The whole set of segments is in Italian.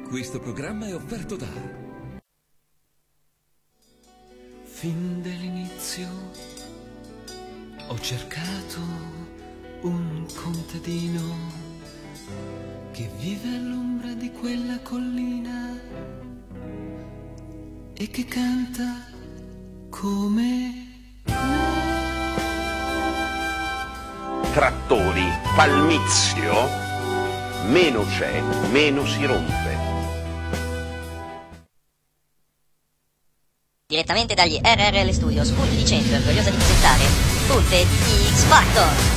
Questo programma è offerto da... Fin dall'inizio ho cercato un contadino che vive all'ombra di quella collina e che canta come... Trattori, Palmizio, meno c'è, meno si rompe. Direttamente dagli RRL Studios, Punti di Centro, orgogliosa di presentare Punte di X Factor.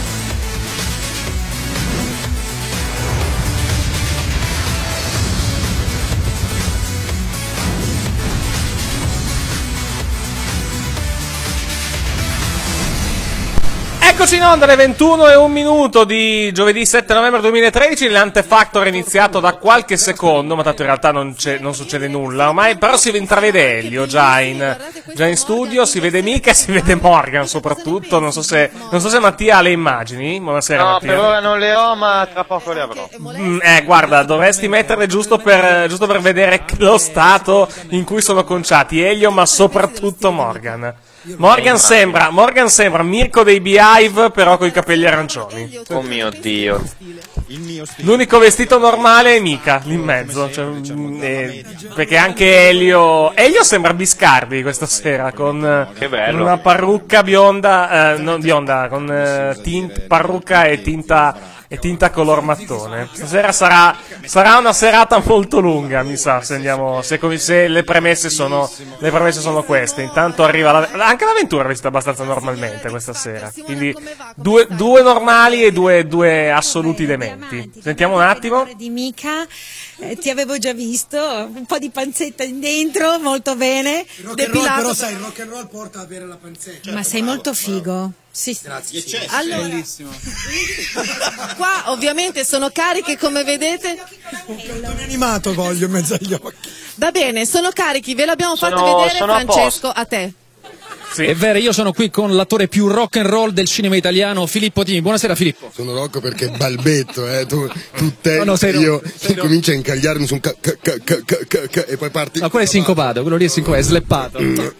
Eccoci in onda alle 21:01 di giovedì 7 novembre 2013. L'Antefactor è iniziato da qualche secondo, ma tanto in realtà non succede nulla ormai. Però si intravede Elio già in studio, si vede Mika e si vede Morgan soprattutto. Non so se Mattia ha le immagini. Buonasera, no, Mattia. Per ora non le ho, ma tra poco le avrò. Guarda, dovresti metterle giusto per vedere lo stato in cui sono conciati Elio, ma soprattutto Morgan. Morgan sembra Mirko dei Beehive, però con i capelli arancioni. Oh mio Dio. L'unico vestito normale è Mika, lì in mezzo. Perché anche Elio sembra Biscardi questa sera, con una parrucca bionda, non bionda, con parrucca e tinta color mattone. Stasera sarà una serata molto lunga, mi sa, se le premesse sono queste. Intanto arriva anche l'avventura vista abbastanza normalmente questa sera. Quindi due normali e due assoluti dementi. Sentiamo un attimo. Di Mika, ti avevo già visto, un po' di panzetta in dentro, molto bene. Il rock and roll, però sai, il rock and roll porta ad avere la panzetta. Ma sei molto figo. Sì. Grazie. Allora, bellissimo. Qua ovviamente sono cariche, come vedete. Un cartone animato voglio in mezzo agli occhi. Va bene, sono carichi, ve l'abbiamo fatto vedere, Francesco, a te. Sì. È vero, io sono qui con l'attore più rock and roll del cinema italiano, Filippo Timi. Buonasera Filippo. Sono Rocco perché balbetto, tu io comincio a incagliarmi su un e poi parti. Ma quello è sincopato, quello lì è sincopato, è sleppato.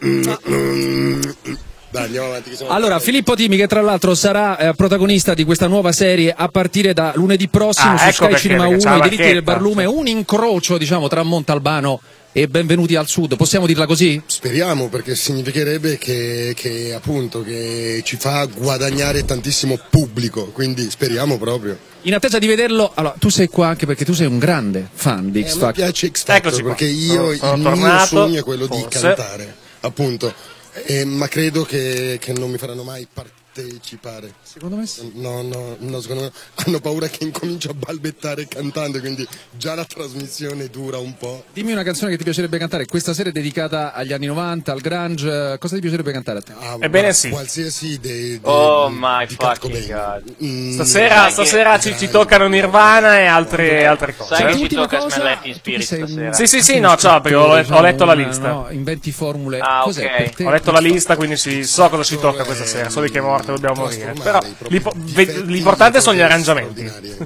Dai, andiamo avanti. Allora, Filippo Timi, che tra l'altro sarà protagonista di questa nuova serie a partire da lunedì prossimo su Sky Cinema 1, i diritti del Barlume, un incrocio, diciamo, tra Montalbano e Benvenuti al Sud, possiamo dirla così? Speriamo, perché significherebbe che appunto che ci fa guadagnare tantissimo pubblico, quindi speriamo proprio. In attesa di vederlo, allora tu sei qua anche perché tu sei un grande fan di X Factor. Mi piace X Factor perché io il mio sogno è quello di cantare, appunto, ma credo che non mi faranno mai partecipare. Secondo me sì. No, secondo me hanno paura che incomincio a balbettare cantando, quindi già la trasmissione dura un po'. Dimmi una canzone che ti piacerebbe cantare, questa serie è dedicata agli anni 90, al grunge, cosa ti piacerebbe cantare a te? Ebbene sì. Qualsiasi oh my fucking god. Stasera ci toccano Nirvana e altre cose. Sai che ci tocca Smell Like Spirit stasera? Sì, no, ciao, perché ho letto la lista. No, inventi formule. Ok. Ho letto la lista, quindi so cosa ci tocca questa sera, so di che morte dobbiamo morire. Però l'importante sono gli arrangiamenti.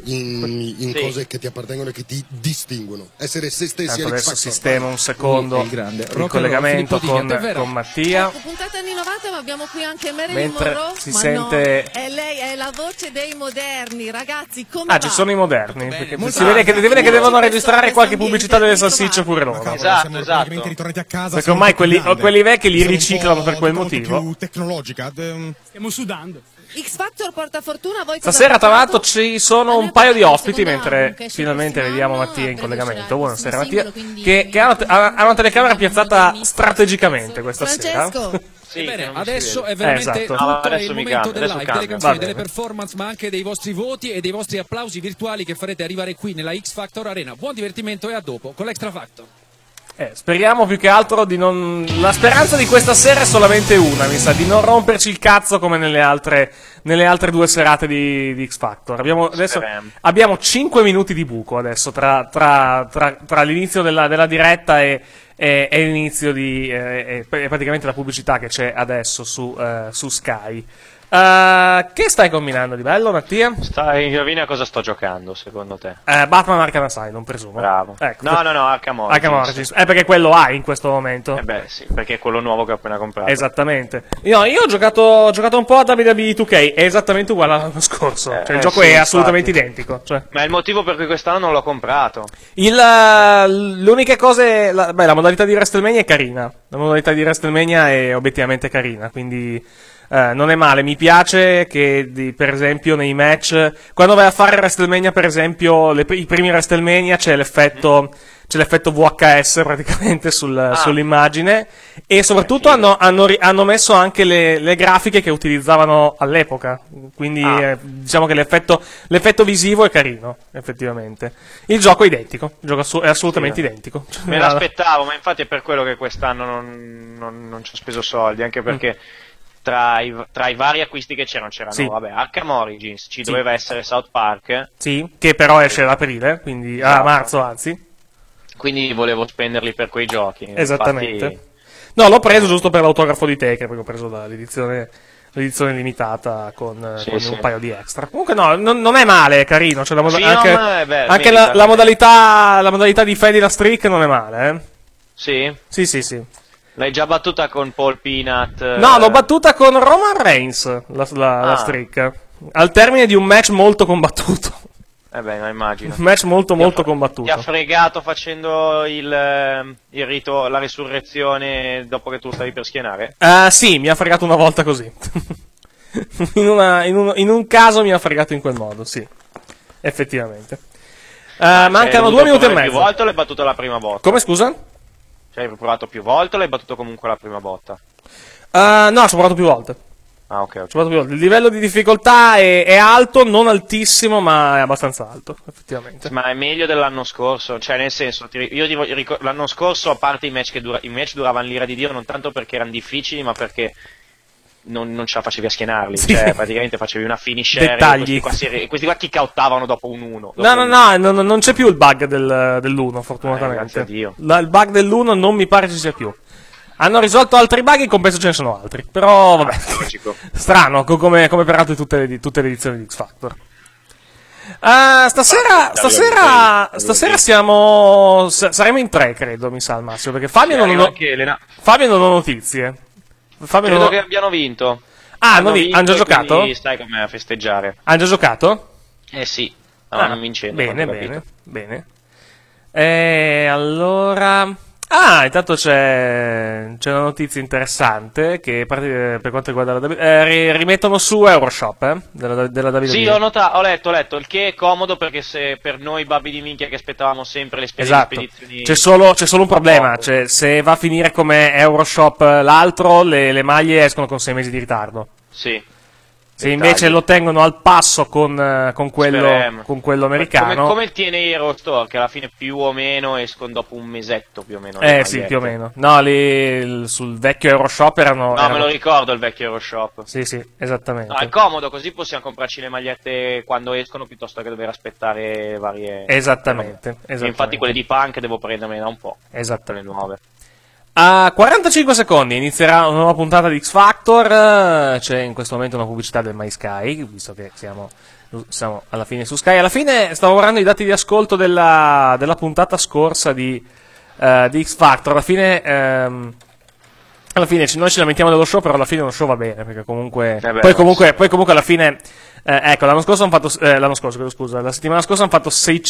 In cose che ti appartengono e che ti distinguono. Essere se stessi. Adesso sistema un secondo il collegamento con Mattia. Puntata anni 90, ma abbiamo qui anche Marilyn Mentre Monroe. si sente... No, lei è la voce dei moderni, ragazzi. Come ci sono i moderni. Perché si vede che devono registrare qualche pubblicità delle salsicce pure loro. Esatto. Ritornati a casa. Perché ormai quelli vecchi li riciclano per quel motivo. Più tecnologica. Stiamo sudando. X Factor porta fortuna. Voi Stasera tra l'altro ci sono un paio di ospiti, mentre finalmente vediamo Mattia in collegamento. Buonasera Mattia, che ha una telecamera piazzata strategicamente questa sera. Sì, bene, adesso è veramente tutto il momento del live, delle canzoni, delle performance, ma anche dei vostri voti e dei vostri applausi virtuali che farete arrivare qui nella X Factor Arena. Buon divertimento e a dopo con l'Extra Factor. Speriamo più che altro di non... La speranza di questa sera è solamente una, mi sa, di non romperci il cazzo come nelle altre 2 serate di X Factor. Abbiamo 5 minuti di buco adesso tra l'inizio della diretta e l'inizio praticamente la pubblicità che c'è adesso su Sky. Che stai combinando di bello, Mattia? Indovina cosa sto giocando, secondo te? Batman Arkham Asylum, presumo. Bravo. Ecco. No, Arkham Origins. Arkham Origins. Perché quello hai in questo momento. Sì, perché è quello nuovo che ho appena comprato. Esattamente. Io ho giocato un po' a WWE 2K, è esattamente uguale all'anno scorso. Cioè, il gioco è assolutamente identico. Cioè. Ma è il motivo per cui quest'anno non l'ho comprato. L'unica cosa la modalità di WrestleMania è carina. La modalità di WrestleMania è obiettivamente carina, quindi non è male. Mi piace che per esempio nei match, quando vai a fare WrestleMania, per esempio i primi WrestleMania c'è l'effetto VHS praticamente sull'immagine, e soprattutto hanno messo anche le grafiche che utilizzavano all'epoca, quindi diciamo che l'effetto visivo è carino, effettivamente. Il gioco è identico, il gioco è assolutamente identico. Me l'aspettavo, ma infatti è per quello che quest'anno non ci ho speso soldi, anche perché tra i vari acquisti che c'erano, vabbè, Arkham Origins, doveva essere South Park. Sì, che però esce ad aprile, quindi a marzo anzi. Quindi volevo spenderli per quei giochi. Esattamente. Infatti... No, l'ho preso giusto per l'autografo di Taker, perché ho preso l'edizione limitata con un paio di extra. Comunque no, non è male, è carino. Cioè, anche la modalità di Fedi la Streak non è male, Sì? Sì. L'hai già battuta con Paul Peanut? No, l'ho battuta con Roman Reigns, la streak. Al termine di un match molto combattuto. No, immagino. Un match molto combattuto. Ti ha fregato facendo il rito, la risurrezione dopo che tu stavi per schienare? Sì, mi ha fregato una volta così. in un caso mi ha fregato in quel modo, sì. Effettivamente. Mancano 2 minuti e mezzo. Più volte o l'hai battuto la prima botta? Come, scusa? Cioè, hai provato più volte o l'hai battuto comunque la prima botta? No, ci ho provato più volte. Ok. Il livello di difficoltà è alto, non altissimo, ma è abbastanza alto, effettivamente. Ma è meglio dell'anno scorso, cioè nel senso, l'anno scorso, a parte i match duravano l'ira di Dio, non tanto perché erano difficili, ma perché non ce la facevi a schienarli, cioè praticamente facevi una finisher dettagli. E questi qua kickoutavano dopo un 1. No, non c'è più il bug dell'1, fortunatamente. Grazie a Dio. Il bug dell'1 non mi pare ci sia più. Hanno risolto altri bug, in compenso ce ne sono altri. Però, vabbè, strano, come peraltro tutte le edizioni di X Factor. Stasera saremo in 3, credo, mi sa, al massimo, perché Fabio non ho notizie. Credo che abbiano vinto. Hanno già giocato? Quindi stai con me a festeggiare. Hanno già giocato? Sì, stavano vincendo. Bene. Allora... intanto c'è una notizia interessante che per quanto riguarda la rimettono su Euroshop della WWE. Sì, ho letto, il che è comodo perché se per noi babbi di minchia che aspettavamo sempre le spedizioni... C'è solo un problema, cioè se va a finire come Euroshop l'altro, le maglie escono con 6 mesi di ritardo. Sì. Se invece lo tengono al passo con quello americano, come il TNA Eurostore, che alla fine più o meno escono dopo un mesetto più o meno. Sì, più o meno. No, lì sul vecchio Euroshop erano. Me lo ricordo il vecchio Euroshop. Sì, esattamente. No, è comodo, così possiamo comprarci le magliette quando escono piuttosto che dover aspettare varie. Esattamente. Infatti quelle di Punk devo prendermene da un po'. Esatto. Le nuove. A 45 secondi inizierà una nuova puntata di X Factor. C'è in questo momento una pubblicità del MySky, visto che siamo alla fine su Sky. Alla fine stavo guardando i dati di ascolto della puntata scorsa di X Factor. Alla fine noi ci lamentiamo dello show, però alla fine lo show va bene, perché comunque poi comunque alla fine ecco, la settimana scorsa hanno fatto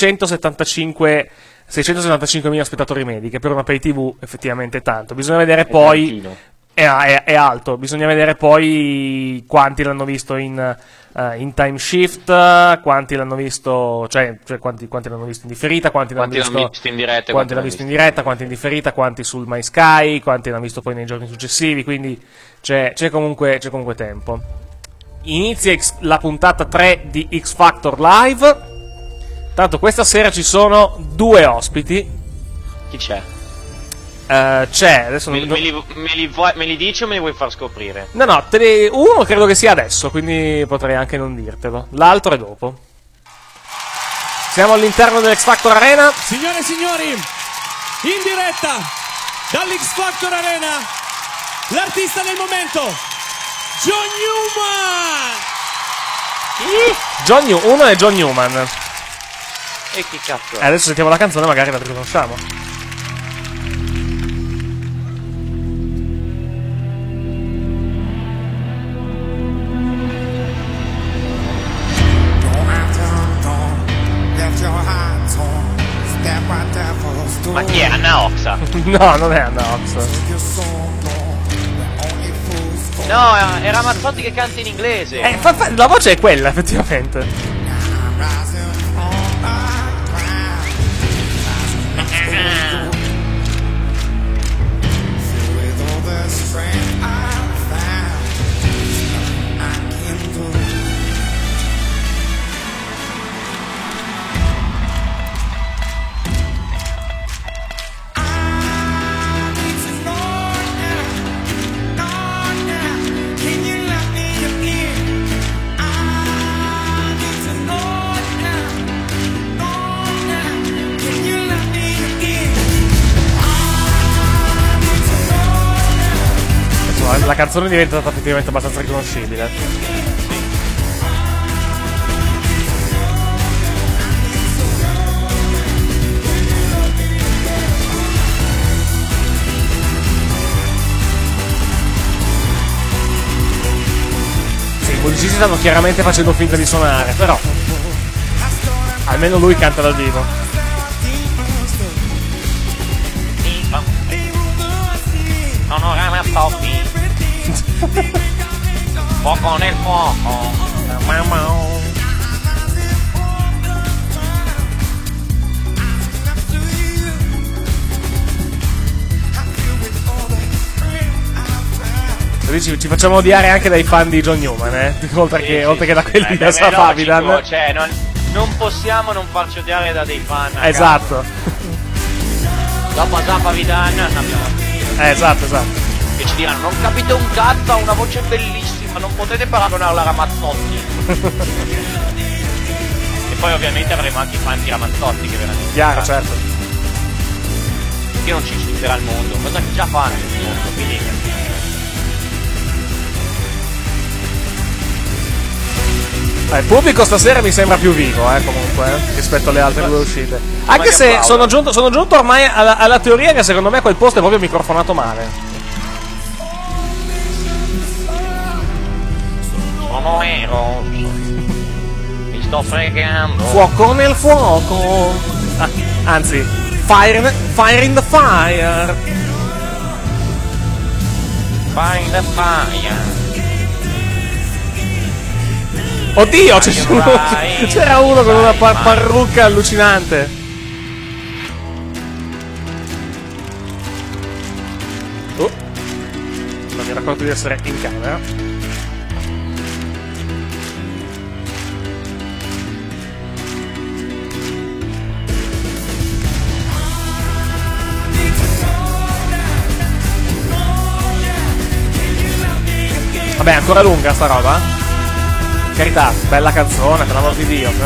675.000 spettatori medi, che per una pay TV effettivamente è tanto. Bisogna vedere poi è alto, bisogna vedere poi quanti l'hanno visto in time shift, quanti l'hanno visto, cioè quanti l'hanno visto in differita, quanti l'hanno visto in diretta, quanti in differita, quanti sul MySky, quanti l'hanno visto poi nei giorni successivi, quindi c'è comunque tempo. Inizia la puntata 3 di X Factor Live. Tanto questa sera ci sono 2 ospiti. Chi c'è? C'è, adesso me li dici o me li vuoi far scoprire? No, uno credo che sia adesso, quindi potrei anche non dirtelo. L'altro è dopo. Siamo all'interno dell'X Factor Arena. Signore e signori, in diretta dall'X Factor Arena, l'artista del momento, John Newman! Uno è John Newman. E chi cazzo è? Adesso sentiamo la canzone, magari la riconosciamo. Ma chi è? Anna Oxa? No, non è Anna Oxa. No, era Mazzotti che canta in inglese. La voce è quella, effettivamente. La canzone è diventata effettivamente abbastanza riconoscibile. Sì, i musicisti stanno chiaramente facendo finta di suonare, però almeno lui canta dal vivo. Sono Ramazzotti. Fuoco nel fuoco. Ci facciamo odiare anche dai fan di John Newman, oltre che da quelli di Asaf Avidan. Cioè, non possiamo non farci odiare da dei fan. Esatto. Dopo Asaf Avidan abbiamo... Esatto. Che ci diranno, non capite un cazzo, ha una voce bellissima, non potete paragonarla a Ramazzotti. E poi ovviamente avremo anche i fan di Ramazzotti che veramente... Chiaro, certo. Che non ci sfrutterà il mondo, cosa che già fanno nel mondo, quindi... Il pubblico stasera mi sembra più vivo, comunque, rispetto alle altre due uscite. Anche se sono giunto ormai alla teoria che secondo me quel posto è proprio microfonato male. Sono nero, mi sto fregando. Fuoco nel fuoco. Anzi, fire in the fire. Fire in the fire. Oddio, c'era uno con una parrucca allucinante. Non mi ero accorto di essere in camera. Vabbè, è ancora lunga sta roba? Carità, bella canzone, per l'amor di Dio, però.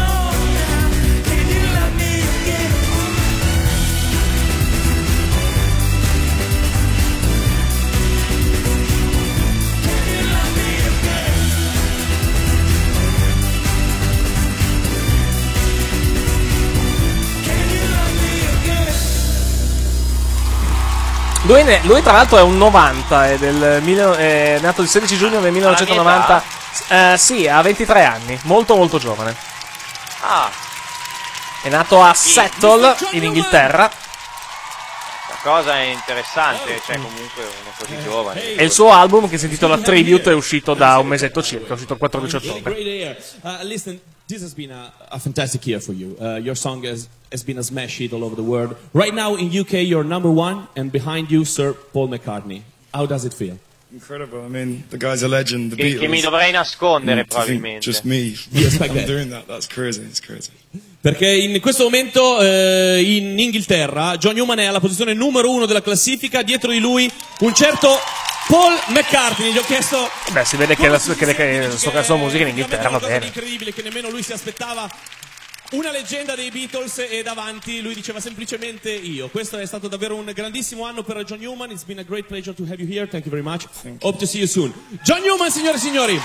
Lui tra l'altro è un 90, è nato il 16 giugno del 1990. Sì, ha 23 anni, molto molto giovane. È nato a Settle, in Inghilterra. La cosa è interessante, cioè comunque uno così giovane. E il suo album, che si intitola Tribute, è uscito da un mesetto circa, è uscito il 14 ottobre. Listen, this has been a fantastic year for you. Your song has been a smash hit all over the world. Right now in UK you're #1, and behind you Sir Paul McCartney. How does it feel? Incredible. I mean, the guy's a legend. The Beatles. Che mi dovrei nascondere probabilmente. Just me. I'm doing that. That's crazy. It's crazy. Perché in questo momento in Inghilterra John Newman è alla posizione numero 1 della classifica, dietro di lui un certo Paul McCartney. Gli ho chiesto... Beh, si vede che la sua musica in Inghilterra va bene. Incredibile, che nemmeno lui si aspettava. una leggenda dei Beatles e davanti lui diceva semplicemente io. Questo è stato davvero un grandissimo anno per John Newman. It's been a great pleasure to have you here. Thank you very much. Hope to see you soon. John Newman, signore e signori.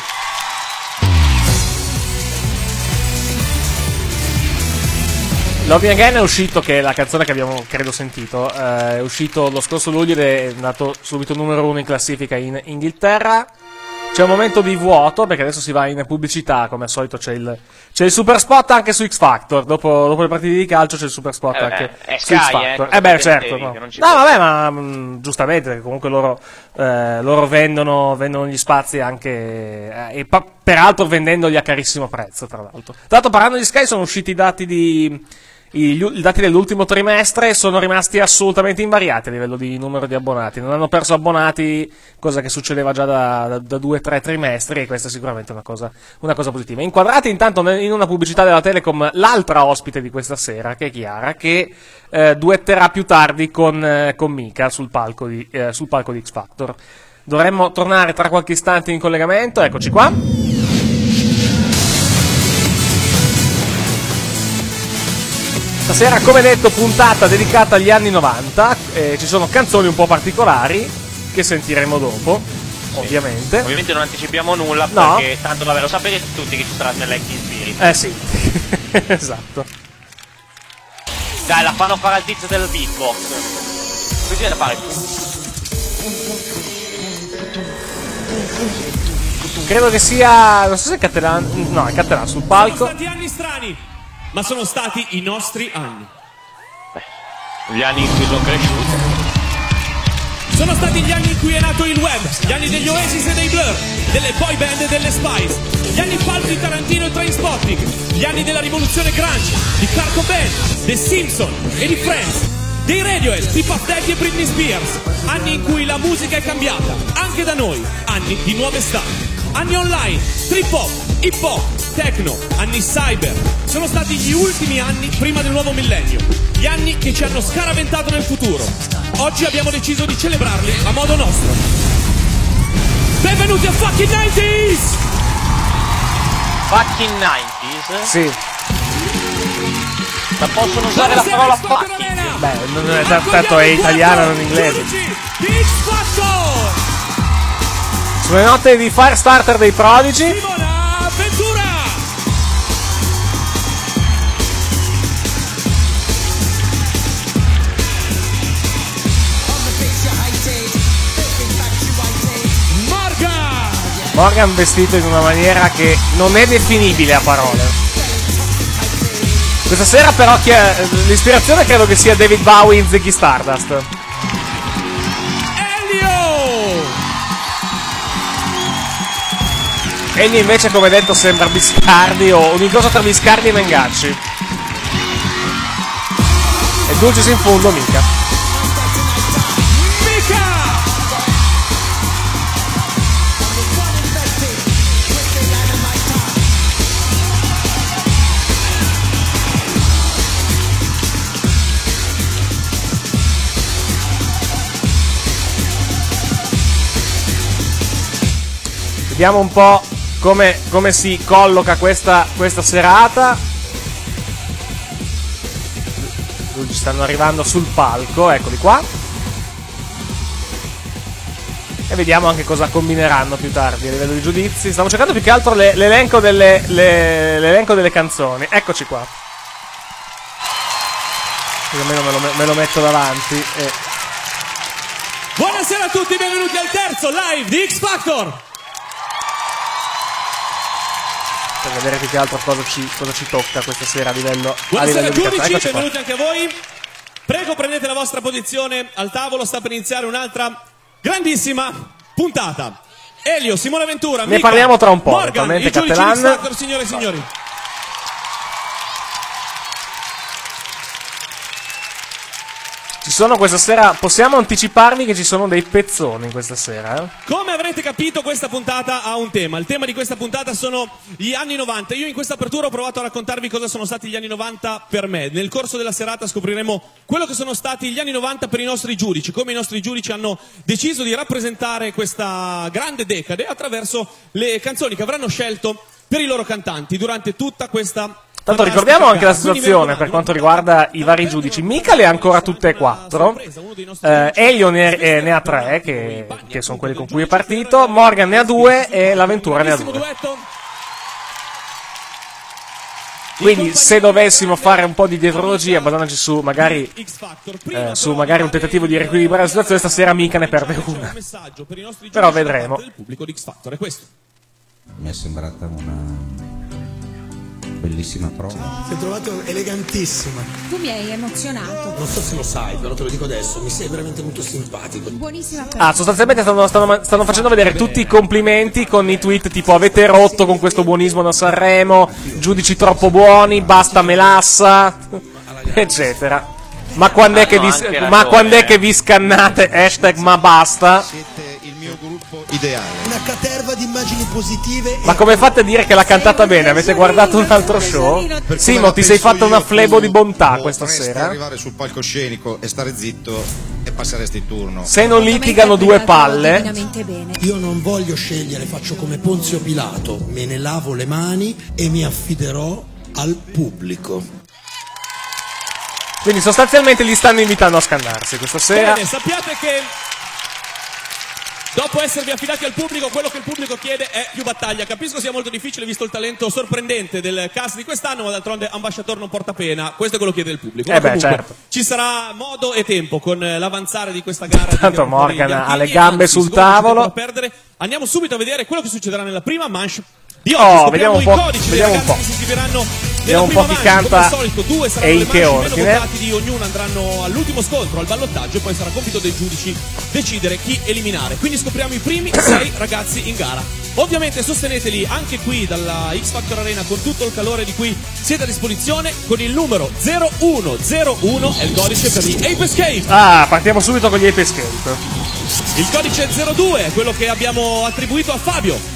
Love Me Again è uscito, che è la canzone che abbiamo credo sentito, è uscito lo scorso luglio ed è andato subito numero 1 in classifica in Inghilterra. C'è un momento di vuoto perché adesso si va in pubblicità, come al solito c'è il super spot anche su X Factor, dopo le partite di calcio c'è il super spot anche su X Factor. Certo, no. Vabbè, ma giustamente, perché comunque loro vendono gli spazi anche, e peraltro vendendoli a carissimo prezzo, tra l'altro. Tra l'altro, parlando di Sky, sono usciti i dati i dati dell'ultimo trimestre sono rimasti assolutamente invariati a livello di numero di abbonati, non hanno perso abbonati, cosa che succedeva già da 2-3 trimestri, e questa è sicuramente una cosa positiva. Inquadrati intanto in una pubblicità della Telecom l'altra ospite di questa sera, che è Chiara, che duetterà più tardi con Mika sul palco di X Factor. Dovremmo tornare tra qualche istante in collegamento, eccoci qua. Stasera, come detto, puntata dedicata agli anni 90, ci sono canzoni un po' particolari che sentiremo dopo, ovviamente. Ovviamente non anticipiamo nulla, perché tanto davvero sapete tutti che ci sarà Selecting Spirit. Sì, esatto. Dai, la fanno fare al tizio del beatbox. Così da fare. Credo che sia, non so se è Catalan, no, è Catalan sul palco. Sono stati anni strani, ma sono stati i nostri anni. Gli anni in cui sono cresciuto. Sono stati gli anni in cui è nato il web, gli anni degli Oasis e dei Blur, delle boy band e delle Spice, gli anni falsi di Tarantino e Trainspotting, gli anni della rivoluzione grunge, di Kurt Cobain, dei Simpson e di Friends, dei Radiohead, di Puff Daddy e Britney Spears, anni in cui la musica è cambiata, anche da noi, anni di nuove star. Anni online, trip hop, hip hop, techno, anni cyber. Sono stati gli ultimi anni prima del nuovo millennio, gli anni che ci hanno scaraventato nel futuro. Oggi abbiamo deciso di celebrarli a modo nostro. Benvenuti a Fucking 90s! Fucking 90s? Sì. Ma possono usare la parola fucking? Beh, non è tanto, è italiana, non inglese. Sulle note di Firestarter dei Prodigy. Simona Ventura! Morgan vestito in una maniera che non è definibile a parole. Questa sera però l'ispirazione credo che sia David Bowie in Ziggy Stardust. Egli invece, come detto, sembra Biscardi o un incrocio tra Biscardi e Mengacci. E Dulcis in fondo, mica. Vediamo un po' come si colloca questa serata. Ci stanno arrivando sul palco, eccoli qua. E vediamo anche cosa combineranno più tardi a livello di giudizi. Stiamo cercando più che altro l'elenco delle canzoni. Eccoci qua. Io almeno me lo metto davanti. Buonasera a tutti, benvenuti al terzo live di X Factor. Per vedere più che altro cosa ci tocca questa sera a livello Buonasera di giudici, benvenuti anche a voi. Prego, prendete la vostra posizione al tavolo, sta per iniziare un'altra grandissima puntata. Elio, Simona Ventura, ne parliamo tra un po'. Morgan, i giudici di X Factor, signore e signori. Ci sono questa sera, possiamo anticiparvi che ci sono dei pezzoni questa sera, eh? Come avrete capito, questa puntata ha un tema. Il tema di questa puntata sono gli anni 90. Io in questa apertura ho provato a raccontarvi cosa sono stati gli anni 90 per me. Nel corso della serata scopriremo quello che sono stati gli anni 90 per i nostri giudici, come i nostri giudici hanno deciso di rappresentare questa grande decade attraverso le canzoni che avranno scelto per i loro cantanti durante tutta questa Tanto ricordiamo anche la situazione per quanto riguarda i vari giudici. Mika le ha ancora tutte e 4. Elio ne ha 3, che sono quelli con cui è partito. Morgan ne ha 2 e l'Avventura ne ha 2. Quindi se dovessimo fare un po' di dietrologia, basandoci su magari un tentativo di riequilibrare la situazione, stasera Mika ne perde una. Però vedremo. Mi è sembrata una bellissima prova. Si è trovato elegantissima. Tu mi hai emozionato. Non so se lo sai, però te lo dico adesso, mi sei veramente molto simpatico. Buonissima persona. Sostanzialmente stanno facendo vedere tutti i complimenti con i tweet tipo avete rotto con questo buonismo da Sanremo, giudici troppo buoni, basta melassa, eccetera. Ma quando è che vi scannate? Hashtag ma basta. Ideale. Una caterva di immagini positive. Ma come fate a dire che l'ha cantata bene? Avete guardato un altro show? Simo, ti sei fatta una flebo di bontà questa sera? Arrivare sul palcoscenico e stare zitto e passeresti il turno. Se non litigano due palle. Io non voglio scegliere, faccio come Ponzio Pilato, me ne lavo le mani e mi affiderò al pubblico. Quindi sostanzialmente li stanno invitando a scannarsi questa sera. Bene, sappiate che dopo esservi affidati al pubblico, quello che il pubblico chiede è più battaglia. Capisco sia molto difficile visto il talento sorprendente del cast di quest'anno, ma d'altronde ambasciatore non porta pena. Questo è quello che chiede il pubblico. Certo. Ci sarà modo e tempo con l'avanzare di questa gara. Tanto Morgan ha le gambe sul tavolo. Andiamo subito a vedere quello che succederà nella prima manche di oggi. Vediamo un po'. Vediamo un po' chi canta e in che ordine. I votati di ognuno andranno all'ultimo scontro, al ballottaggio, e poi sarà compito dei giudici decidere chi eliminare. Quindi scopriamo i primi 6 ragazzi in gara. Ovviamente sosteneteli anche qui dalla X Factor Arena con tutto il calore di cui siete a disposizione. Con il numero 0101 è il codice per gli Ape Escape. Partiamo subito con gli Ape Escape. Il codice 02 è quello che abbiamo attribuito a Fabio.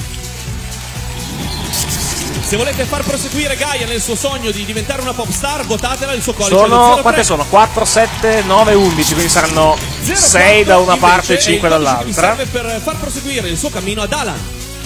Se volete far proseguire Gaia nel suo sogno di diventare una pop star, votatela, il suo codice quante sono? 4, 7, 9, 11, quindi saranno 6 da una parte e 5 dall'altra. Serve per far proseguire il suo cammino ad Alan.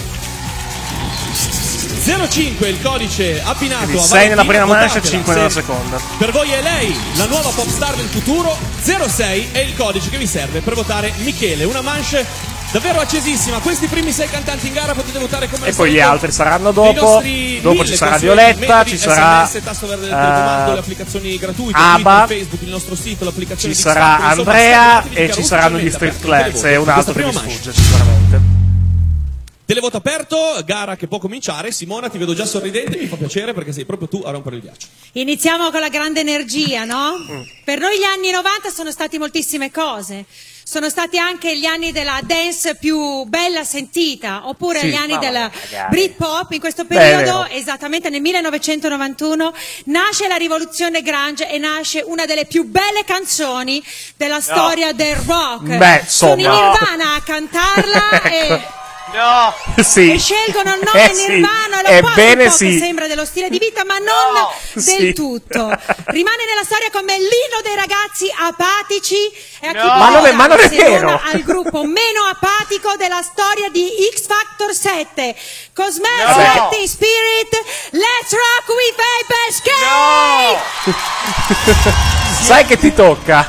05 il codice abbinato quindi a 6 nella prima manche e 5 nella seconda. Per voi è lei, la nuova pop star del futuro. 06 è il codice che vi serve per votare Michele. Una manche davvero accesissima. Questi primi 6 cantanti in gara potete votare come e poi gli altri saranno dopo. Dopo ci sarà Violetta, ci sarà tasto verde del telecomando, le applicazioni gratuite, Abba, Twitter, Facebook, il nostro sito, l'applicazione ci sarà Andrea e ci saranno gli Street Clans e un altro che mi sfugge sicuramente. Televoto aperto, gara che può cominciare. Simona, ti vedo già sorridente, mi fa piacere perché sei proprio tu a rompere il ghiaccio. Iniziamo con la grande energia, no? Per noi gli anni 90 sono stati moltissime cose. Sono stati anche gli anni della dance più bella sentita, oppure gli anni della Britpop. In questo periodo, esattamente nel 1991, nasce la rivoluzione grunge e nasce una delle più belle canzoni della storia del rock. Sono i Nirvana a cantarla e scelgono il nome Nirvana, lo ebbene che sembra dello stile di vita, ma non del tutto. Rimane nella storia come l'inno dei ragazzi apatici e a chi ma non è vero. Al gruppo meno apatico della storia di X Factor 7. Cosmetic Spirit, let's rock with Ape Escape! Sai che ti tocca.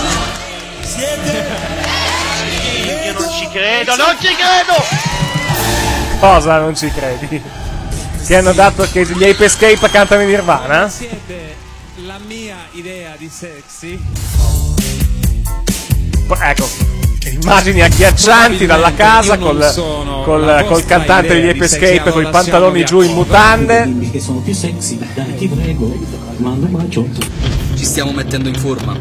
Io non ci credo! Cosa non ci credi? Che hanno dato che gli Ape Escape cantano in Nirvana? Siete la mia idea di sexy? Ecco, immagini agghiaccianti dalla casa col cantante degli Ape Escape con i pantaloni giù in mutande. Che sono più sexy, dai, ti prego, mando un bacio. Ci stiamo mettendo in forma.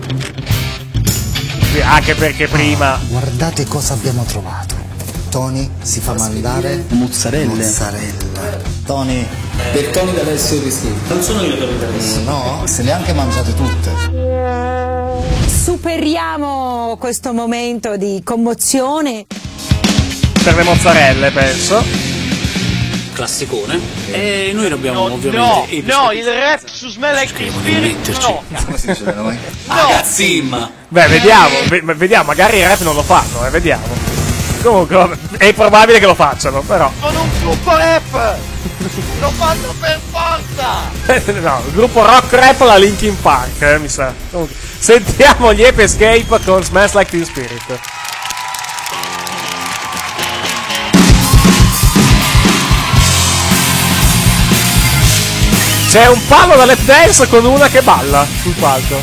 Anche perché prima guardate cosa abbiamo trovato. Tony si fa mandare mozzarella. Tony, per Tony D'Alessio Cristina. Non sono io Tony D'Alessio. No, se le ha anche mangiate tutte. Superiamo questo momento di commozione per le mozzarelle, penso. Classicone. E noi dobbiamo ovviamente il rap su Smell Like Teen Spirit come si dice da noi? Ragazzimma. Vediamo, magari il rap non lo fanno, vediamo. Comunque, è probabile che lo facciano, però. Sono un gruppo rap! Lo fanno per forza! No, il gruppo rock rap la Linkin Park, mi sa. Comunque, sentiamo gli Ape Escape con Smells Like Teen Spirit. C'è un palo da lap dance con una che balla sul palco.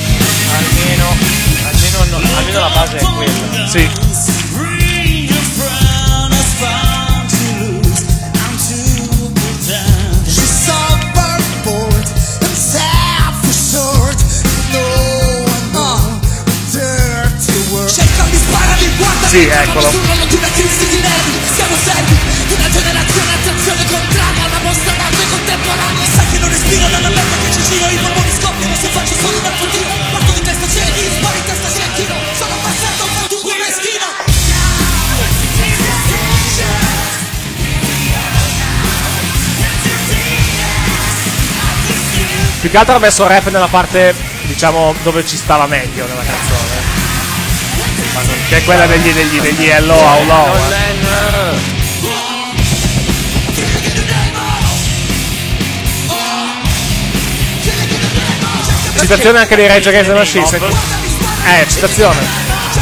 Almeno la base è quella. Sì. Sì, eccolo. Siamo servi di una generazione, attenzione contraria alla mostra d'arte contemporanea. Sai che non respiro dalla merda che ci giro, i polmoni scoppiano se faccio solo dal futuro. Parto di testa ciechi, spari in testa ciechi. Sono passato un futuro meschino. Più che altro ha messo rap nella parte, diciamo, dove ci stava meglio nella canzone. Che è quella degli Hello How Low. Citazione anche dei Rage Against the Machine. Citazione.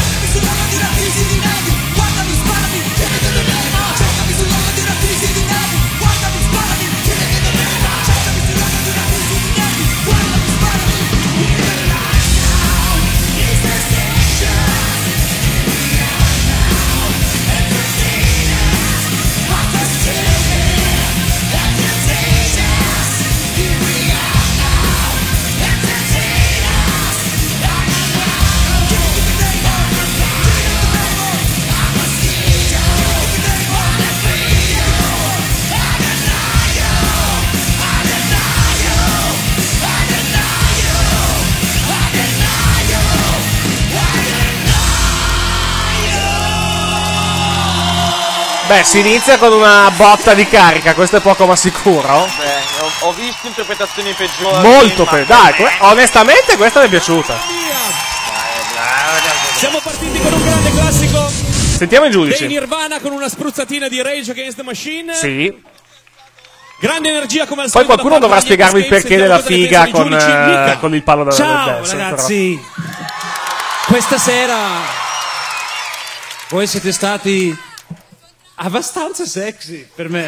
Beh, si inizia con una botta di carica, questo è poco ma sicuro. Beh, ho visto interpretazioni peggiori. Molto dai, onestamente questa mi è piaciuta. Siamo partiti con un grande classico. Sentiamo i giudici. Dei Nirvana con una spruzzatina di Rage Against the Machine. Sì. Grande energia come al Poi solito. qualcuno dovrà spiegarmi il perché della figa con il palo da Ciao dance, ragazzi. Questa sera voi siete stati abbastanza sexy per me.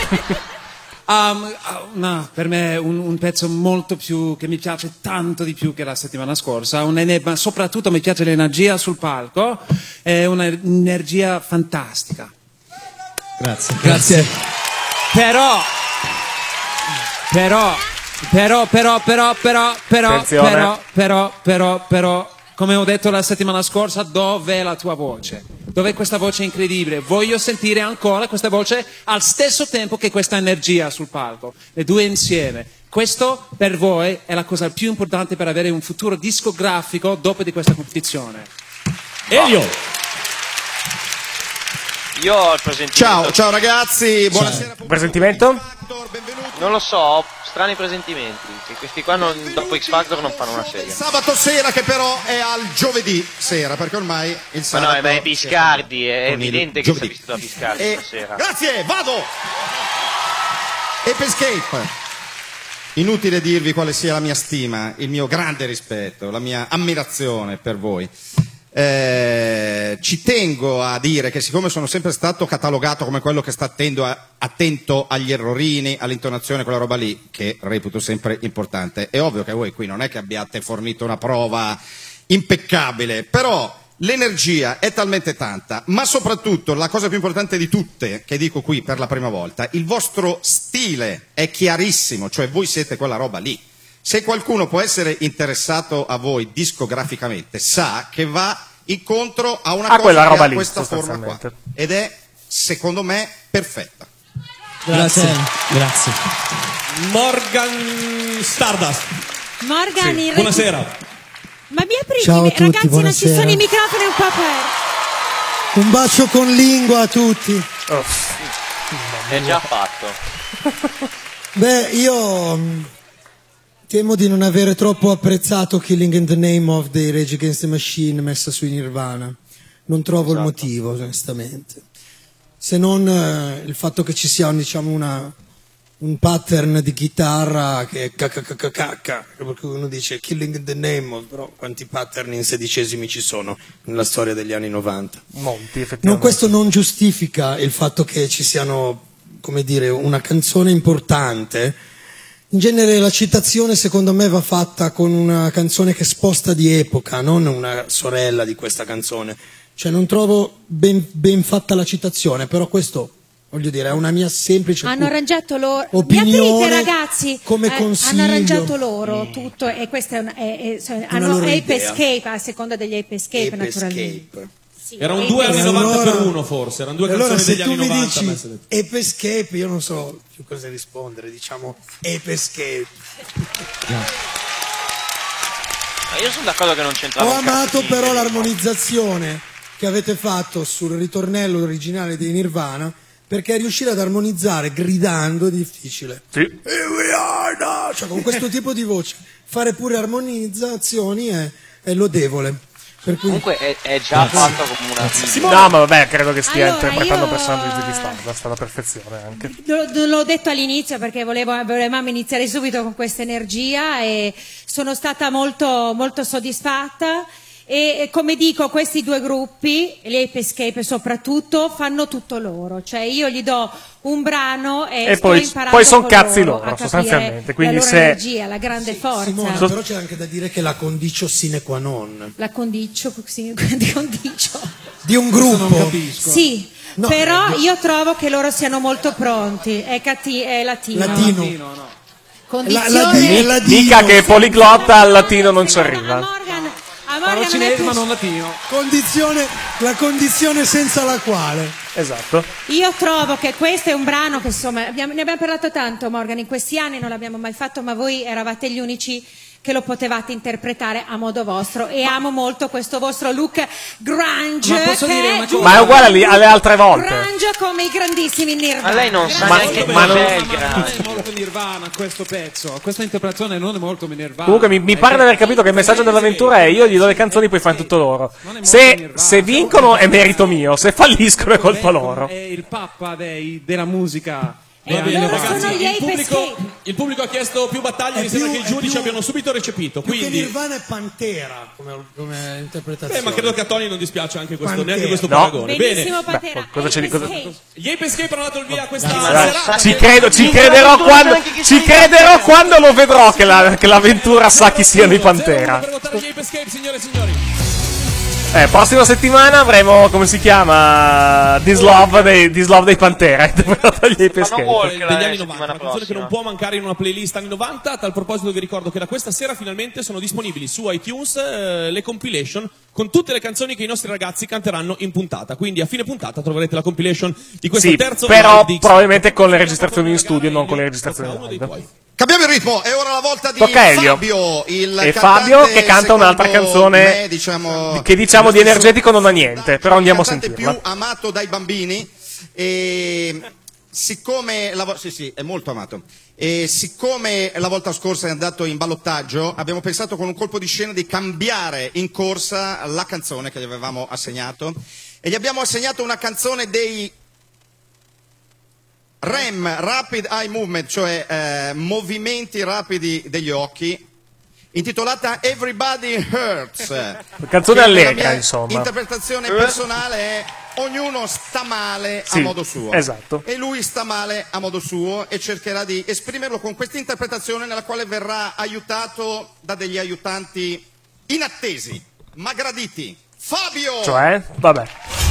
No, per me è un pezzo molto più che mi piace tanto di più che la settimana scorsa, ma soprattutto mi piace l'energia sul palco, è un'energia fantastica. Grazie. Però, come ho detto la settimana scorsa, dov'è la tua voce? Dov'è questa voce incredibile? Voglio sentire ancora questa voce al stesso tempo che questa energia sul palco, le due insieme. Questo per voi è la cosa più importante per avere un futuro discografico dopo di questa competizione. Elio! Io ho il presentimento. Ciao ragazzi, buonasera. Presentimento? Non lo so, ho strani presentimenti. Che questi qua dopo X Factor non fanno una serie. Sabato sera che però è al giovedì sera, perché ormai il sabato. Ma no, è Biscardi, è evidente che si è visto da Biscardi stasera. Grazie, vado! Ape Escape. Inutile dirvi quale sia la mia stima, il mio grande rispetto, la mia ammirazione per voi. Ci tengo a dire che siccome sono sempre stato catalogato come quello che sta attento agli errorini, all'intonazione, quella roba lì, che reputo sempre importante, è ovvio che voi qui non è che abbiate fornito una prova impeccabile, però l'energia è talmente tanta, ma soprattutto la cosa più importante di tutte, che dico qui per la prima volta, il vostro stile è chiarissimo, cioè voi siete quella roba lì. Se qualcuno può essere interessato a voi discograficamente, sa che va incontro a una cosa quella che roba ha lì, questa forma qua. Ed è, secondo me, perfetta. Grazie. Morgan Stardust. Morgan, sì. Buonasera. Ma mi aprite? Ciao a tutti, ragazzi, buonasera. non ci sono i microfoni un po' aperti. Un bacio con lingua a tutti. È già fatto. Beh, io temo di non avere troppo apprezzato Killing in the Name of dei Rage Against the Machine messa sui Nirvana. non trovo il motivo, onestamente. Se non il fatto che ci sia, diciamo, un pattern di chitarra che è cacca, perché uno dice killing in the name of, però quanti pattern in sedicesimi ci sono nella storia degli anni 90? Molti, effettivamente. Questo non giustifica il fatto che ci siano, come dire, una canzone importante. In genere la citazione secondo me va fatta con una canzone che sposta di epoca, non una sorella di questa canzone. Cioè non trovo ben fatta la citazione, però questo, voglio dire, è una mia semplice hanno arrangiato loro. opinione, Mi aprite, ragazzi, come consiglio. hanno arrangiato loro tutto, e questa hanno Ape Escape a seconda degli Ape Escape, naturalmente. Sì, era un 2 anni 90 per uno, forse erano due canzoni degli anni 90. Se tu mi dici Ape Escape, io non so più cosa rispondere, diciamo Ape Escape. Io sono d'accordo che non c'entrava. Ho amato però l'armonizzazione che avete fatto sul ritornello originale dei Nirvana, perché riuscire ad armonizzare gridando è difficile. Sì. Here we are now! Cioè, con questo tipo di voce fare pure armonizzazioni è lodevole. Per cui... Comunque è già fatto come una... No, ma vabbè, credo che stia interpretando personaggi di Stardust alla perfezione anche. L'ho detto all'inizio perché volevamo iniziare subito con questa energia e sono stata molto, molto soddisfatta. E come dico, questi due gruppi, gli Ape Escape soprattutto, fanno tutto loro, cioè io gli do un brano e poi sono cazzi loro sostanzialmente, quindi la loro energia, la grande forza. Simona, però c'è anche da dire che la condicio sine qua non. La condicio di un gruppo. Sì, no, però io trovo che loro siano molto pronti. È latino. No. Condizione... Mica che poliglotta al latino non ci arriva. Parlo cinese ma non latino. La condizione senza la quale. Esatto. Io trovo che questo è un brano che insomma ne abbiamo parlato tanto, Morgan, in questi anni non l'abbiamo mai fatto, ma voi eravate gli unici che lo potevate interpretare a modo vostro e amo molto questo vostro look grunge, ma è uguale alle altre volte, grunge come i grandissimi Nirvana. Ma lei non sa neanche ma non è molto Nirvana questo pezzo, questa interpretazione non è molto Nirvana. Comunque mi pare di aver capito che il messaggio dell'avventura è: io gli do le canzoni, poi fanno tutto loro. Se vincono è merito mio, se falliscono è colpa loro. È il pappa della musica. Va bene, ragazzi, il pubblico ha chiesto più battaglie, mi sembra che i giudici abbiano subito recepito. Quindi che Nirvana è Pantera come interpretazione. Ma credo che a Tony non dispiace anche questo, neanche questo paragone. Benissimo, Pantera. Cosa c'è di cosa? Gli Ape Escape hanno dato il via a questa serata. Ci crederò quando lo vedrò che l'avventura sa chi siano i Pantera. Per votare gli Ape Escape, signore e signori. Prossima settimana avremo, come si chiama, This Love dei Pantera, interpretato dagli Ape Escape. Degli anni 90, una canzone che non può mancare in una playlist anni 90. A tal proposito vi ricordo che da questa sera finalmente sono disponibili su iTunes le compilation con tutte le canzoni che i nostri ragazzi canteranno in puntata. Quindi a fine puntata troverete la compilation di questo terzo però probabilmente con le registrazioni in studio e non con le registrazioni live. Cambiamo il ritmo, è ora la volta di Fabio, Fabio che canta un'altra canzone che diciamo di energetico non ha niente, però andiamo a sentirla. Più amato dai bambini e siccome è molto amato. E siccome la volta scorsa è andato in ballottaggio, abbiamo pensato con un colpo di scena di cambiare in corsa la canzone che gli avevamo assegnato e gli abbiamo assegnato una canzone dei REM, Rapid Eye Movement, cioè movimenti rapidi degli occhi, intitolata Everybody Hurts. Canzone allegra, insomma. Interpretazione personale è: ognuno sta male a modo suo. Esatto. E lui sta male a modo suo e cercherà di esprimerlo con questa interpretazione nella quale verrà aiutato da degli aiutanti inattesi, ma graditi. Fabio! Cioè? Vabbè.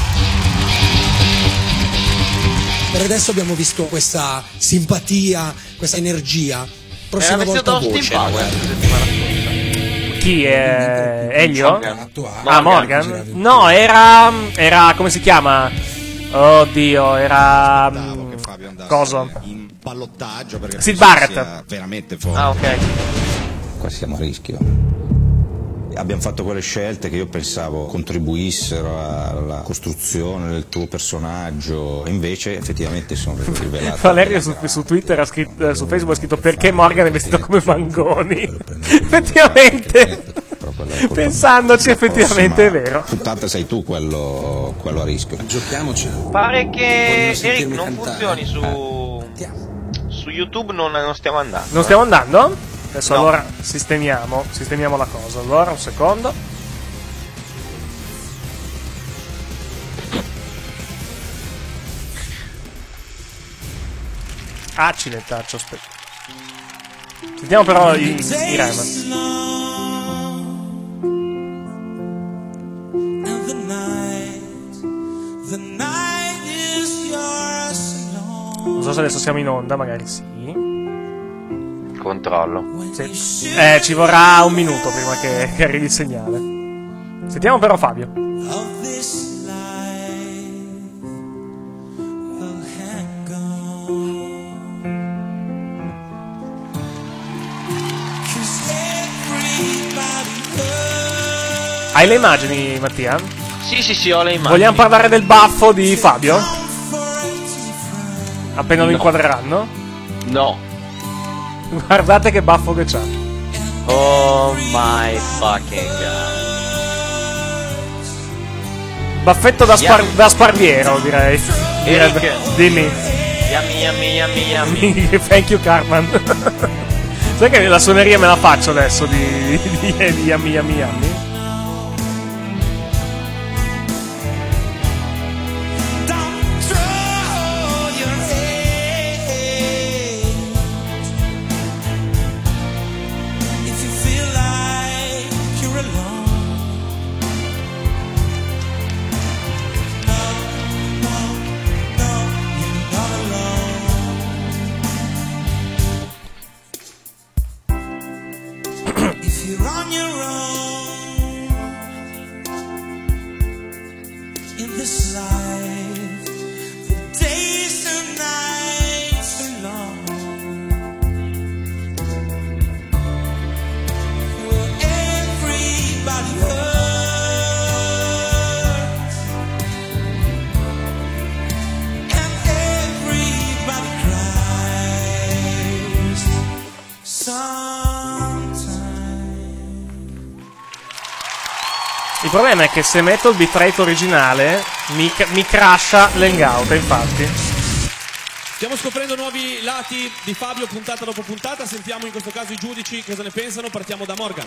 Per adesso abbiamo visto questa simpatia, questa energia. Prossima volta voce. Chi è? Elio? Morgan? No, era come si chiama? Oddio, era cosa? In ballottaggio perché Sid Barrett. Veramente forte. Ah, ok. Qua siamo a rischio. Abbiamo fatto quelle scelte che io pensavo contribuissero alla costruzione del tuo personaggio, e invece effettivamente sono rivelate. Valerio su Twitter su Facebook ha scritto: perché Morgan è vestito come Mangoni. Effettivamente. Pensandoci, effettivamente è vero. Puntata sei tu quello a rischio. Giochiamoci. Pare che Eric non funzioni su YouTube, non stiamo andando. Non stiamo andando? Adesso No. allora sistemiamo la cosa. Allora, un secondo. Accidentaccio, aspetta. Sentiamo però i rem. Non so se adesso siamo in onda, magari sì. Controllo. Sì. Ci vorrà un minuto prima che arrivi il segnale. Sentiamo però Fabio. Hai le immagini, Mattia? Sì, ho le immagini. Vogliamo parlare del baffo di Fabio? Appena lo inquadreranno? No. Guardate che baffo che c'ha. Oh my fucking god. Baffetto da sparviero, direi. Eric. Dimmi. Yummy. Thank you, Cartman. Sai che la suoneria me la faccio adesso di Yummy. Il problema è che se metto il bitrate originale mi crasha l'hangout, infatti. Stiamo scoprendo nuovi lati di Fabio puntata dopo puntata. Sentiamo in questo caso i giudici cosa ne pensano. Partiamo da Morgan.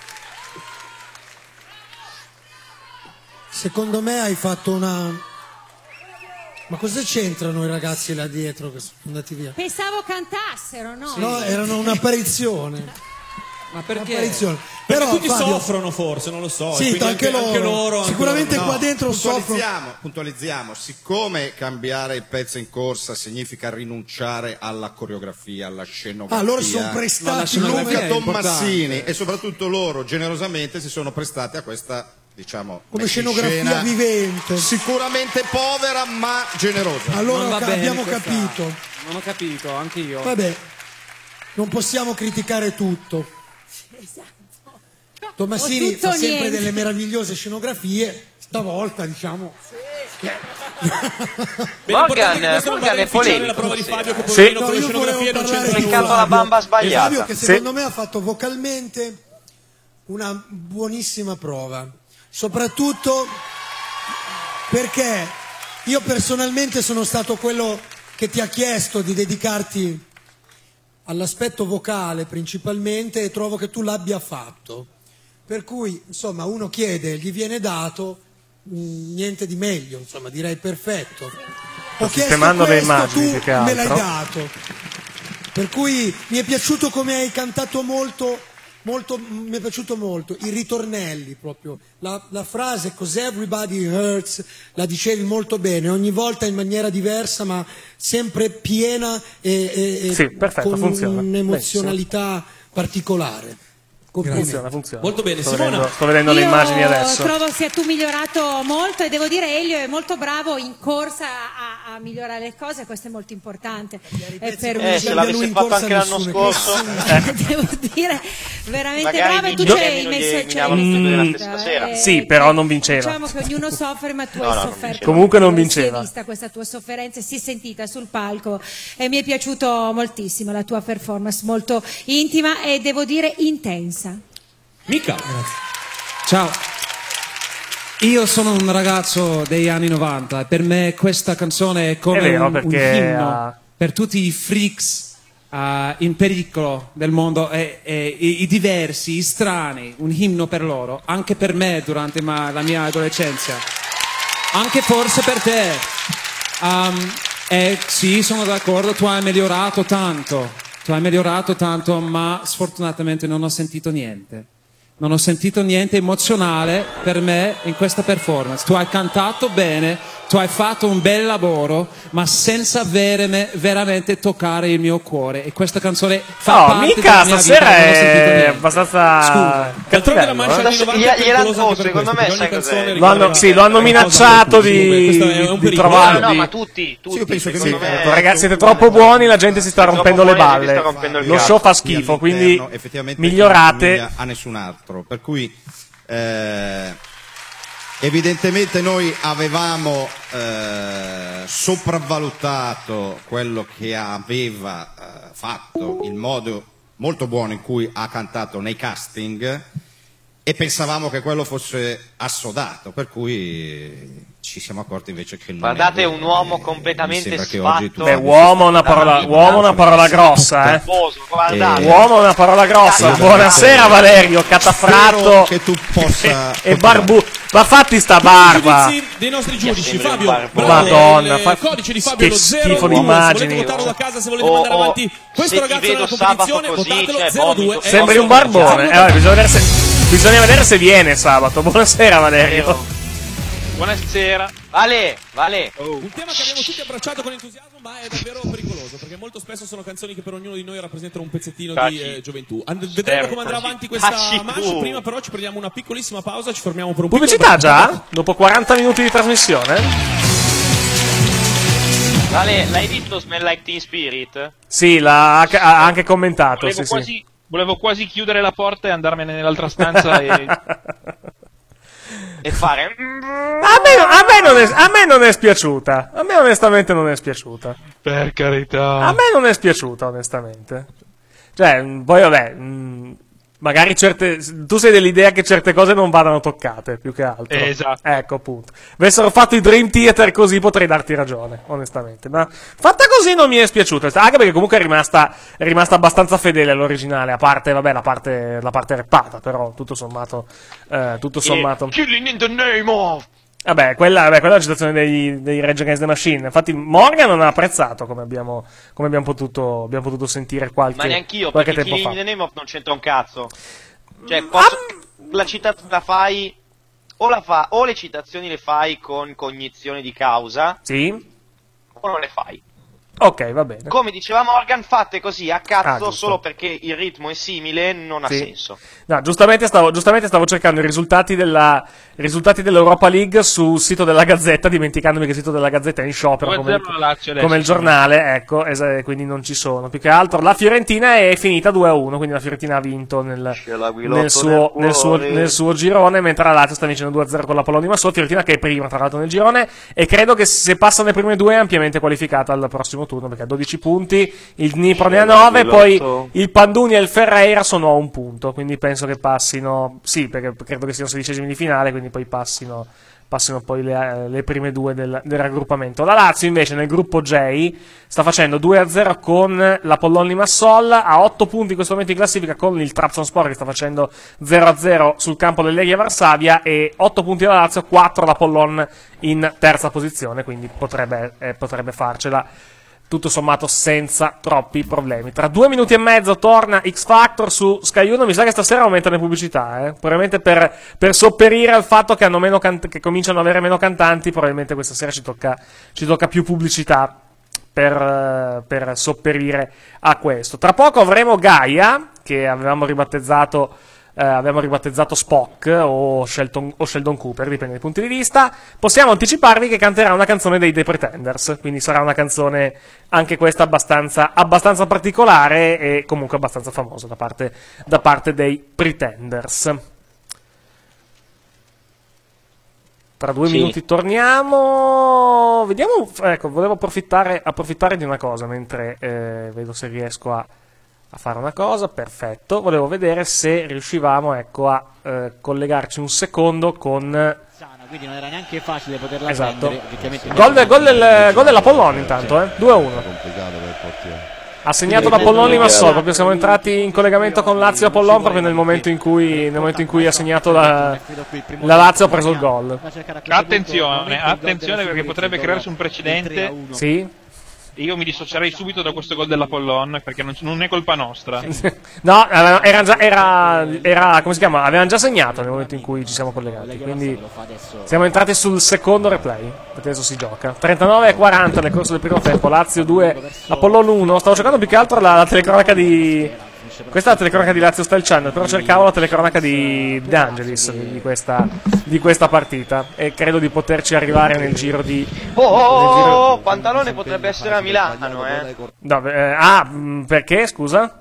Secondo me hai fatto una... Ma cosa c'entrano i ragazzi là dietro che sono andati via? Pensavo cantassero, no? No, erano un'apparizione. Ma perché? Un'apparizione. Perché Però tutti Fabio... soffrono forse, non lo so. Sì, e quindi anche loro. Sicuramente qua dentro puntualizziamo, siccome cambiare il pezzo in corsa significa rinunciare alla coreografia, alla scenografia. Loro sono prestati. Luca Tommasini e soprattutto loro generosamente si sono prestati a questa, diciamo, come scenografia vivente. Sicuramente povera ma generosa. Allora abbiamo questa. capito. Non ho capito, anche io. Vabbè, non possiamo criticare tutto. Esatto. Tommasini fa sempre delle meravigliose scenografie, stavolta diciamo. Morgan è polemico. La prova di Fabio che Sì. con le scenografie non c'entra Cliccato la bamba sbagliata. Fabio che secondo me ha fatto vocalmente una buonissima prova, soprattutto perché io personalmente sono stato quello che ti ha chiesto di dedicarti all'aspetto vocale principalmente e trovo che tu l'abbia fatto. Per cui, insomma, uno chiede, gli viene dato, niente di meglio, insomma, direi perfetto. Ho chiesto le questo, immagini, tu più che altro. me l'hai dato. Per cui mi è piaciuto come hai cantato molto, mi è piaciuto molto, i ritornelli proprio, la frase 'cause everybody hurts, la dicevi molto bene, ogni volta in maniera diversa ma sempre piena e sì, perfetto, con funziona. un'emozionalità particolare. Funziona. Molto bene, sto Simona. vedendo le immagini adesso. Trovo sia tu migliorato molto e devo dire Elio è molto bravo in corsa a migliorare le cose, questo è molto importante. Se l'avesse fatto anche l'anno scorso. Devo dire veramente Magari bravo e tu vince, ci hai messo della sera. Sì, però non vinceva. Diciamo che ognuno soffre ma tu No, hai no, sofferto. Comunque non vinceva. Si è vista questa tua sofferenza, si è sentita sul palco e mi è piaciuto moltissimo la tua performance, molto intima e devo dire intensa. Mica. Ciao. Io sono un ragazzo degli anni 90 e per me questa canzone è come un inno per tutti i freaks in pericolo del mondo e i diversi, i strani, un inno per loro, anche per me durante la mia adolescenza, anche forse per te. Sì, sono d'accordo, tu hai migliorato tanto, ma sfortunatamente non ho sentito niente. Non ho sentito niente emozionale per me in questa performance. Tu hai cantato bene, tu hai fatto un bel lavoro, ma senza veramente toccare il mio cuore. E questa canzone fa parte della mia stasera vita. È abbastanza cattivello. Secondo me sai cos'è? Lo hanno minacciato di trovarlo. No, ma tutti io penso che ragazzi, siete troppo buoni, la gente si sta rompendo le balle. Lo show fa schifo, quindi migliorate. A nessun altro. Per cui evidentemente noi avevamo sopravvalutato quello che aveva fatto, il modo molto buono in cui ha cantato nei casting, e pensavamo che quello fosse assodato, per cui ci siamo accorti invece che non guardate, è un uomo completamente sfatto. Beh, uomo è una parola grossa, uomo è una parola grossa. Buonasera Valerio, catafratto che tu possa e barbu. Ma fatti sta barba. I dei nostri giudici, Fabio. Madonna, il codice di Fabio che lo 01. schifo di immagini. Se volete votarlo da casa, se volete mandare avanti questo ragazzo nella competizione, votatelo 02. Sembri un barbone. Bisogna vedere se viene sabato. Buonasera Valerio. Buonasera. Vale. Un tema che abbiamo tutti abbracciato con entusiasmo, ma è davvero pericoloso, perché molto spesso sono canzoni che per ognuno di noi rappresentano un pezzettino di gioventù. Vedremo come andrà avanti questa match. Prima però ci prendiamo una piccolissima pausa, ci fermiamo per un pubblicità già? Dopo 40 minuti di trasmissione? Vale, l'hai visto Smell Like Teen Spirit? Sì, ha anche commentato. Volevo quasi chiudere la porta e andarmene nell'altra stanza e fare. A me non è spiaciuta. A me onestamente non è spiaciuta. Per carità. A me non è spiaciuta onestamente. Cioè, poi vabbè, magari tu sei dell'idea che certe cose non vadano toccate, più che altro. Esatto. Ecco, appunto. Avessero fatto i Dream Theater così potrei darti ragione, onestamente. Ma fatta così non mi è spiaciuta. Anche perché comunque è rimasta abbastanza fedele all'originale, a parte, vabbè, la parte rappata, però tutto sommato. Killing in the name of. Vabbè, quella è la citazione dei Rage Against the Machine. Infatti Morgan non ha apprezzato, come abbiamo potuto sentire qualche tempo fa. Ma neanch'io, perché Killing in the name of non c'entra un cazzo. Cioè, la citazione la fai, o le citazioni le fai con cognizione di causa, sì, o non le fai. Ok, va bene. Come diceva Morgan, fatte così a cazzo solo perché il ritmo è simile, non ha senso. No, giustamente stavo cercando i risultati dell'Europa League sul sito della Gazzetta, dimenticandomi che il sito della Gazzetta è in sciopero come il giornale, ecco, quindi non ci sono. Più che altro la Fiorentina è finita 2-1, quindi la Fiorentina ha vinto nel suo girone, mentre la Lazio sta vincendo 2-0 con la Polonia Massol. Fiorentina che è prima tra l'altro nel girone, e credo che se passano le prime due è ampiamente qualificata al prossimo turno, perché ha 12 punti, il Dnipro ne ha 9, poi il Panduni e il Ferreira sono a un punto, quindi penso che passino, sì, perché credo che siano 16esimi di finale, quindi poi passino poi le prime due del raggruppamento. La Lazio invece nel gruppo J sta facendo 2-0 con la Pollon Limassol, a 8 punti in questo momento in classifica con il Trabzonspor che sta facendo 0-0 sul campo del Legia Varsavia, e 8 punti la Lazio, 4 la Pollon in terza posizione, quindi potrebbe farcela tutto sommato senza troppi problemi. Tra 2 minuti e mezzo torna X Factor su Sky 1. Mi sa che stasera aumentano le pubblicità, probabilmente per sopperire al fatto che che cominciano ad avere meno cantanti. Probabilmente questa sera ci tocca più pubblicità per sopperire a questo. Tra poco avremo Gaia, che avevamo ribattezzato Spock o Sheldon Cooper, dipende dai punti di vista. Possiamo anticiparvi che canterà una canzone dei The Pretenders, quindi sarà una canzone anche questa abbastanza particolare e comunque abbastanza famosa da parte dei Pretenders. Tra 2 minuti torniamo. Vediamo, ecco, volevo approfittare di una cosa mentre vedo se riesco a a fare una cosa, perfetto. Volevo vedere se riuscivamo, ecco, a collegarci un secondo con... Quindi non era neanche facile poterla esatto. prendere. Gol dell'Apollon intanto, 2-1. Ha segnato l'Apollon Limassol, proprio siamo entrati in collegamento con Lazio Apollon proprio nel momento in cui ha segnato la Lazio, ha preso il gol. Attenzione perché potrebbe crearsi un precedente. Sì. Io mi dissocierei subito da questo gol dell'Apollon perché non è colpa nostra. No, era come si chiama? Avevano già segnato nel momento in cui ci siamo collegati. Quindi siamo entrati sul secondo replay. Perché adesso si gioca 39-40 nel corso del primo tempo. Lazio 2, Apollon 1. Stavo cercando più che altro la telecronaca di... Questa è la telecronaca di Lazio Style Channel, però cercavo la telecronaca di De-Angelis di questa partita e credo di poterci arrivare nel giro di... Pantalone potrebbe essere a Milano, perché, scusa?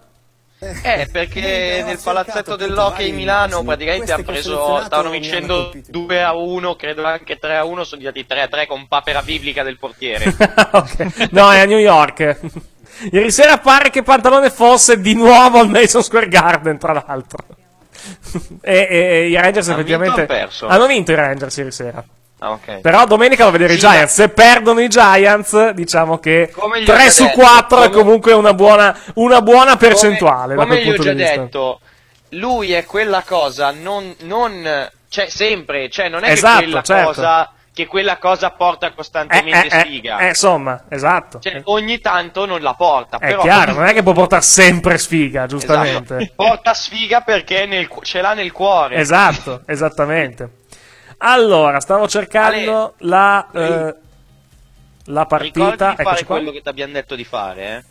Perché nel palazzetto dell'Hockey Milano praticamente ha preso, stavano vincendo 2-1, credo anche 3-1, sono diventati 3-3 con papera biblica del portiere. Okay. No, è a New York. Ieri sera pare che Pantalone fosse di nuovo al Madison Square Garden, tra l'altro. e i Rangers effettivamente hanno vinto i Rangers ieri sera. Okay. Però domenica va a vedere i Giants. Se perdono i Giants, diciamo che 3 su 4 è comunque una buona percentuale. Come gli ho già detto, lui è quella cosa non cioè sempre, cioè non è esatto, che quella certo. cosa che quella cosa porta costantemente sfiga. Insomma, esatto. Cioè, ogni tanto non la porta. È però chiaro, non è che può portare sempre sfiga, giustamente. Esatto. Porta sfiga perché ce l'ha nel cuore. Esatto, esattamente. Allora, stavo cercando la partita. Ricordi di fare quello che ti abbiamo detto di fare,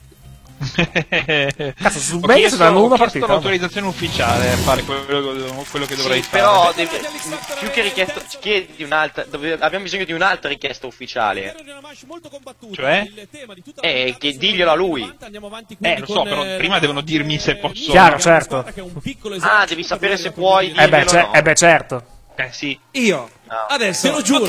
Cazzo, su Bene se danno una partita. l'autorizzazione ufficiale a fare quello che dovrei fare. Però più che richiesto, chiedi un'altra. Abbiamo bisogno di un'altra richiesta ufficiale. Cioè? Che diglielo a lui. Lo so, però prima devono dirmi se posso. Chiaro, certo. Devi sapere se puoi dirglielo o no. Certo. Sì. Io adesso te lo giuro.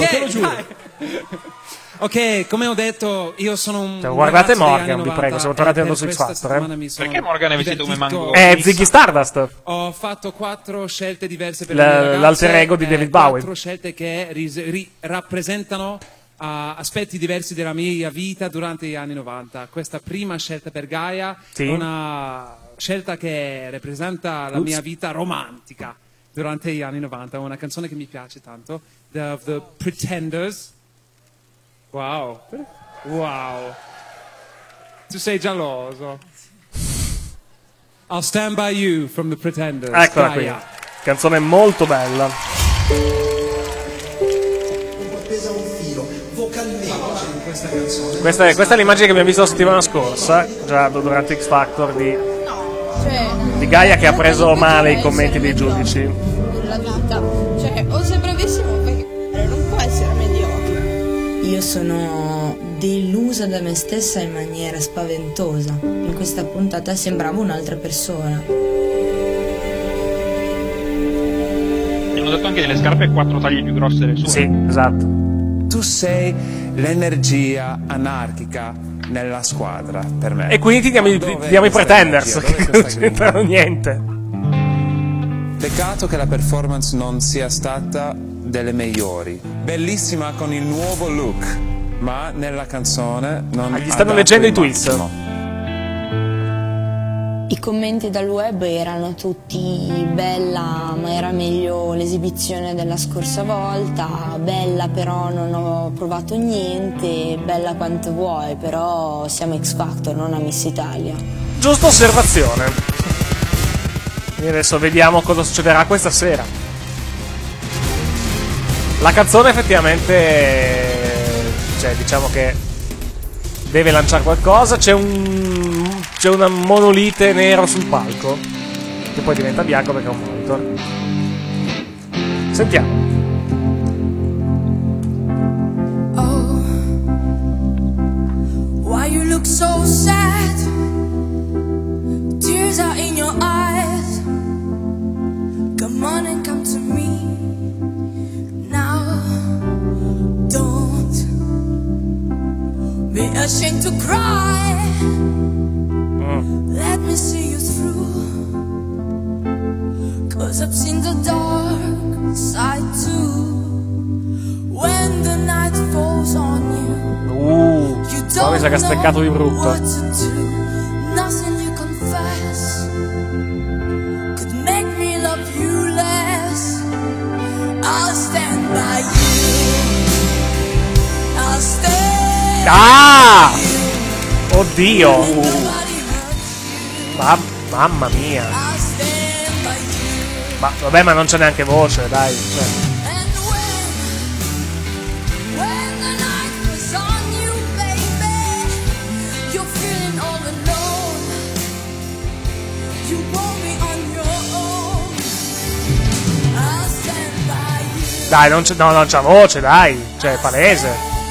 Ok, come ho detto, io sono un guardate Morgan, vi prego, siamo tornati allo Six Factor. Perché Morgan è vestito come Mango? Ziggy Stardust. Ho fatto 4 scelte diverse per l'alter ego di David Bowie. 4 scelte che rappresentano aspetti diversi della mia vita durante gli anni 90. Questa prima scelta per Gaia è una scelta che rappresenta la mia vita romantica durante gli anni 90. Una canzone che mi piace tanto, The Pretenders. Wow. Tu sei geloso. I'll Stand By You from The Pretenders. Eccola qui. Canzone molto bella. Questa è l'immagine che abbiamo visto la settimana scorsa, già durante X Factor di Gaia, che ha preso male i commenti dei giudici. La vita, o sei bravissimo perché non può essere mediocre. Io sono delusa da me stessa in maniera spaventosa. In questa puntata sembravo un'altra persona. Mi hanno detto anche delle scarpe 4 taglie più grosse delle sue. Sì, esatto. Tu sei l'energia anarchica nella squadra per me. E quindi diamo i Pretenders, che non c'entrano niente. Peccato che la performance non sia stata delle migliori. Bellissima con il nuovo look, ma nella canzone non gli stanno leggendo i tweets. I commenti dal web erano tutti bella, ma era meglio l'esibizione della scorsa volta, bella però non ho provato niente, bella quanto vuoi, però siamo X Factor, non a Miss Italia. Giusta osservazione. E adesso vediamo cosa succederà questa sera. La canzone effettivamente, diciamo che deve lanciare qualcosa. C'è una monolite nero sul palco, che poi diventa bianco perché è un monitor. Sentiamo. Oh, why you look so sad? Tears are in your eyes. Come on and come to me now. Don't be ashamed to cry. Let me see you 'Cause I've seen the dark side too. When the night falls on you, you Qua mi sa che ha steccato di brutto. what to do. Nothing you confess could make me love you less. I'll stand by you. I'll stand Ah! Oddio! Mamma mia! I'll stand by you. Ma vabbè, ma non c'è neanche voce, dai. Cioè. When the night was on you, baby, you're feeling all alone. You want me on your own. I'll stand by you. Dai, non c'ha voce, dai. Cioè, è palese.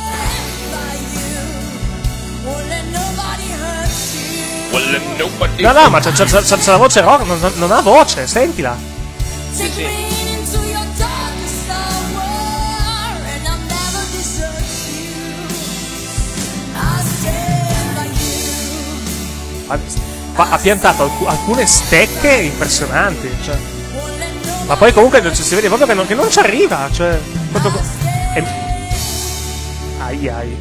Won't let nobody hurt you. No, ma c'ha la voce rock, non ha voce, sentila. Take me into your darkest hour, and I'll never desert you. I'll stand by you. Ha piantato alcune stecche impressionanti. Cioè. Ma poi comunque si vede proprio che non ci arriva. Cioè, ai ai.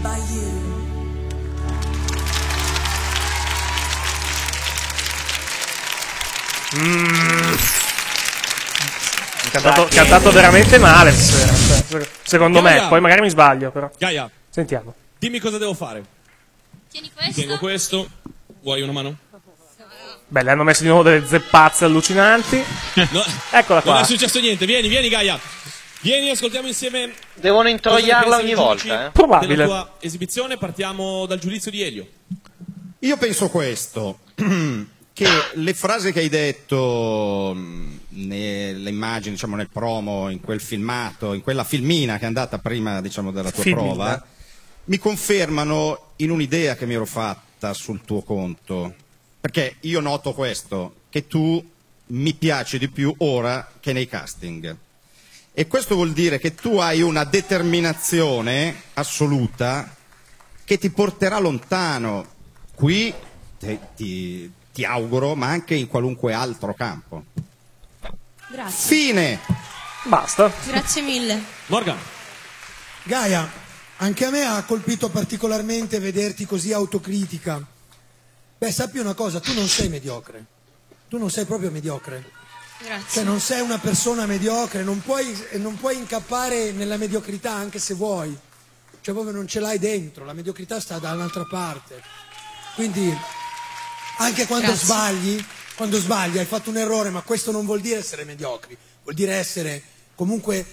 Cantato veramente male stasera, cioè, secondo me, poi magari mi sbaglio, però. Gaia, sentiamo. Dimmi cosa devo fare. Tieni questo. Tengo questo. Vuoi una mano? Beh, le hanno messo di nuovo delle zeppazze allucinanti. No, Eccola qua. non è successo niente. Vieni Gaia. Vieni, ascoltiamo insieme. Devono introiarla ogni volta, Probabile. Della tua esibizione partiamo dal giudizio di Elio. Io penso questo, che le frasi che hai detto nelle immagini, diciamo nel promo, in quel filmato, in quella filmina che è andata prima, diciamo, della tua prova, mi confermano in un'idea che mi ero fatta sul tuo conto. Perché io noto questo, che tu mi piaci di più ora che nei casting. E questo vuol dire che tu hai una determinazione assoluta che ti porterà lontano. Qui ti auguro, ma anche in qualunque altro campo. Grazie. Fine. Basta. Grazie mille. Morgan. Gaia, anche a me ha colpito particolarmente vederti così autocritica. Beh, sappi una cosa, tu non sei mediocre. Tu non sei proprio mediocre. Grazie. Cioè non sei una persona mediocre, non puoi incappare nella mediocrità anche se vuoi. Cioè proprio non ce l'hai dentro, la mediocrità sta da un'altra parte. Quindi anche quando sbagli hai fatto un errore, ma questo non vuol dire essere mediocri, vuol dire essere comunque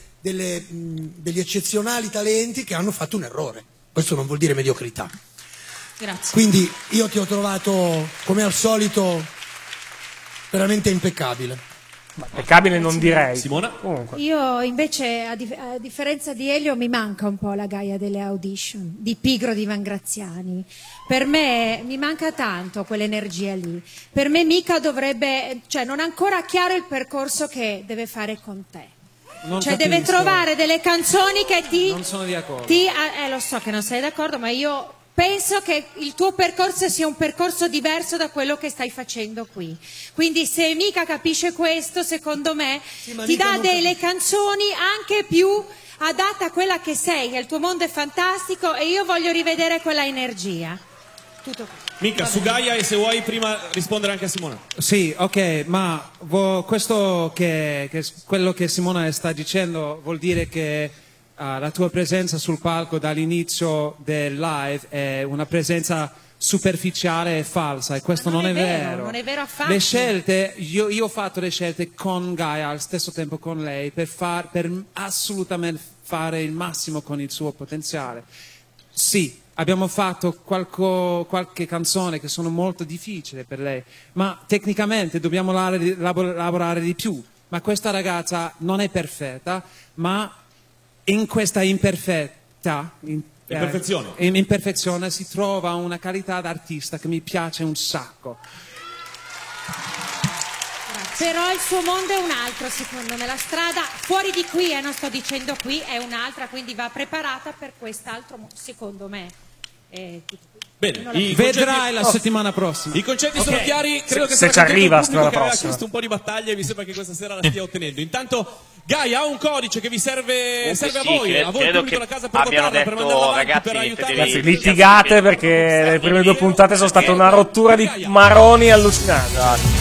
degli eccezionali talenti che hanno fatto un errore. Questo non vuol dire mediocrità. Grazie. Quindi io ti ho trovato, come al solito, veramente impeccabile. Impeccabile non direi. Simona? Comunque. Io invece, a differenza di Elio, mi manca un po' la Gaia delle audition, di Pigro di Ivan Graziani. Per me mi manca tanto quell'energia lì. Per me Mika dovrebbe, cioè non ha ancora chiaro il percorso che deve fare con te. Cioè deve trovare delle canzoni che ti... Non sono di accordo. Lo so che non sei d'accordo, ma io penso che il tuo percorso sia un percorso diverso da quello che stai facendo qui. Quindi se Mika capisce questo, secondo me, ti dà delle canzoni anche più adatte a quella che sei. Il tuo mondo è fantastico e io voglio rivedere quella energia. Tutto qui. Mica, su Gaia, e se vuoi prima rispondere anche a Simona. Sì, ok, ma quello che Simona sta dicendo vuol dire che la tua presenza sul palco dall'inizio del live è una presenza superficiale e falsa, e questo non è vero. Non è vero affatto. Le scelte, io ho fatto le scelte con Gaia, allo stesso tempo con lei, per assolutamente fare il massimo con il suo potenziale. Sì, abbiamo fatto qualche canzone che sono molto difficili per lei, ma tecnicamente dobbiamo lavorare di più. Ma questa ragazza non è perfetta, ma in questa imperfezione si trova una qualità d'artista che mi piace un sacco. Però il suo mondo è un altro, secondo me. La strada fuori di qui, non sto dicendo qui, è un'altra, quindi va preparata per quest'altro mondo, secondo me. Bene, vedrai la settimana prossima. I concetti sono chiari, credo che se sarà ci arriva contento il pubblico che aveva prossima. chiesto un po' di battaglia e mi sembra che questa sera la stia ottenendo. Intanto Gaia ha un codice che vi serve a voi, a voi credo pubblico che della casa per abbiano votarla, per mandarla detto avanti, ragazzi, per aiutare. Ragazzi, litigate perché le prime 2 puntate sono state una rottura di maroni allucinante.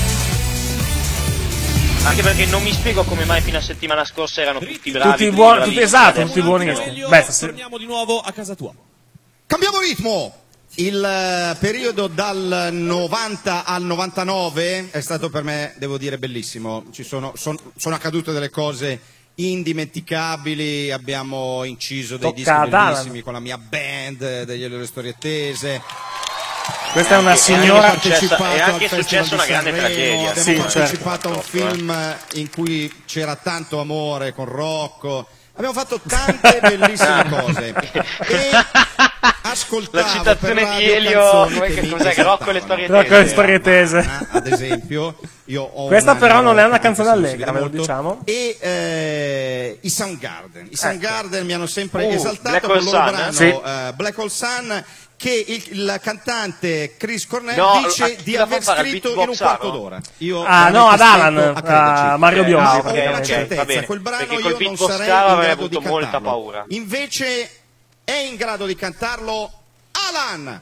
Anche perché non mi spiego come mai fino a settimana scorsa erano tutti bravi. Tutti buoni, tutti esatto, tutti buonissimi. Beh, torniamo di nuovo a casa tua. Cambiamo ritmo. Il periodo dal 90 al 99 è stato per me, devo dire, bellissimo. Sono accadute delle cose indimenticabili. Abbiamo inciso dei dischi bellissimi con la mia band delle storie tese. Questa è una signora. È anche successo una grande tragedia. Abbiamo partecipato a un film in cui c'era tanto amore con Rocco. Abbiamo fatto tante bellissime cose. E ascoltavo la citazione per di radio Elio, canzoni cos'è che Rocco e le storie Rocco e le storie tese. tese. Ad esempio, io ho questa un però anno non è una che canzone si vede allegra, ve lo molto. diciamo. E i Soundgarden. I Soundgarden mi hanno sempre esaltato Black con Hole il loro Sun, brano Sì. Black Hole Sun, che il cantante Chris Cornell No, dice di la aver fa fare il scritto in un beatbox, quarto no? d'ora. Io No, ad Alan, veramente stento a crederci. a Mario Biondi. Ho ok, una ok, certezza, va bene. quel brano Perché io col non beatbox sarei caro in avrei grado di avuto molta cantarlo. paura. Invece è in grado di cantarlo Alan.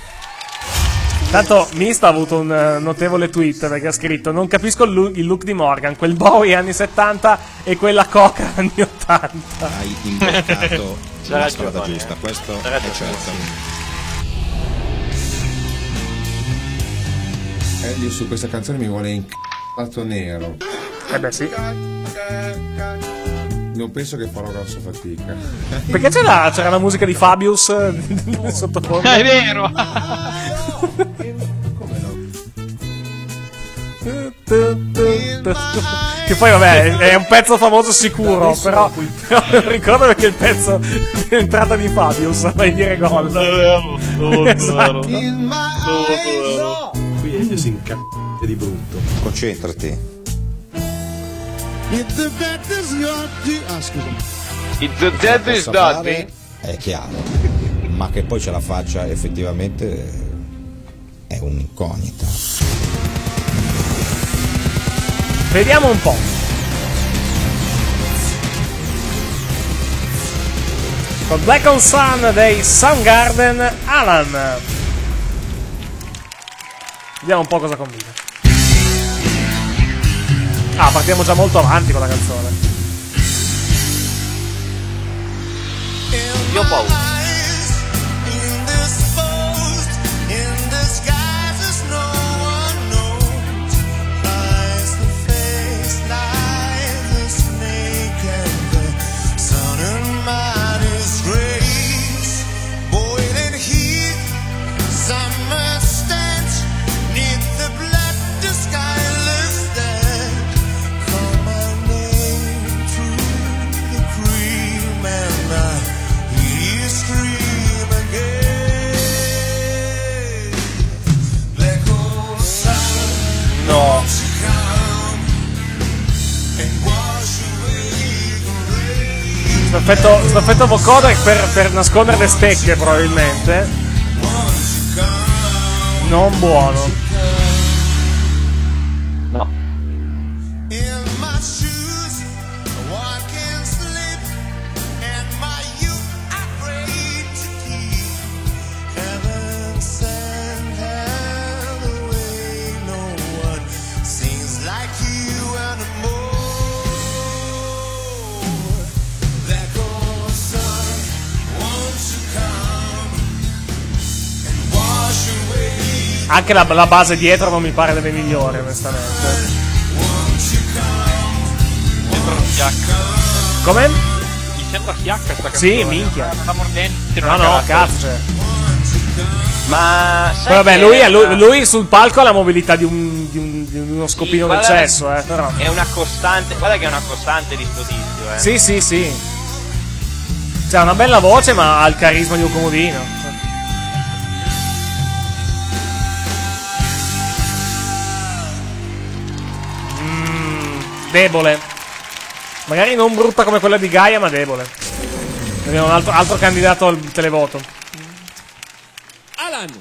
Tanto Mista ha avuto un notevole tweet perché ha scritto: non capisco il look di Morgan, quel Bowie anni 70 e quella Coca anni 80. Hai imboccato C'ha la strada ragione, giusta, questo c'ha è ragione. certo. Elio su questa canzone mi vuole incazzato nero. Beh sì. Non penso che farò grossa fatica. Perché c'era la musica di Fabius nel sottofondo? È vero! Che poi vabbè è un pezzo famoso sicuro, però non ricordo perché il pezzo è entrata di Fabius vai dire gol. Esatto. Qui Elio si incazza di brutto. Concentrati. If the death is your scusa. If the death is Fare, è chiaro, ma che poi ce la faccia effettivamente è un'incognita. Vediamo un po'. Con Black Hole Sun dei Soundgarden, Alan. Vediamo un po' cosa combina. Ah, partiamo già molto avanti con la canzone. Io ho paura. No. Sto effetto vocoder per nascondere le stecche probabilmente. Non buono. No. Anche la base dietro non mi pare delle migliori, onestamente. Sembra una fiacca. Come? Mi sembra fiacca sta canzone. Sì, minchia. Sta mordente. No, cazzo. Ma poi vabbè, lui sul palco ha la mobilità di uno scopino del cesso, però. È una costante, guarda che è una costante di sto tizio, Sì. C'ha una bella voce, ma ha il carisma di un comodino. Debole. Magari non brutta come quella di Gaia, ma debole. Vediamo un altro candidato al televoto. Alan, Alan.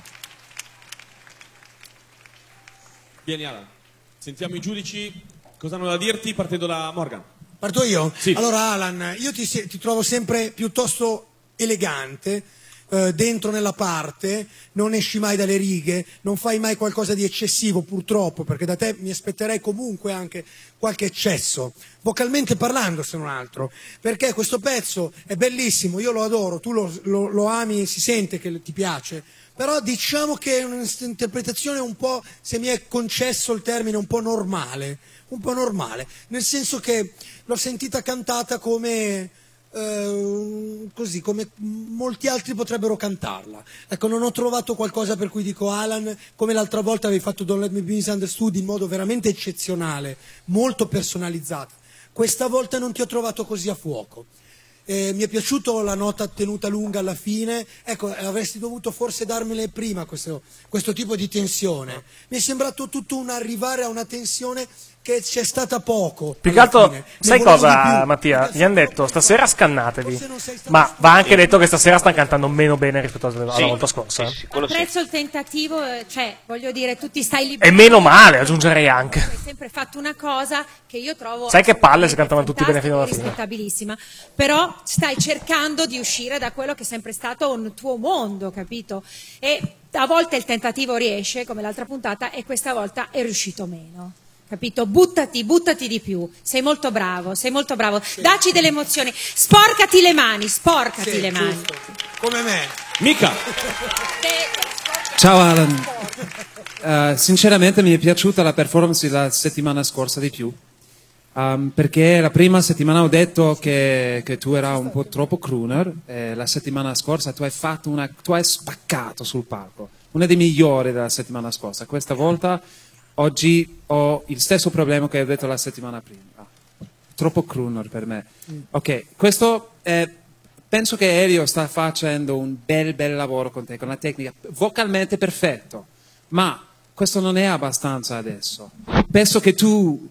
Vieni Alan. Sentiamo i giudici cosa hanno da dirti partendo da Morgan. Parto io? Sì. Allora Alan, io ti trovo sempre piuttosto elegante, dentro nella parte, non esci mai dalle righe, non fai mai qualcosa di eccessivo purtroppo, perché da te mi aspetterei comunque anche qualche eccesso, vocalmente parlando se non altro, perché questo pezzo è bellissimo, io lo adoro, tu lo ami, si sente che ti piace, però diciamo che è un'interpretazione un po', se mi è concesso il termine, un po' normale, nel senso che l'ho sentita cantata come... così come molti altri potrebbero cantarla. Ecco, non ho trovato qualcosa per cui dico Alan, come l'altra volta avevi fatto Don't Let Me Be Misunderstood in modo veramente eccezionale, molto personalizzato. Questa volta non ti ho trovato così a fuoco. Mi è piaciuto la nota tenuta lunga alla fine, ecco, avresti dovuto forse darmele prima questo tipo di tensione. Mi è sembrato tutto un arrivare a una tensione che c'è stata poco. Più che altro, sai cosa, Mattia? Gli hanno detto stasera scannatevi, ma va anche detto che stasera stanno cantando meno bene rispetto alla volta scorsa. Apprezzo il tentativo, cioè, voglio dire, tu ti stai E liberando. meno male, aggiungerei anche. Hai sempre fatto una cosa che io trovo... Sai che palle se cantavano tutti bene fino alla fine. Rispettabilissima, però stai cercando di uscire da quello che è sempre stato un tuo mondo, capito? E a volte il tentativo riesce, come l'altra puntata, e questa volta è riuscito meno. Capito? Buttati di più. Sei molto bravo, sì. Dacci delle emozioni. Sporcati le mani. Giusto. Come me. Mica. Ciao Alan. Sinceramente mi è piaciuta la performance della settimana scorsa di più. Perché la prima settimana ho detto che tu era un po' troppo crooner, e la settimana scorsa tu hai spaccato sul palco. Una dei migliori della settimana scorsa. Questa volta... Oggi ho il stesso problema che ho detto la settimana prima. Troppo crooner per me. Ok, questo penso che Elio sta facendo un bel lavoro con te, con la tecnica vocalmente perfetto, ma questo non è abbastanza adesso. Penso che tu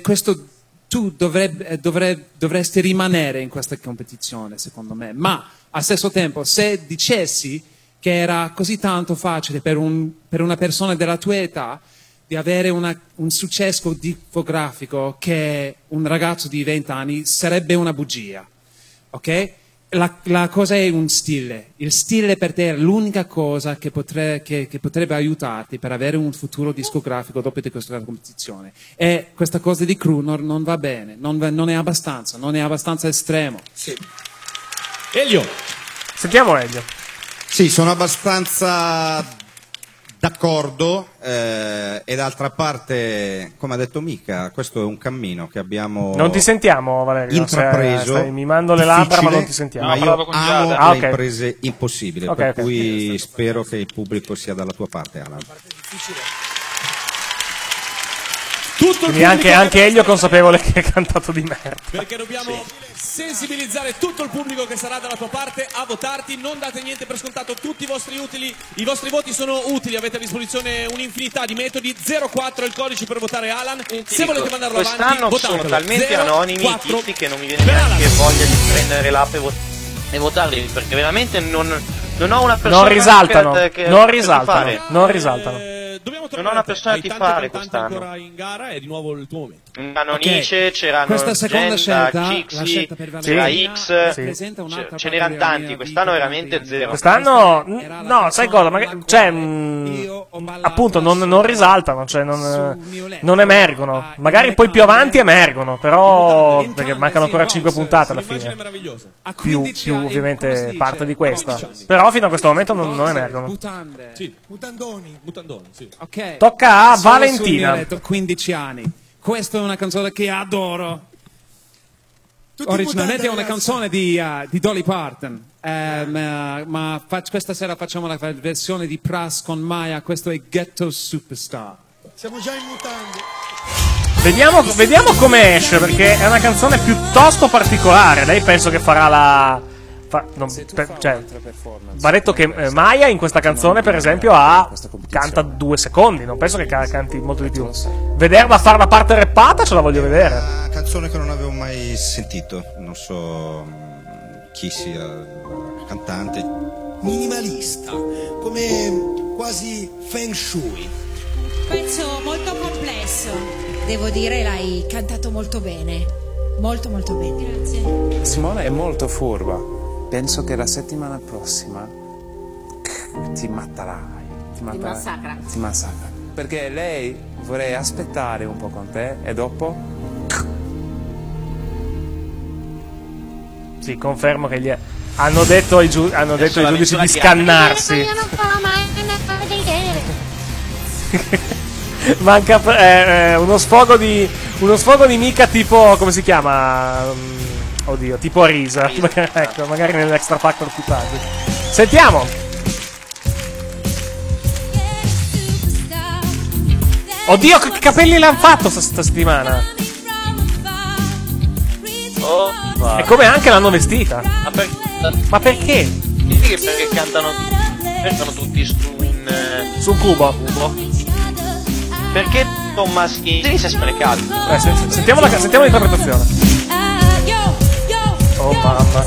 dovresti rimanere in questa competizione, secondo me, ma allo stesso tempo se dicessi che era così tanto facile per una persona della tua età di avere un successo discografico che un ragazzo di 20 anni sarebbe una bugia, ok? La cosa è un stile. Il stile per te è l'unica cosa che potrebbe aiutarti per avere un futuro discografico dopo di questa competizione. E questa cosa di crooner non va bene, non è abbastanza estremo. Sì. Elio. Sentiamo Elio. Sì, sono abbastanza... d'accordo, e d'altra parte, come ha detto Mica, questo è un cammino che abbiamo Non ti sentiamo, Valerio. intrapreso. Mi mando le labbra, ma non ti sentiamo. Ma io amo le okay. imprese impossibili, per cui spero che il pubblico sia dalla tua parte, Alan. Quindi anche Elio è consapevole che hai cantato di merda. Perché dobbiamo sensibilizzare tutto il pubblico che sarà dalla tua parte a votarti. Non date niente per scontato, tutti i vostri voti sono utili. Avete a disposizione un'infinità di metodi. 04 il codice per votare Alan. Se volete mandarlo avanti, quest'anno votatelo. sono talmente 0, anonimi 4, i tizi che non mi viene neanche voglia di prendere l'app e votarli, perché veramente non ho una persona Non risaltano. che Non risaltano. Non ho una persona di fare quest'anno. Ancora in gara è di nuovo il tuo momento. Canonice, c'erano Questa seconda scelta, Cixi, la scelta per c'era Valeria, X, presenta un'altra ce n'erano parte della tanti, mia quest'anno vita, veramente zero. Quest'anno, no, sai cosa? Appunto, non risaltano, cioè non emergono. Magari poi più avanti emergono, però perché mancano ancora 5 puntate alla fine. Più ovviamente parte di questa. Però fino a questo momento non emergono. Mutandoni, sì. Ok. Tocca a Solo Valentina. Ho detto 15 anni. Questa è una canzone che adoro. Originalmente è una canzone di Dolly Parton, ma questa sera facciamo la versione di Pras con Maya. Questo è Ghetto Superstar. Siamo già in mutande. Vediamo come esce, perché è una canzone piuttosto particolare. Lei penso che farà la... va detto che Maya in questa canzone, per esempio, canta 2 secondi. Non penso che canti molto di più. Vederla fare la parte rappata ce la voglio vedere. Una canzone che non avevo mai sentito. Non so chi sia cantante. Minimalista, come quasi feng shui. Pezzo molto complesso, devo dire, l'hai cantato molto bene, molto molto bene. Grazie. Simona è molto furba, penso che la settimana prossima ti matterai, ti massacra, perché lei vorrei aspettare un po' con te e dopo... Sì, confermo che hanno detto ai giudici di scannarsi. Io non farò mai Manca uno sfogo di mica tipo, come si chiama? Oddio, tipo Arisa. Ecco, magari nell'Extra Factor più tardi. Sentiamo. Oddio, che capelli l'hanno fatto sta settimana. Oh, e come anche l'hanno vestita. Ma perché? Perché cantano tutti su un cubo. Perché sono maschi si è sprecato. Sentiamo l'interpretazione. Oh mamma.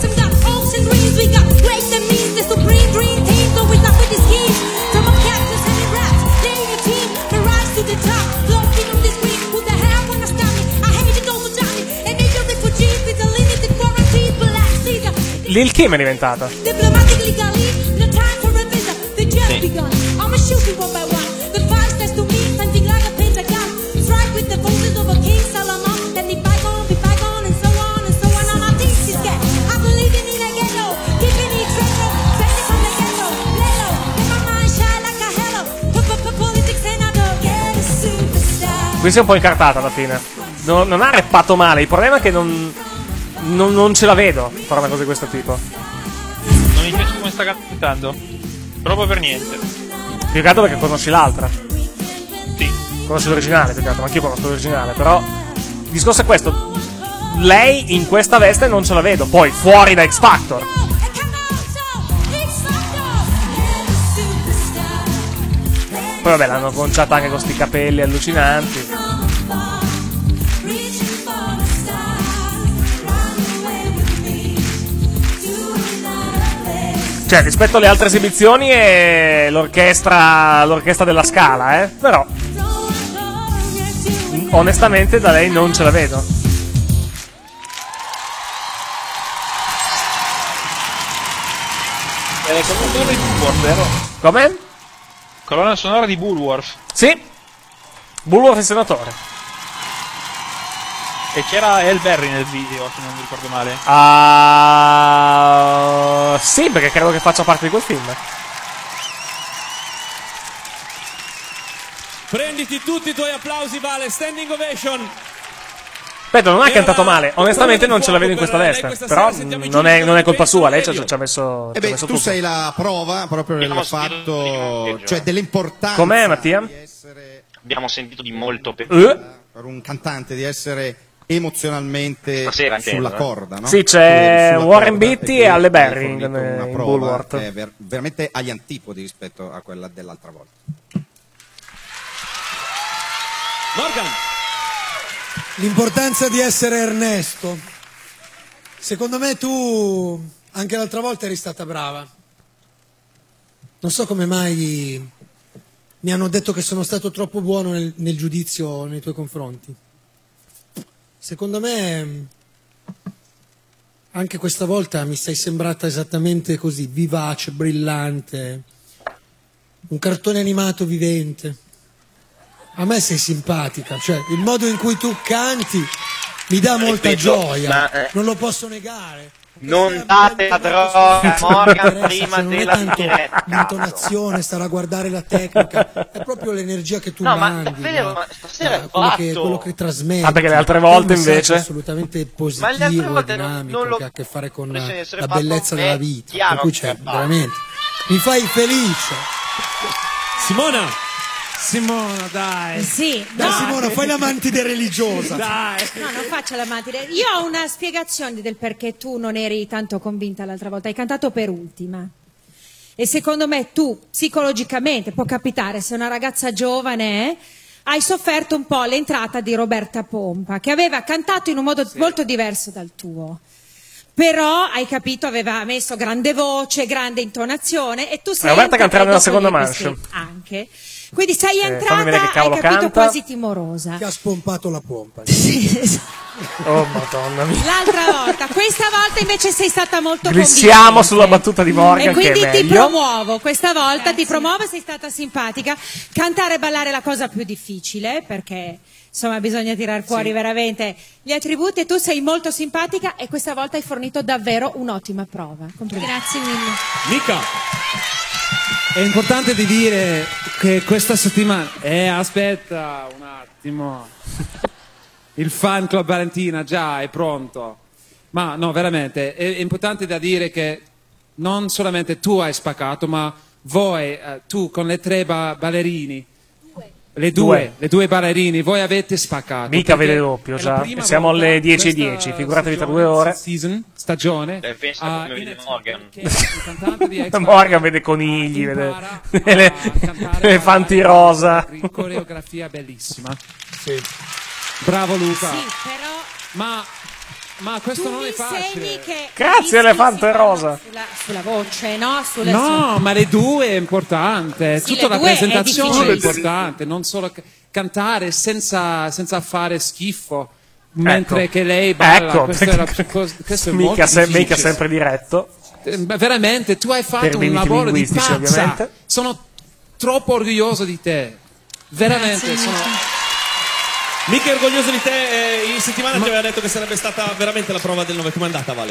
Lil Kim è diventata. Qui si è un po' incartata alla fine. Non ha rappato male. Il problema è che non ce la vedo fare una cosa di questo tipo. Non mi piace come sta cantando. Proprio per niente. Più che altro perché conosci l'altra. Sì. Conosci l'originale, più che altro. Anch'io conosco l'originale. Però il discorso è questo. Lei in questa veste non ce la vedo. Poi fuori da X Factor. Poi vabbè, l'hanno conciata anche con sti capelli allucinanti. Cioè, rispetto alle altre esibizioni è l'orchestra della Scala, però onestamente da lei non ce la vedo. Colonna di Bulworth, vero? Come? Colonna sonora di Bulworth. Sì, Bulworth il senatore. E c'era El Berry nel video, se non mi ricordo male. Sì, perché credo che faccia parte di quel film. Prenditi tutti i tuoi applausi, Vale. Standing ovation. Aspetta, non ha cantato male. Onestamente non ce la vedo in questa veste. Però non è colpa sua. Lei ci ha messo. Tu tutto. sei la prova proprio del fatto, cioè dell'importanza. Com'è, Mattia? Abbiamo sentito di molto per un cantante di essere emozionalmente sulla corda, no? Sì, c'è Warren Beatty e Halle Berry in una prova Bulworth. che è veramente agli antipodi rispetto a quella dell'altra volta. Morgan. L'importanza di essere Ernesto. Secondo me tu anche l'altra volta eri stata brava. Non so come mai mi hanno detto che sono stato troppo buono nel giudizio nei tuoi confronti. Secondo me anche questa volta mi sei sembrata esattamente così, vivace, brillante, un cartone animato vivente. A me sei simpatica, cioè il modo in cui tu canti mi dà molta gioia, non lo posso negare. Non date la droga, Morgan, prima della diretta. L'intonazione, stare a guardare la tecnica, è proprio l'energia che tu mandi. Ma vero, ma stasera è quello che trasmetti. Ah, perché le altre volte invece assolutamente positivo e dinamico che ha a che fare con la bellezza della vita. Per cui c'è, veramente. Mi fai felice. Simona, dai. Sì, dai, Simona, fai la mantide religiosa. Dai. No, non faccio la mantide. Io ho una spiegazione del perché tu non eri tanto convinta l'altra volta. Hai cantato per ultima. E secondo me tu, psicologicamente, può capitare, se una ragazza giovane hai sofferto un po' l'entrata di Roberta Pompa, che aveva cantato in un modo molto diverso dal tuo. però hai capito, aveva messo grande voce, grande intonazione e tu sei Roberta canterà nella seconda manche anche. Quindi sei fammi entrata, vedere che cavolo hai capito, canta. quasi timorosa. Ti ha spompato la pompa. Oh madonna mia. L'altra volta, questa volta invece sei stata molto Glissiamo convincente. sulla battuta di Morgan, e quindi che è ti meglio. promuovo, questa volta ti promuovo, sei stata simpatica. Cantare e ballare è la cosa più difficile, perché insomma bisogna tirar fuori veramente gli attributi, e tu sei molto simpatica e questa volta hai fornito davvero un'ottima prova. Grazie mille. Mica. È importante di dire che questa settimana... aspetta un attimo. Il fan club Valentina già è pronto. Ma no, veramente, è importante da dire che non solamente tu hai spaccato, ma voi, tu con le tre ballerini, le due ballerini, voi avete spaccato. Mica vede doppio già. E siamo alle 10:10, figuratevi tra 2 ore. Stagione. Pensa come vede Morgan. Morgan vede conigli, vede elefanti rosa. Coreografia bellissima. Sì. Bravo Luca. Sì, però... Ma questo non è facile. Grazie elefante rosa. Sulla voce, no? No, ma le due è importante. Sì, tutta la due è presentazione è difficile. importante, non solo cantare senza fare schifo mentre che lei balla. Questo è molto difficile. Mica sempre diretto. Veramente, tu hai fatto un lavoro di pazza. Ovviamente. Sono troppo orgoglioso di te. Veramente sono... Mica è orgoglioso di te, in settimana ti aveva detto che sarebbe stata veramente la prova del 9. Com'è andata, Vale?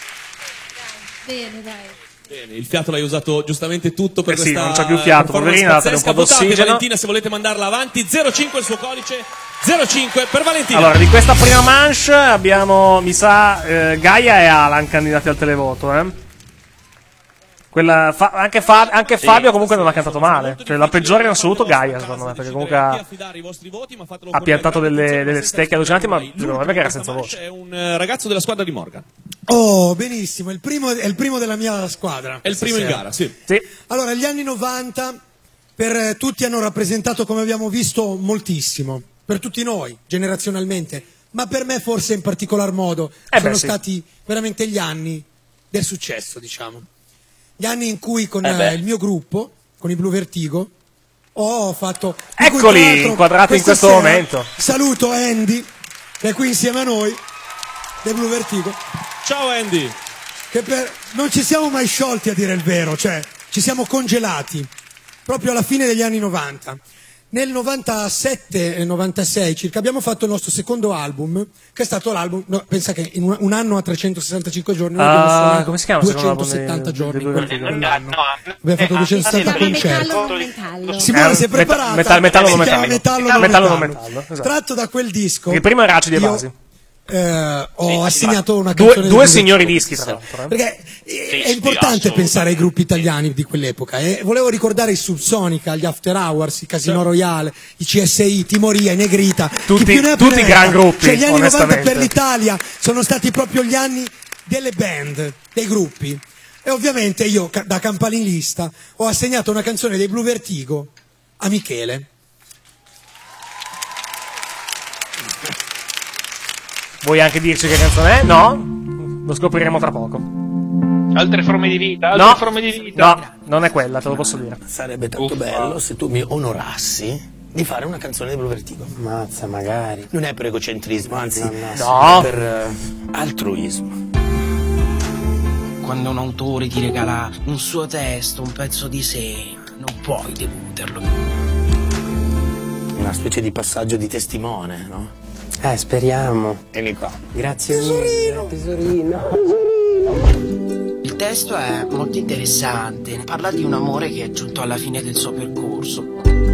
Bene, dai. Bene, il fiato l'hai usato giustamente tutto per questa... Sì, non c'è più fiato, poverina, datele un po' d'ossigeno. Valentina, se volete mandarla avanti, 05 il suo codice, 05 per Valentina. Allora, di questa prima manche abbiamo, mi sa, Gaia e Alan candidati al televoto, Quella anche Fabio comunque non ha cantato male. Cioè la peggiore in assoluto Gaia, secondo me, perché comunque ha piantato delle stecche allucinanti, ma secondo me perché era senza voce. È un ragazzo della squadra di Morgan. Oh, benissimo, è il primo della mia squadra. È il primo in gara, sì. Allora, gli anni 90 per tutti hanno rappresentato, come abbiamo visto, moltissimo. Per tutti noi, generazionalmente, ma per me forse in particolar modo sono stati veramente gli anni del successo, diciamo. Gli anni in cui con il mio gruppo, con i Blue Vertigo, ho fatto... Eccoli, inquadrati in questo momento. Saluto Andy, che è qui insieme a noi, dei Blue Vertigo. Ciao Andy! Non ci siamo mai sciolti, a dire il vero, cioè ci siamo congelati, proprio alla fine degli anni 90. Nel 97 e 96 circa abbiamo fatto il nostro secondo album, che è stato l'album, pensa che in un anno a 365 giorni noi abbiamo suonato come si chiama 270 giorni. Abbiamo fatto 270 concerti. Simone, Simone, sei preparata? Metallo non metallo. Esatto. Tratto da quel disco. Il primo era Acidi e Basi. Ho assegnato una canzone due signori dischi, tra l'altro. Perché è importante pensare ai gruppi italiani di quell'epoca. Volevo ricordare i Subsonica, gli After Hours, i Casino Royale, i CSI, Timoria, i Negrita. Tutti gran gruppi. Cioè, gli anni 90 per l'Italia sono stati proprio gli anni delle band, dei gruppi. E ovviamente io, da campanilista, ho assegnato una canzone dei Blue Vertigo a Michele. Vuoi anche dirci che canzone è? No? Lo scopriremo tra poco. Altre forme di vita? No, non è quella, te lo posso dire. Sarebbe tanto bello se tu mi onorassi di fare una canzone di Blue Vertigo. Mazza, magari. Non è per egocentrismo, anzi, no. È per altruismo. Quando un autore ti regala un suo testo, un pezzo di sé, non puoi deluderlo. Una specie di passaggio di testimone, no? Speriamo. Vieni qua. Grazie mille. Tesorino. Il testo è molto interessante. Parla di un amore che è giunto alla fine del suo percorso.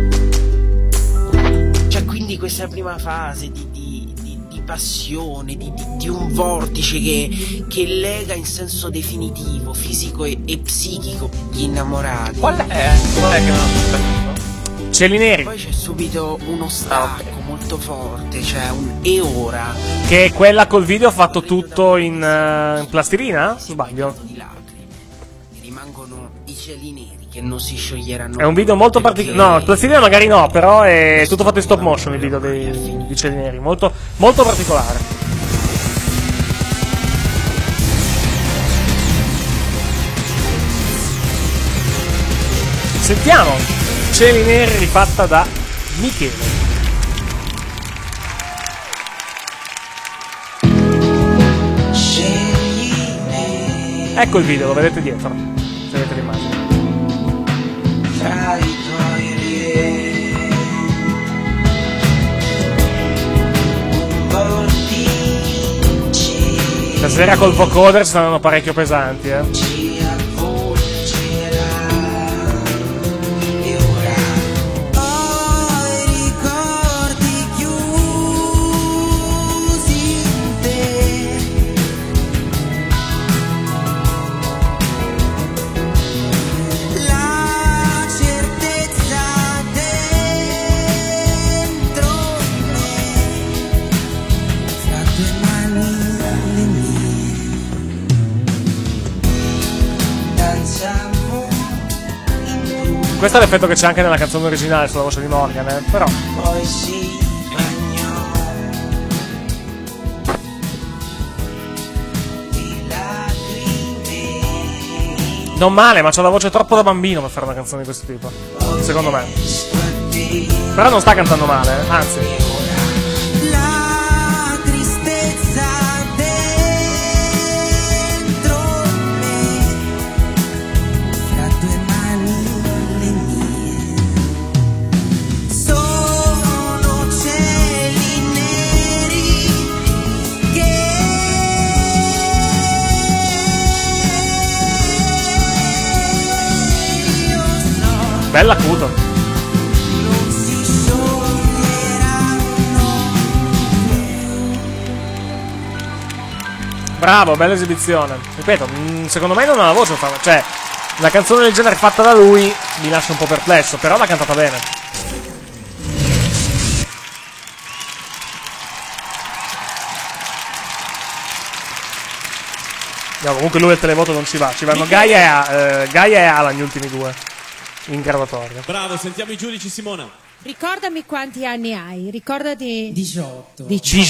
C'è quindi questa prima fase di passione, di un vortice che lega in senso definitivo, fisico e psichico gli innamorati. Qual è? Qual è che non ho Cieli neri. Poi c'è subito uno stacco molto forte, cioè un e ora. Che è quella col video fatto tutto in plastilina? Sbaglio. Rimangono i cieli neri che non si scioglieranno. È un video molto particolare. No, plastilina magari no, però è tutto fatto in stop motion il video di cieli neri. Molto, molto particolare. Sentiamo Cieli Neri rifatta da Michele. Ecco il video, lo vedete dietro, se vedete l'immagine. Stasera col vocoder saranno parecchio pesanti, Questo è l'effetto che c'è anche nella canzone originale sulla voce di Morgan, però. Non male, ma c'ha la voce troppo da bambino per fare una canzone di questo tipo, secondo me. Però non sta cantando male, anzi. Bella acuto. Bravo, bella esibizione. Ripeto, secondo me non ha la voce, cioè la canzone del genere fatta da lui mi lascia un po' perplesso, però l'ha cantata bene. No, comunque lui al televoto non ci va, ci vanno Gaia e Alan gli ultimi due in graduatoria. Bravo, sentiamo i giudici, Simona. Ricordami quanti anni hai, ricordati... 18.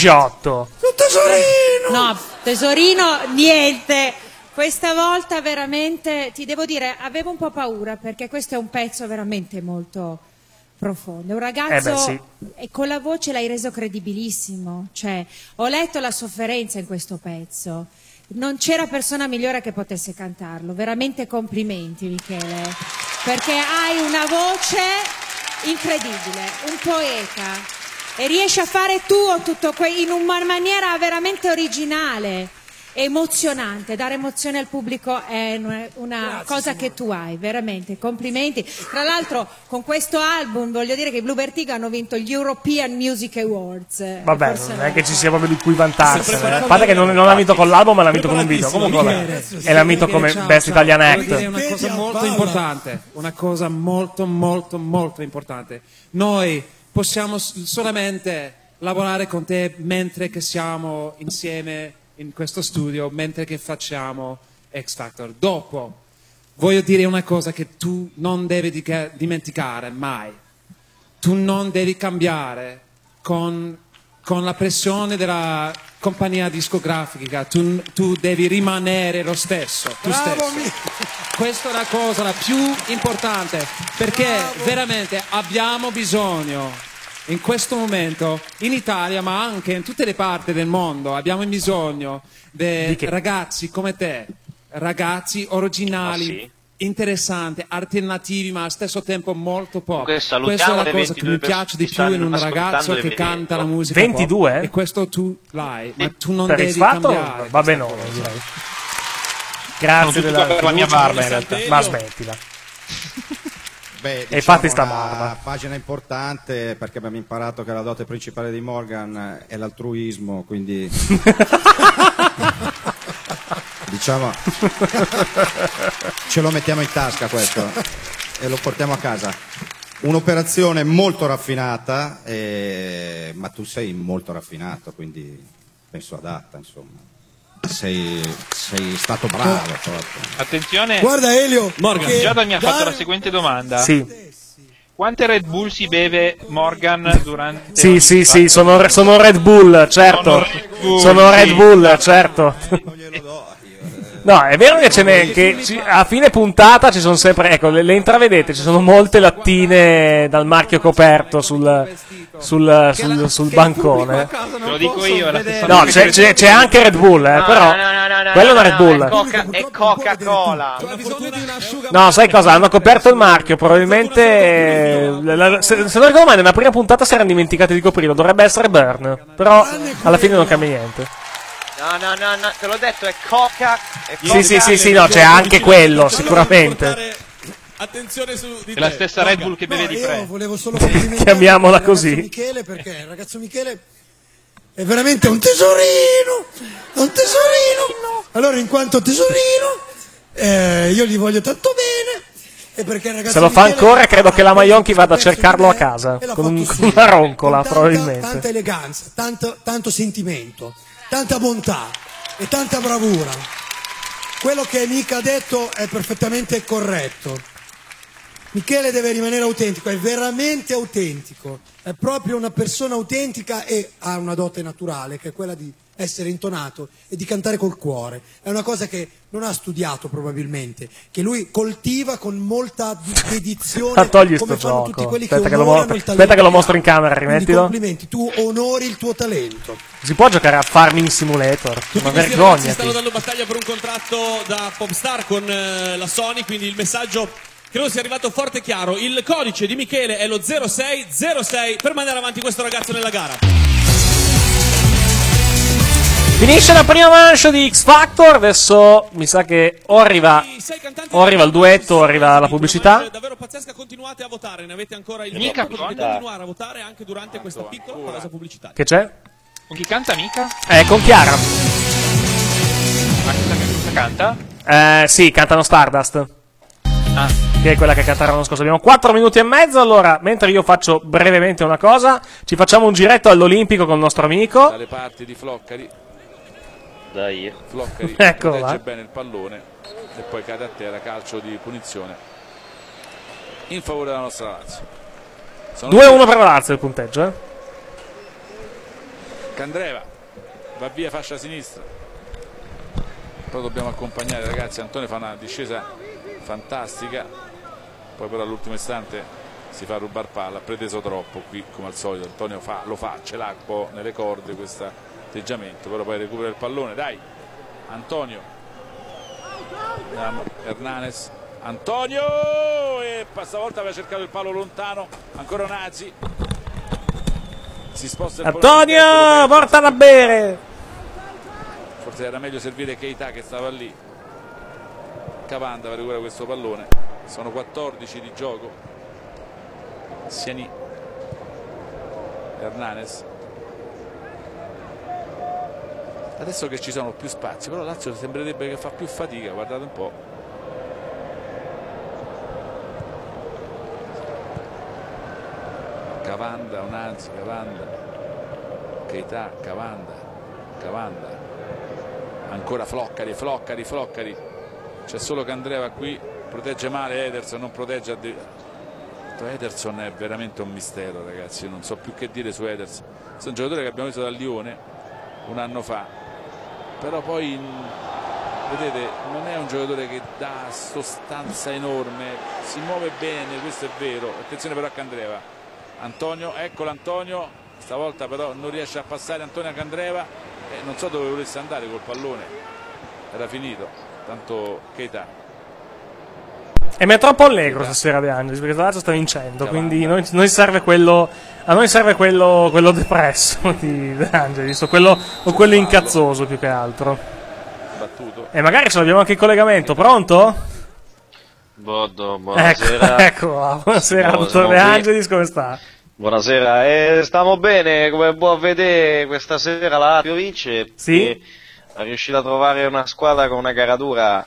18. Tesorino! No, tesorino, niente. Questa volta veramente, ti devo dire, avevo un po' paura perché questo è un pezzo veramente molto profondo. Un ragazzo sì. E con la voce l'hai reso credibilissimo. Cioè, ho letto la sofferenza in questo pezzo. Non c'era persona migliore che potesse cantarlo. Veramente complimenti, Michele. Perché hai una voce incredibile, un poeta, e riesci a fare tutto in una maniera veramente originale, emozionante. Dare emozione al pubblico è una cosa che tu hai, veramente, complimenti. Tra l'altro con questo album voglio dire che i Blue Vertigo hanno vinto gli European Music Awards. Vabbè, non è che ci sia proprio di cui vantarsene. A parte che non l'ha vinto con l'album, ma l'ha vinto con un video. Comunque vabbè. E l'ha vinto come Best Italian Act. È una cosa molto importante, una cosa molto molto molto importante. Noi possiamo solamente lavorare con te mentre che siamo insieme in questo studio, mentre che facciamo X Factor. Dopo voglio dire una cosa che tu non devi dimenticare mai. Tu non devi cambiare con la pressione della compagnia discografica. Tu devi rimanere lo stesso, tu stesso. Questa è la cosa la più importante, perché veramente abbiamo bisogno in questo momento in Italia, ma anche in tutte le parti del mondo, abbiamo bisogno di ragazzi come te, ragazzi originali, interessanti, alternativi, ma allo stesso tempo molto pop. Questa è la cosa che mi piace di più in un ragazzo che canta la musica 22? Pop. E questo tu l'hai, ma tu non devi cambiare. Va bene, direi. Grazie per la mia barba in realtà. Ma smettila. Beh, e infatti sta una barba. Pagina importante, perché abbiamo imparato che la dote principale di Morgan è l'altruismo, quindi diciamo ce lo mettiamo in tasca questo e lo portiamo a casa. Un'operazione molto raffinata, ma tu sei molto raffinato, quindi penso adatta, insomma. Sei stato bravo proprio. Attenzione, guarda Elio, Morgan Jordan mi ha fatto la seguente domanda. Sì. Quante Red Bull si beve Morgan durante... Sì, sono Red Bull, certo. Sono Red Bull, certo. No, è vero che a fine puntata ci sono sempre, ecco, le intravedete, ci sono molte lattine dal marchio coperto sul bancone. Te lo dico io, è la stessa No, c'è anche Red Bull, però quello è una Red Bull. È Coca-Cola. No, sai cosa? Hanno coperto il marchio, probabilmente se non ricordo male, nella prima puntata si erano dimenticati di coprirlo, dovrebbe essere Burn, però alla fine non cambia niente. No, te l'ho detto, è Coca. Sì, no, c'è anche quello, sicuramente. Attenzione su di te. È la stessa Red Bull che beve di Pre. Volevo solo complimentare chiamiamola così. Michele, perché il ragazzo Michele è veramente un tesorino. Allora, in quanto tesorino, io gli voglio tanto bene. E perché il ragazzo se lo fa Michele ancora, credo che la Maionchi vada a cercarlo a casa con una roncola, probabilmente. Tanta eleganza, tanto sentimento, tanta bontà e tanta bravura. Quello che Mica ha detto è perfettamente corretto. Michele deve rimanere autentico, è veramente autentico, è proprio una persona autentica e ha una dote naturale che è quella di essere intonato e di cantare col cuore. È una cosa che non ha studiato probabilmente, che lui coltiva con molta dedizione, togli come sto fanno gioco. tutti quelli Aspetta che onorano il talento. Aspetta che lo mostro in camera, rimettilo. Complimenti, tu onori il tuo talento. Si può giocare a Farming Simulator? Ma vergogna. Stanno dando battaglia per un contratto da Popstar con la Sony, quindi il messaggio credo sia arrivato forte e chiaro. Il codice di Michele è lo 0606 per mandare avanti questo ragazzo nella gara. Finisce la prima manche di X Factor, adesso mi sa che o arriva il duetto o arriva la pubblicità. Davvero pazzesca, continuate a votare, ne avete ancora il tempo, potete continuare a votare anche durante questa piccola pausa pubblicitaria. Che c'è? Con chi canta Mica? Con Chiara. Ma cosa canta? Sì, cantano Stardust. Che è quella che cantarono l'anno scorso. Abbiamo 4 minuti e mezzo. Allora, mentre io faccio brevemente una cosa, ci facciamo un giretto all'Olimpico con il nostro amico. Dalle parti di Floccari. Dai. Floccari Eccolo protegge là. bene il pallone e poi cade a terra, calcio di punizione in favore della nostra Lazio. 2-1 per la Lazio il punteggio, Candreva va via fascia sinistra, però dobbiamo accompagnare, ragazzi. Antonio fa una discesa fantastica, poi però all'ultimo istante si fa rubare palla, ha preteso troppo qui come al solito. Antonio lo fa, ce l'ha un po' nelle corde questo atteggiamento, però poi recupera il pallone, dai Antonio, Hernanes, Antonio, e stavolta aveva cercato il palo lontano, ancora Nazi, si sposta il Antonio, portala a bere. Forse era meglio servire Keita che stava lì. Cavanda va a recuperare questo pallone, sono 14 di gioco. Siani, Hernanes. Adesso che ci sono più spazi, però Lazio sembrerebbe che fa più fatica, guardate un po'. Cavanda, Onanzi, Cavanda, Keita, Cavanda, ancora Floccari. C'è solo Candreva qui, protegge male Ederson, non protegge Ederson è veramente un mistero, ragazzi. Io non so più che dire su Ederson. È un giocatore che abbiamo visto dal Lione un anno fa, però poi vedete non è un giocatore che dà sostanza enorme, si muove bene, questo è vero. Attenzione però a Candreva. Antonio, eccolo Antonio, stavolta però non riesce a passare Antonio a Candreva, non so dove volesse andare col pallone, era finito, tanto Keita. E mi è troppo allegro stasera De Angelis, perché la Lazio sta vincendo, quindi noi serve quello, a noi serve quello depresso di De Angelis, o quello incazzoso più che altro. Battuto. E magari ce l'abbiamo anche in collegamento, pronto? Buonasera. Ecco, buonasera dottor De Angelis, come sta? Buonasera, stiamo bene, come può vedere questa sera la Lazio vince. Sì? È riuscita a trovare una squadra con una caratura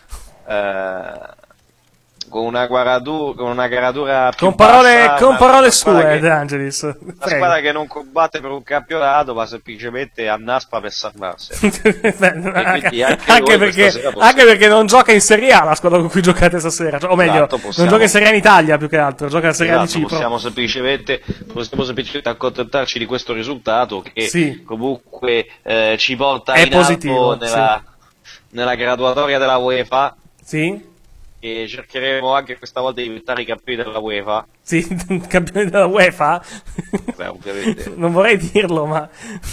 con una caratura più con parole bassa, sue, De Angelis. Una squadra che non combatte per un campionato, ma semplicemente annaspa per salvarsi. anche perché non gioca in Serie A la squadra con cui giocate stasera, o meglio, non gioca in Serie A in Italia più che altro, gioca in Serie A di Cipro. Possiamo semplicemente accontentarci di questo risultato che comunque ci porta in alto nella graduatoria della UEFA. Sì. E cercheremo anche questa volta di diventare i campioni della UEFA. Sì, campioni della UEFA? Beh, ovviamente. Non vorrei dirlo, ma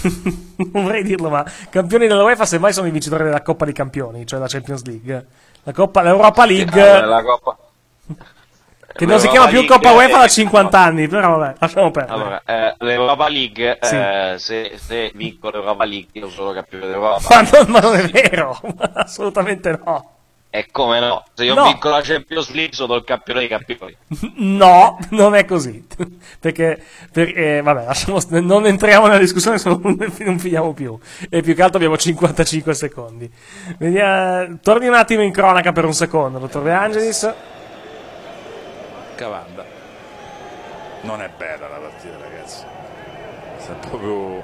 campioni della UEFA semmai sono i vincitori della Coppa dei Campioni, cioè la Champions League. L'Europa League. La Coppa. Che non si chiama più Coppa UEFA da 50 anni, però vabbè, lasciamo perdere. Allora, l'Europa League, Sì. se vinco l'Europa League, io sono campione d'Europa. Ma non è vero, assolutamente no. E come no? Se io No. vinco la Champions League sono il campione dei campioni. No, non è così. Perché vabbè, non entriamo nella discussione, non finiamo più. E più che altro abbiamo 55 secondi. Torni un attimo in cronaca per un secondo, dottor De Angelis. Cavanda. Non è bella la partita, ragazzi. Sta proprio.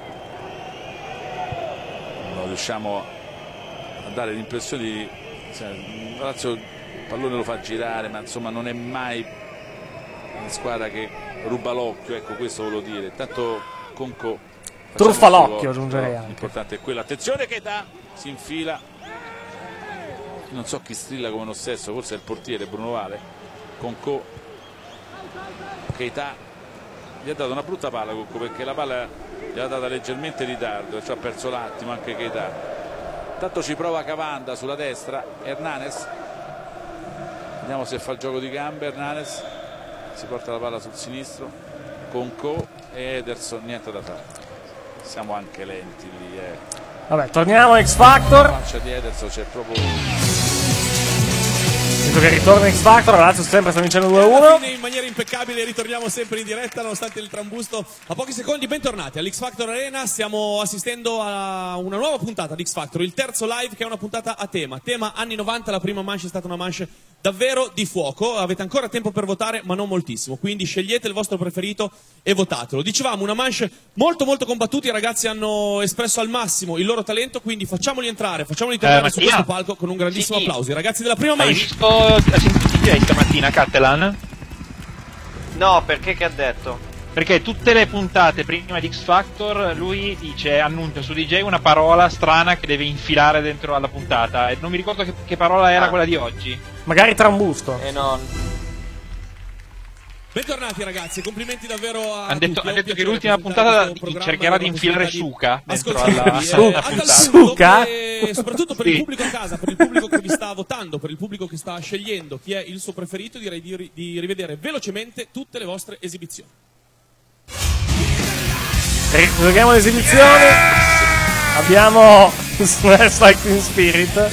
Non riusciamo a dare l'impressione di. Lazio il pallone lo fa girare, ma insomma non è mai una squadra che ruba l'occhio, ecco, questo volevo dire. Tanto Conco Truffa l'occhio, aggiungerei anche. L'importante è quello. Attenzione che si infila. Non so chi strilla come lo stesso, forse è il portiere Bruno Vale. Conco, Keita gli ha dato una brutta palla Conco, perché la palla gli ha data leggermente in ritardo, cioè ha perso l'attimo anche Keita. Tanto ci prova Cavanda sulla destra, Hernanes, vediamo se fa il gioco di gambe. Hernanes si porta la palla sul sinistro, Conco e Ederson, niente da fare, siamo anche lenti lì. Vabbè, torniamo a X Factor. La faccia di Ederson c'è proprio. Visto che ritorna X Factor, la Lazio sempre sta vincendo 2-1. Alla fine, in maniera impeccabile, ritorniamo sempre in diretta nonostante il trambusto. A pochi secondi, bentornati all'X Factor Arena. Stiamo assistendo a una nuova puntata di X Factor, il terzo live, che è una puntata a tema anni 90. La prima manche è stata una manche davvero di fuoco. Avete ancora tempo per votare, ma non moltissimo, quindi scegliete il vostro preferito e votatelo. Dicevamo, una manche molto molto combattuuta. I ragazzi hanno espresso al massimo il loro talento, quindi facciamoli entrare, facciamoli tornare su questo palco con un grandissimo applauso. I ragazzi della prima manche. Hai visto stamattina Catalan? No, perché che ha detto? Perché tutte le puntate prima di X Factor lui annuncia su DJ una parola strana che deve infilare dentro alla puntata, e non mi ricordo che parola era quella di oggi. Magari trambusto. Non. Bentornati ragazzi, complimenti davvero a Han detto tutti. che l'ultima puntata cercherà di infilare Suka dentro alla puntata. Suka? E soprattutto per il pubblico a casa, per il pubblico che vi sta votando, per il pubblico che sta scegliendo chi è il suo preferito, direi di rivedere velocemente tutte le vostre esibizioni. Giochiamo l'esibizione. Abbiamo Smash Like Teen Spirit.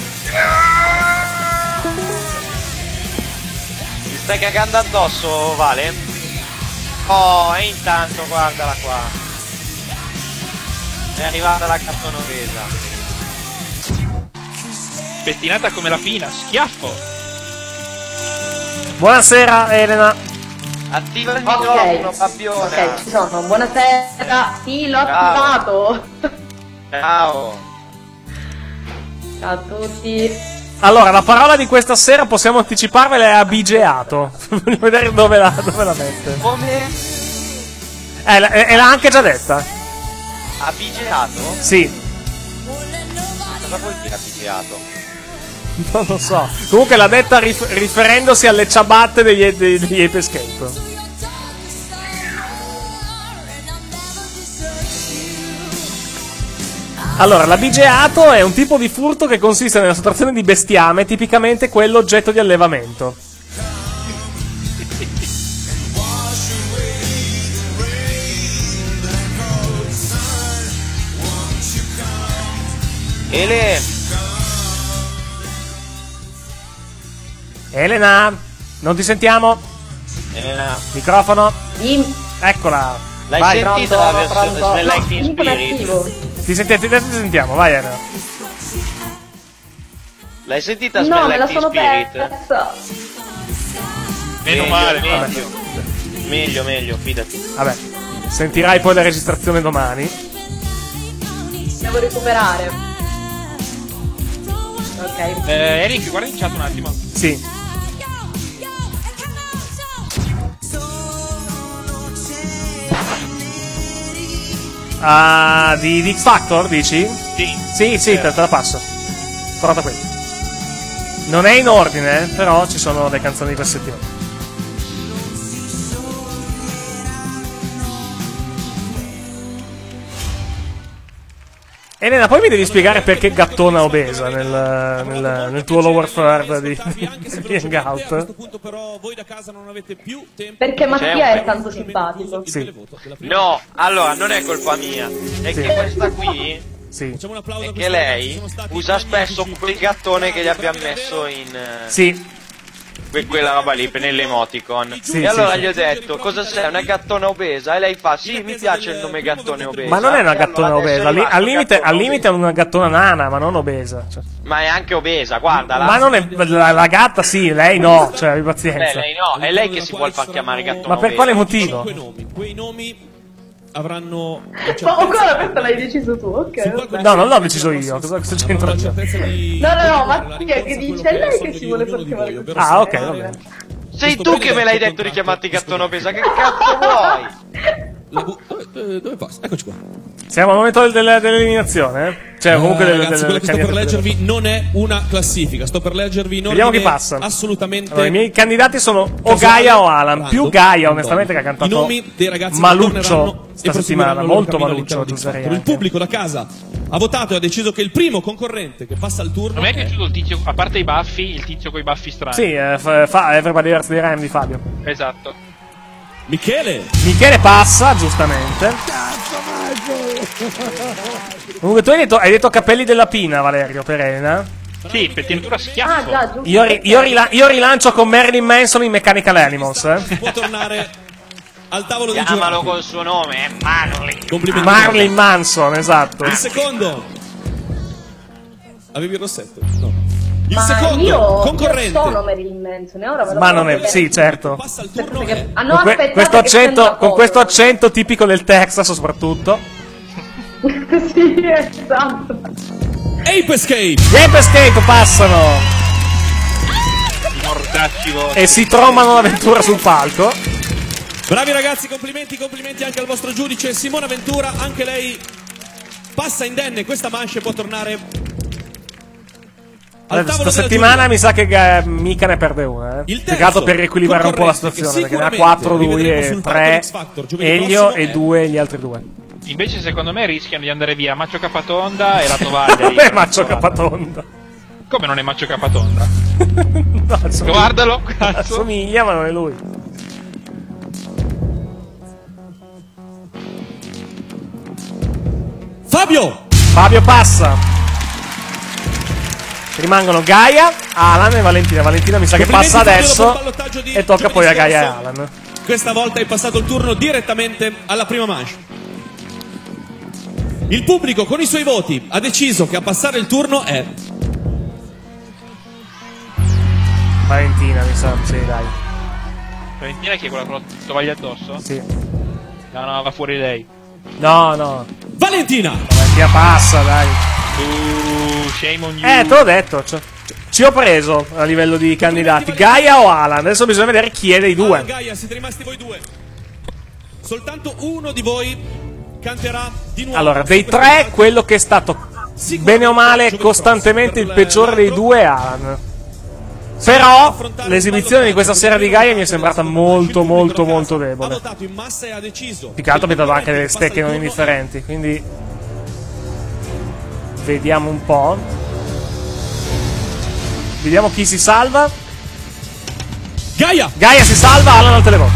Ti stai cagando addosso, Vale? Oh, e intanto guardala qua. È arrivata la cartonovesa. Pettinata come la pina, schiaffo. Buonasera Elena. Attiva il microfono, Fabbione. Ok, ci sono. Buonasera. Sì, l'ho attivato. Ciao. Ciao a tutti. Allora, la parola di questa sera possiamo anticiparvela, è abigeato. Voglio vedere dove la mette. Come? L'ha anche già detta. Abigeato? Sì. Cosa vuol dire abigeato? Non lo so. Comunque l'ha detta riferendosi alle ciabatte degli Ape Escape. Allora, l'abigeato è un tipo di furto che consiste nella sottrazione di bestiame, tipicamente quello oggetto di allevamento. Elena, non ti sentiamo? Elena. Microfono. Eccola. L'hai Vai. sentita la versione Smell Like Teen Spirit? Ti sentiamo, vai Elena. L'hai sentita No, Smell me la Like Teen sono Spirit? persa. Meno male. Meglio, fidati. Vabbè, sentirai poi la registrazione domani. Devo recuperare. Ok. Eric, guarda in chat un attimo. Sì. Di X Factor, dici? Sì. Sì, te la passo. sparata quella. Non è in ordine, però ci sono le canzoni di questa settimana. Elena, poi mi devi spiegare perché gattona obesa nel tuo lower third di Hangout. Perché Mattia è tanto simpatico. Sì. No, allora non è colpa mia, è che questa qui sì. È che lei usa spesso quel gattone che gli abbiamo messo in sì. Quella roba lì nell'emoticon. Sì, e allora sì, gli ho detto: cosa sei, una gattona obesa? E lei fa: sì, mi piace il nome gattone obesa. Ma non è una gattona allora obesa, al limite è una gattona nana, ma non obesa. Cioè. Ma è anche obesa, guarda. Ma non è la gatta, sì, lei no, cioè abbi pazienza. Lei no, è lei che si vuole far chiamare gattona Ma per obesa. quale motivo? Quei nomi avranno. Ma ancora questo l'hai deciso tu, ok? No, non l'ho deciso io. Cosa c'entra? No, Mattia che dice è lei che si vuole far chiamare gattona obesa. Ah, ok, va bene. Sei tu che me l'hai detto di chiamarti gattona obesa, che cazzo vuoi? Dove passa? Eccoci qua. Siamo al momento dell'eliminazione, eh? Cioè, comunque ragazzi, quella che sto per leggervi non è una classifica. Sto per leggervi in vediamo ordine chi passa. assolutamente. Allora, i miei candidati sono o Gaia o Alan. Più Gaia, onestamente, che ha cantato I nomi dei ragazzi Maluccio e sta settimana. Molto Maluccio, aggiungerei. Il pubblico da casa ha votato e ha deciso che il primo concorrente che passa il turno. A me è piaciuto il tizio, a parte i baffi, il tizio con i baffi strani. Sì, fa Everybody Hurts the Rhyme di Fabio. Esatto. Michele passa, giustamente. Comunque tu hai detto capelli della Pina, Valerio, per Elena. Sì, petinatura schiaffo. Ah, già, Io rilancio con Marilyn Manson in Mechanical Animals. Può tornare al tavolo di Chiamalo giurati. col suo nome, Marley. Marilyn Manson, esatto. Il secondo. Avevi il rossetto? No. Il Ma secondo io concorrente. sono Marilyn Manson e ora Ma non è, sì, certo. Perché, no, aspettate questo che prendo la con questo foto. accento tipico del Texas, soprattutto. Sì, esatto. Ape Escape. Gli Ape Escape passano I mortacci vostri. e si trovano l'avventura sul palco. Bravi ragazzi, complimenti anche al vostro giudice Simona Ventura, anche lei passa indenne questa manche e può tornare al tavolo Questa della settimana giuria. mi sa che mica ne perde una. Peccato per riequilibrare un po' la situazione, perché ne ha 4 lui e 3 Elio e 2 gli altri 2. Invece secondo me rischiano di andare via Maccio Capatonda e la tovaglia. Vabbè, Maccio Capatonda. Come non è Maccio Capatonda? No, Guardalo, cazzo. Somiglia, ma non è lui. Fabio passa. Rimangono Gaia, Alan e Valentina. Valentina mi sa che passa adesso e tocca poi a Gaia e Alan. Questa volta hai passato il turno direttamente alla prima manche. Il pubblico con i suoi voti ha deciso che a passare il turno è Valentina, mi sa, sì, dai. Valentina che è quella con la tovaglia addosso? Sì. No, va fuori lei. No. Valentina passa, dai. Shame on you. Te l'ho detto. Ci ho preso a livello di candidati. Gaia o Alan? Adesso bisogna vedere chi è dei due. Gaia, siete rimasti voi due. Soltanto uno di voi canterà di nuovo. Allora, dei tre, quello che è stato bene o male costantemente il peggiore dei due è Alan. Però l'esibizione di questa sera di Gaia mi è sembrata molto debole. Più che altro mi ha dato anche delle stecche non indifferenti. Quindi vediamo un po'. Vediamo chi si salva. Gaia si salva, Alan al televoto.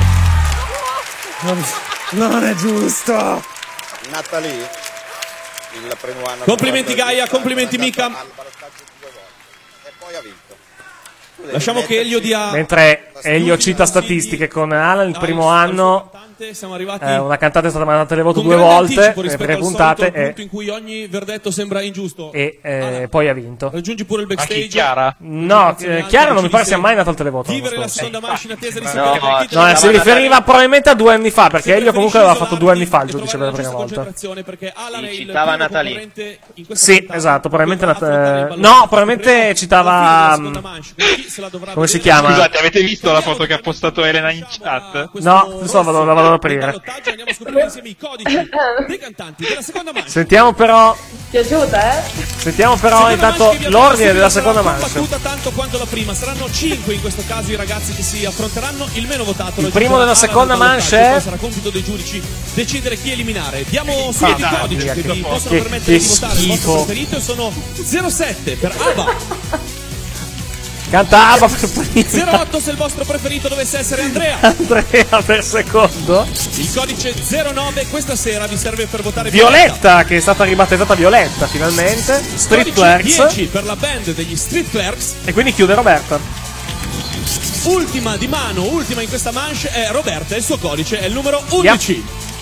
Non è giusto. Natalie, il primo anno. Complimenti Gaia, complimenti Mika. E poi ha vinto. Lasciamo che Elio dia. Mentre Elio cita statistiche con Alan, il primo anno siamo arrivati una cantata è stata mandata a televoto con 2 grande volte anticipo nelle rispetto prime al puntate solito punto in cui ogni verdetto sembra ingiusto. e poi ha vinto. Raggiungi pure il backstage. Chiara? No, Chiara non mi pare sia mai andata al televoto. Vivere la seconda manche in attesa di No, si riferiva probabilmente a 2 anni fa, perché Elio comunque aveva fatto 2 anni fa il giudice per la prima volta. Citava Natalie. Sì, esatto, probabilmente no, probabilmente citava come si chiama? Scusate, avete visto visto la foto che ha postato Elena in chat? No, la vado ad aprire. Andiamo a scoprire insieme i codici dei cantanti della seconda manche. Sentiamo però Piaciuta, intanto l'ordine della seconda manche. Battuta tanto quanto la prima, saranno 5 in questo caso i ragazzi che si affronteranno. Il meno votato, il primo della seconda manche poi sarà compito dei giudici decidere chi eliminare. Diamo subito i codici che vi possono permettere di votare il vostro preferito e sono 07 per ABBA. Canta ABBA per prima. 08 se il vostro preferito dovesse essere Andrea. Andrea per secondo. Il codice 09 questa sera vi serve per votare Violetta, che è stata ribattezzata Violetta finalmente. Street Clerks 10 per la band degli Street Clerks. E quindi chiude Roberta. Ultima di mano, ultima in questa manche è Roberta e il suo codice è il numero 11.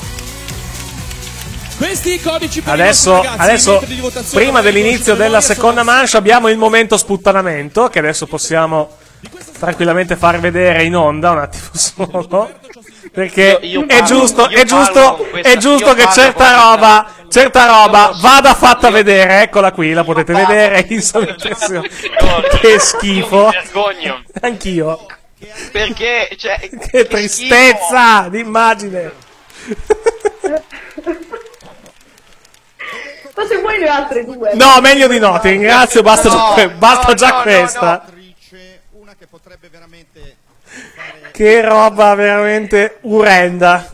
Questi i codici per adesso, i ragazzi, adesso prima dell'inizio della seconda manche abbiamo il momento sputtanamento, che adesso possiamo tranquillamente far vedere in onda un attimo solo, perché è giusto che certa roba vada fatta vedere. Eccola qui, la potete vedere in sovraimpressione. Che schifo. Vergogno. Anch'io. Perché, cioè, che tristezza d'immagine. Ma se vuoi ne ho altre due. No, meglio di no, ti ringrazio, basta già questa. Che roba veramente orrenda,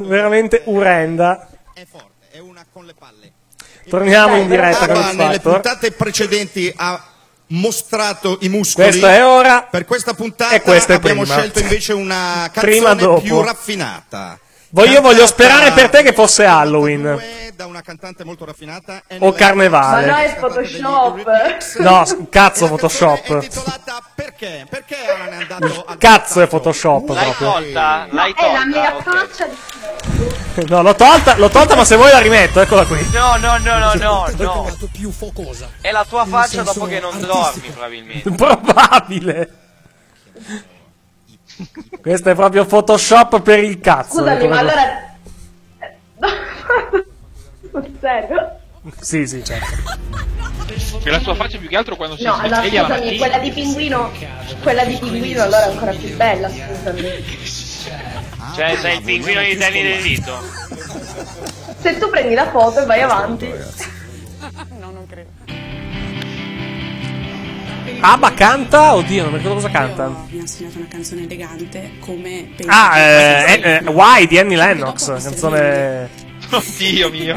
Torniamo in diretta con il Factor. Nelle puntate precedenti ha mostrato i muscoli. Questa è ora. Per questa puntata e questa è abbiamo prima. scelto invece una Prima canzone dopo. più raffinata. Voglio sperare per te che fosse Halloween. Da una cantante molto raffinata. O Carnevale. Ma no, è Photoshop. No, cazzo Photoshop. Perché? Perché non è andato a... Cazzo è Photoshop L'hai proprio. tolta? L'hai È la tolta? mia Ok. faccia di... No, l'ho tolta, ma se vuoi la rimetto, eccola qui. No. È la tua faccia dopo che non dormi, probabilmente. Probabile. Questo è proprio Photoshop per il cazzo. Scusami, ma allora... Serio? Sì, certo. Che la sua faccia più che altro quando si No, allora sveglia la scusami, mattina. quella di pinguino allora è ancora più bella, scusami. Cioè, sei il pinguino di Danny DeVito. Se tu prendi la foto e vai avanti. No, non credo. Abba canta? Oddio, non mi ricordo cosa canta. Mi ha insegnato una canzone elegante come... Why di Annie Lennox, canzone... Oddio mio.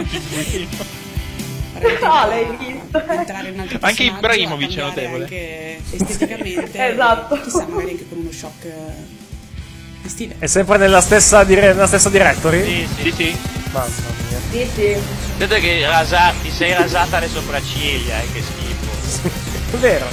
No, l'hai visto. Anche Ibrahimovic è notevole. Anche esteticamente. Esatto. Chissà, magari anche con uno shock di stile. È sempre nella stessa directory? Sì. Mamma mia. Sì. Vedo che ti sei rasata le sopracciglia, che schifo. È vero.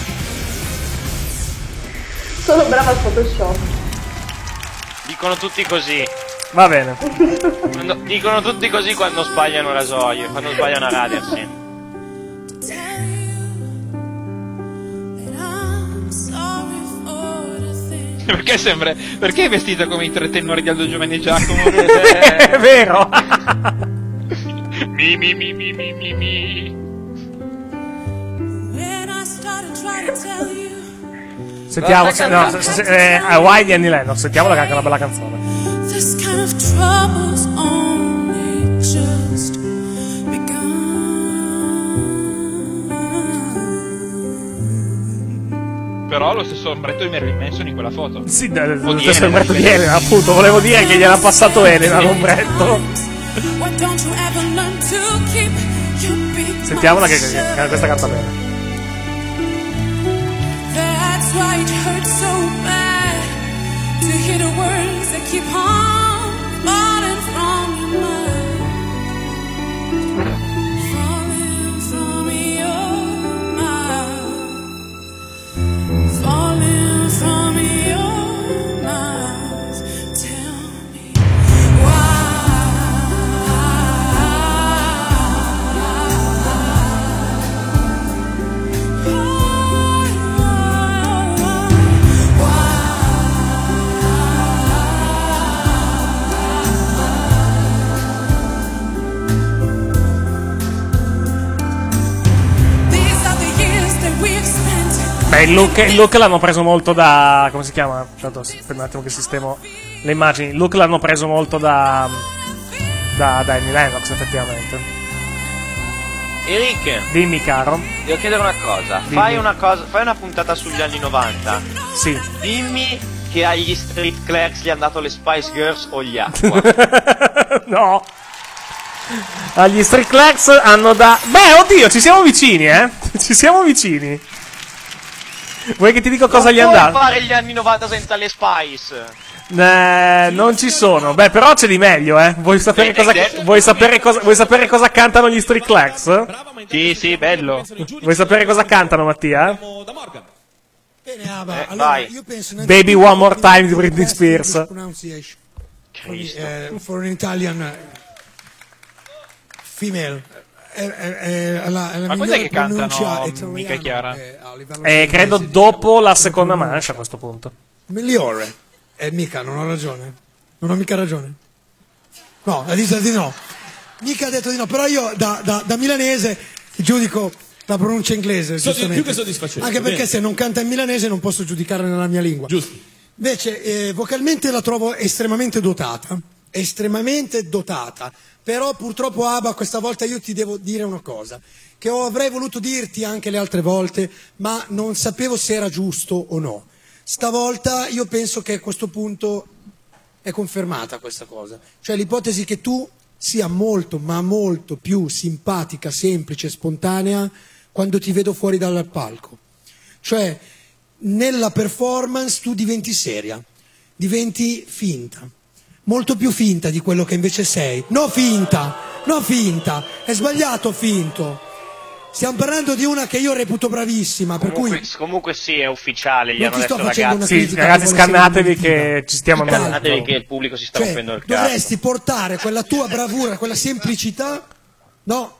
Sono brava al Photoshop. Dicono tutti così. Va bene. Dicono tutti così quando sbagliano il rasoio, quando sbagliano a radersi. Perché è vestita come i tre tenori di Aldo Giovanni e Giacomo? È vero. Mi. Sentiamo, Why di Annie Lennox, sentiamola che è anche una bella canzone. This kind of trouble's only just begun. Però lo stesso ombretto di Marilyn Manson in quella foto. Sì, lo stesso ombretto di Elena, appunto, volevo dire che gliel'ha passato Elena l'ombretto. Why don't you ever learn to keep your big Sentiamola che questa canta bene. That's why it hurts so bad to hear the words that keep on falling from your mind. Falling from your mind. Falling from your mind. Tell me Beh, il look l'hanno preso molto da... come si chiama? Aspetta un attimo che sistemo le immagini. Il look l'hanno preso molto da Annie Lennox, effettivamente. Eric, dimmi, caro. devo chiedere una cosa. Fai una puntata sugli anni 90. Sì. Dimmi che agli Street Clerks gli hanno dato le Spice Girls o gli Aqua. No. Agli Street Clerks hanno Beh, oddio, ci siamo vicini, Ci siamo vicini. Vuoi che ti dico cosa gli hanno dato? Non puoi fare gli anni 90 senza le Spice. Non ci sono. Beh, però c'è di meglio, Vuoi sapere vuoi sapere cosa cantano gli Street Clerks? Sì, bello. Vuoi sapere cosa cantano, Mattia? Bene, allora, vai. io penso Baby One More Time di Britney Spears. For an Italian female. Ma cos'è che cantano, mica Chiara? Credo dopo la seconda manche a questo punto. Migliore. Mica, non ho ragione. Non ho mica ragione. No, ha detto di no. Mica ha detto di no, però io da milanese giudico la pronuncia inglese, giustamente. Più che soddisfacente. Anche perché bene. se non canta in milanese non posso giudicarla nella mia lingua. Giusto. Invece vocalmente la trovo estremamente dotata, però purtroppo Abba questa volta io ti devo dire una cosa, che avrei voluto dirti anche le altre volte, ma non sapevo se era giusto o no. Stavolta io penso che a questo punto è confermata questa cosa, cioè l'ipotesi che tu sia molto, ma molto più simpatica, semplice, spontanea quando ti vedo fuori dal palco. Cioè, nella performance tu diventi seria, diventi finta, molto più finta di quello che invece sei. No finta, è sbagliato finto. Stiamo parlando di una che io reputo bravissima, per Comunque sì, è ufficiale, gli non hanno ti sto detto facendo una ragazzi. critica, ragazzi, scannatevi che ci stiamo andando. Scannatevi che il pubblico si sta rompendo il cazzo. Dovresti portare quella tua bravura, quella semplicità, no?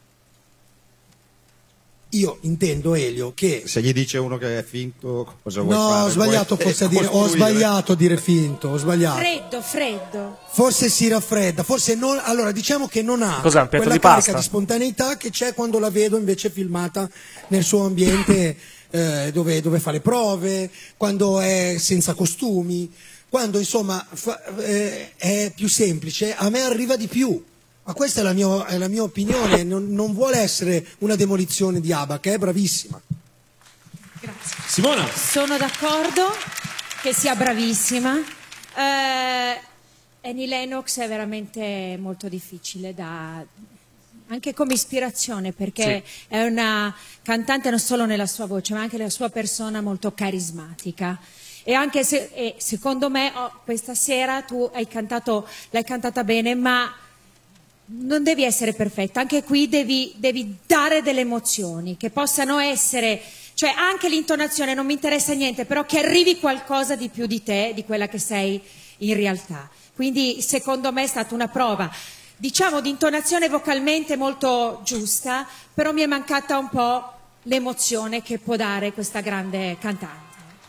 Io intendo, Elio, che... Se gli dice uno che è finto, cosa vuoi fare? No, ho sbagliato forse a dire, ho sbagliato a dire finto, ho sbagliato. Freddo. Forse si raffredda, forse non, allora diciamo che non ha Cos'è, un piatto quella di carica pasta? di spontaneità che c'è quando la vedo invece filmata nel suo ambiente dove fa le prove, quando è senza costumi, quando insomma è più semplice, a me arriva di più. Ma questa è la mia opinione, non vuole essere una demolizione di Abba, che è bravissima. Grazie. Simona. Sono d'accordo che sia bravissima. Annie Lennox è veramente molto difficile anche come ispirazione, perché è una cantante non solo nella sua voce, ma anche nella sua persona molto carismatica. E anche se secondo me questa sera tu l'hai cantata bene, ma non devi essere perfetta, anche qui devi dare delle emozioni che possano essere, cioè anche l'intonazione non mi interessa niente, però che arrivi qualcosa di più di te, di quella che sei in realtà. Quindi secondo me è stata una prova, diciamo, di intonazione vocalmente molto giusta, però mi è mancata un po' l'emozione che può dare questa grande cantante.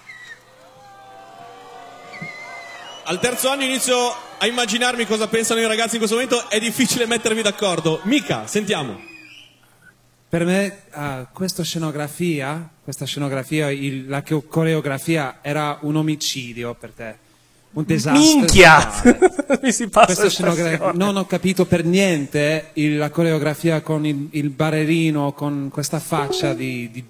Al terzo anno inizio a immaginarmi cosa pensano i ragazzi in questo momento, è difficile mettervi d'accordo. Mica, sentiamo. Per me questa scenografia, la coreografia era un omicidio per te, un disastro. Minchia! Mi si passa non ho capito per niente la coreografia con il ballerino, con questa faccia di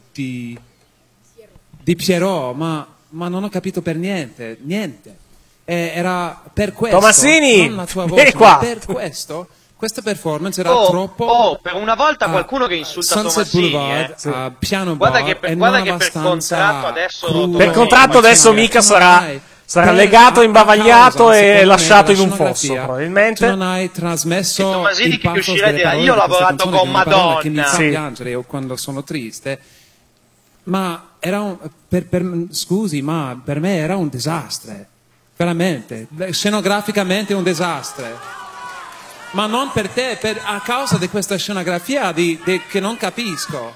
Pierrot, ma non ho capito per niente. Era per questo, Tomassini, non la tua vieni voce, qua. ma per questo, questa performance era troppo. Per una volta qualcuno che insulta Sunset Tomassini, Boulevard, piano guarda bar, che per, e guarda non che per abbastanza contratto adesso crudo. Per contratto adesso mica sarà legato, imbavagliato e lasciato in un fosso, probabilmente. Tu non hai trasmesso Tomasini il che pathos uscirà delle parole io ho di questa lavorato canzone, con che è una parola che mi Madonna. fa Sì. piangere io quando sono triste. Ma era scusi, ma per me era un disastro. Veramente, scenograficamente un disastro. Ma non per te, a causa di questa scenografia che non capisco.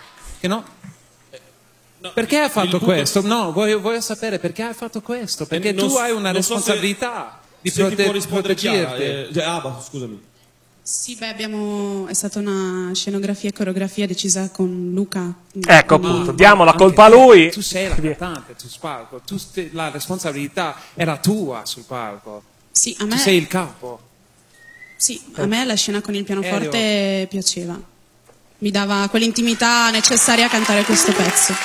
Perché hai fatto questo? No, voglio sapere perché hai fatto questo. Perché tu hai una responsabilità di se ti può rispondere proteggerti. scusami. Sì, beh, è stata una scenografia e coreografia decisa con Luca. Ecco, appunto, diamo la colpa a lui. Tu sei la cantante sul palco, la responsabilità era tua sul palco. Sì, a me... Tu sei il capo. Sì, a me la scena con il pianoforte piaceva. Mi dava quell'intimità necessaria a cantare questo pezzo.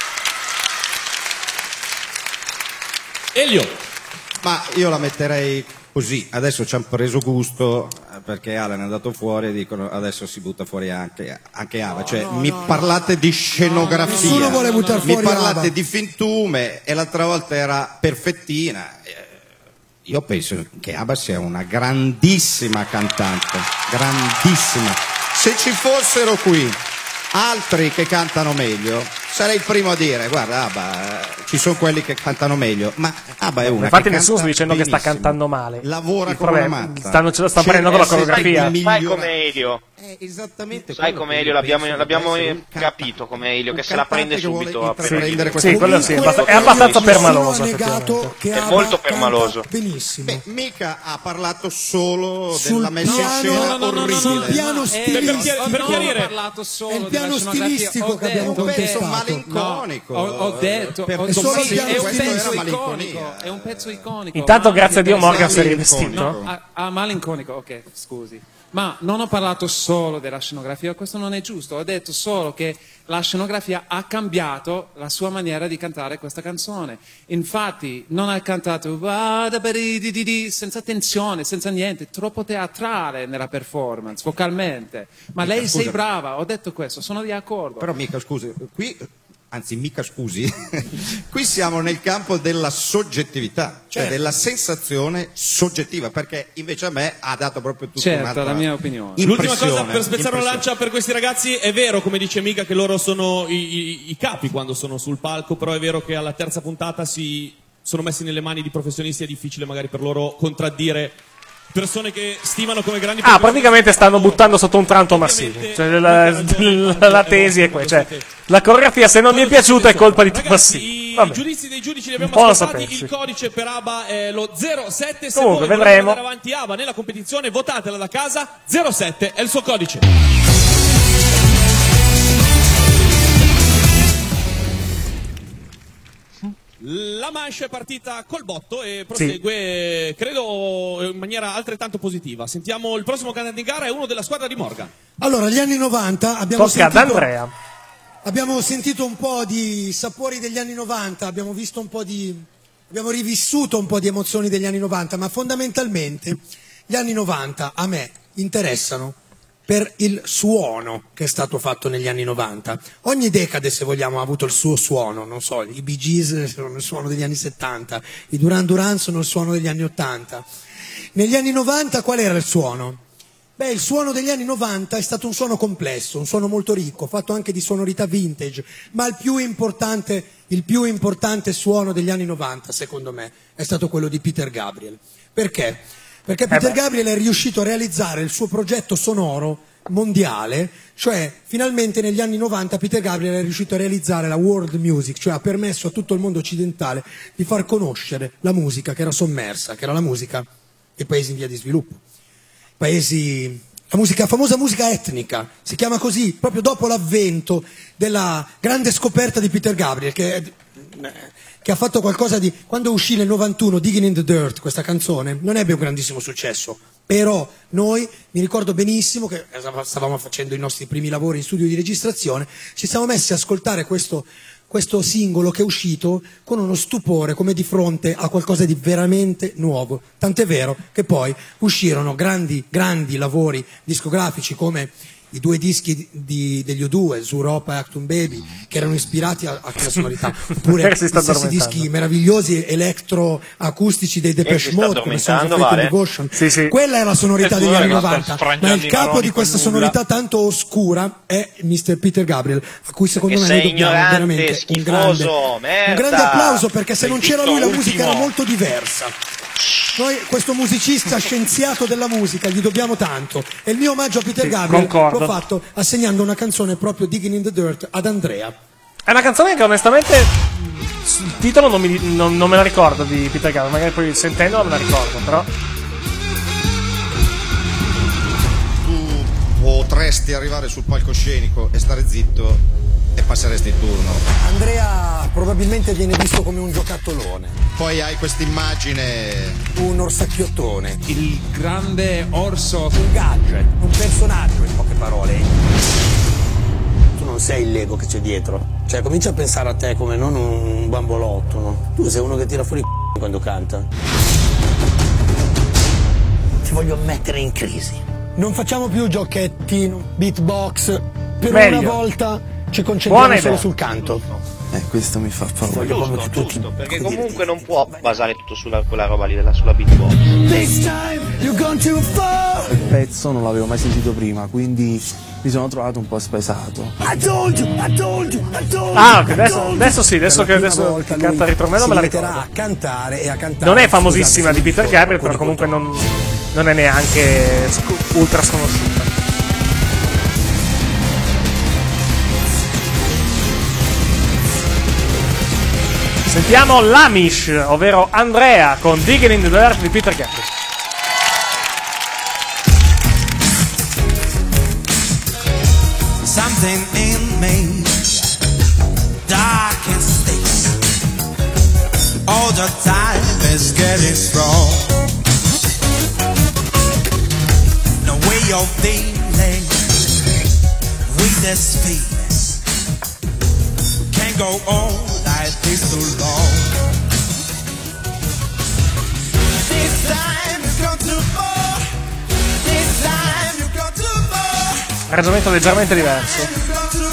Elio. Ma io la metterei così, adesso ci hanno preso gusto perché Alan è andato fuori e dicono adesso si butta fuori anche Ava, cioè mi parlate di scenografia, nessuno vuole buttare fuori mi parlate Ava. di fintume e l'altra volta era perfettina. Io penso che Ava sia una grandissima cantante, grandissima. Se ci fossero qui altri che cantano meglio, sarei il primo a dire guarda Abba, ci sono quelli che cantano meglio, ma Abba è una infatti che nessuno sta canta dicendo benissimo. che sta cantando male, Lavora come una matta. stanno prendendo la coreografia. Sai come Elio? Esattamente. Sai come Elio, l'abbiamo capito come Elio, che se la prende subito a prendere sì, quello sì, è abbastanza permaloso. È molto permaloso. Benissimo. Beh, mica ha parlato solo della messa in scena orribile. Sul piano stilistico. Per chiarire, è il piano stilistico che abbiamo contestato. Malinconico. Ho detto, è un pezzo iconico. Intanto grazie a Dio Morgan si è rivestito. Malinconico, ok, scusi. Ma non ho parlato solo della scenografia, questo non è giusto, ho detto solo che la scenografia ha cambiato la sua maniera di cantare questa canzone. Infatti non ha cantato senza tensione, senza niente, troppo teatrale nella performance, vocalmente. Ma lei sei brava, ho detto questo, sono di accordo. Però mica scusi, qui siamo nel campo della soggettività, cioè della sensazione soggettiva, perché invece a me ha dato proprio tutto un'altra la mia opinione. L'ultima cosa per spezzare una lancia per questi ragazzi, è vero come dice Mica che loro sono i capi quando sono sul palco, però è vero che alla terza puntata si sono messi nelle mani di professionisti, è difficile magari per loro contraddire persone che stimano come grandi praticamente stanno buttando sotto un tranto massivo, cioè la tesi è questa, cioè, la coreografia se non vi è piaciuta è colpa di Tomassi. I giudizi dei giudici li abbiamo ascoltati, il codice per Abba è lo 07, se comunque voi vedremo. volete andare avanti Abba nella competizione votatela da casa, 07 è il suo codice. La manche è partita col botto e prosegue, credo, in maniera altrettanto positiva. Sentiamo il prossimo cantante in gara, è uno della squadra di Morgan. Allora, gli anni 90 abbiamo sentito un po' di sapori degli anni 90, abbiamo rivissuto un po' di emozioni degli anni 90, ma fondamentalmente gli anni 90 a me interessano per il suono che è stato fatto negli anni 90. Ogni decade, se vogliamo, ha avuto il suo suono, non so, i Bee Gees sono il suono degli anni 70, i Duran Duran sono il suono degli anni 80. Negli anni 90 qual era il suono? Beh, il suono degli anni 90 è stato un suono complesso, un suono molto ricco, fatto anche di sonorità vintage, ma il più importante suono degli anni 90, secondo me, è stato quello di Peter Gabriel. Perché? Perché Peter Gabriel è riuscito a realizzare il suo progetto sonoro mondiale, cioè finalmente negli anni 90 Peter Gabriel è riuscito a realizzare la world music, cioè ha permesso a tutto il mondo occidentale di far conoscere la musica che era sommersa, che era la musica dei paesi in via di sviluppo. La famosa musica etnica, si chiama così, proprio dopo l'avvento della grande scoperta di Peter Gabriel, che ha fatto qualcosa di... Quando uscì nel 91 Digging in the Dirt, questa canzone, non ebbe un grandissimo successo, però noi, mi ricordo benissimo che stavamo facendo i nostri primi lavori in studio di registrazione, ci siamo messi a ascoltare questo singolo che è uscito con uno stupore, come di fronte a qualcosa di veramente nuovo, tant'è vero che poi uscirono grandi lavori discografici come i 2 dischi degli U2, Zuropa e Actum Baby, che erano ispirati a quella sonorità, oppure i stessi dischi meravigliosi elettroacustici dei Depeche Mode, come sono Fate and Devotion. Sì. Quella è la sonorità degli anni 90, ma il capo di questa sonorità tanto oscura è Mr. Peter Gabriel, a cui secondo me noi dobbiamo veramente un grande applauso, perché se non c'era lui la musica era molto diversa. Noi questo musicista scienziato della musica gli dobbiamo tanto, e il mio omaggio a Peter Gabriel l'ho fatto assegnando una canzone proprio Digging in the Dirt ad Andrea. È una canzone che onestamente il titolo non me la ricordo di Peter Gabriel, magari poi sentendo me la ricordo, però potresti arrivare sul palcoscenico e stare zitto e passeresti il turno. Andrea probabilmente viene visto come un giocattolone. Poi hai quest'immagine. Un orsacchiottone. Il grande orso. Un gadget, un personaggio in poche parole. Tu non sei il Lego che c'è dietro. Cioè comincia a pensare a te come non un bambolotto, no? Tu sei uno che tira fuori il quando canta. Ti voglio mettere in crisi. Non facciamo più giochetti, beatbox. Per una volta ci concentriamo solo sul canto. Questo mi fa paura. Giusto, perché comunque non può basare tutto sulla quella roba lì, sulla beatbox. Il pezzo non l'avevo mai sentito prima, quindi mi sono trovato un po' spaesato. Ah, ok, adesso sì, adesso che canta il ritornello me la ricordo. A cantare e a cantare. Non è famosissima di Peter Gabriel, però comunque non è neanche ultra sconosciuta. Sentiamo l'Amish, ovvero Andrea con Digging in the Dirt di Peter Gabriel. Something in me, dark and sticks. All the time is getting strong. No way of dealing with this feelings. Can't go on like this too long. This time you've gone too far. This time you've gone too far. Arrangiamento leggermente diverso.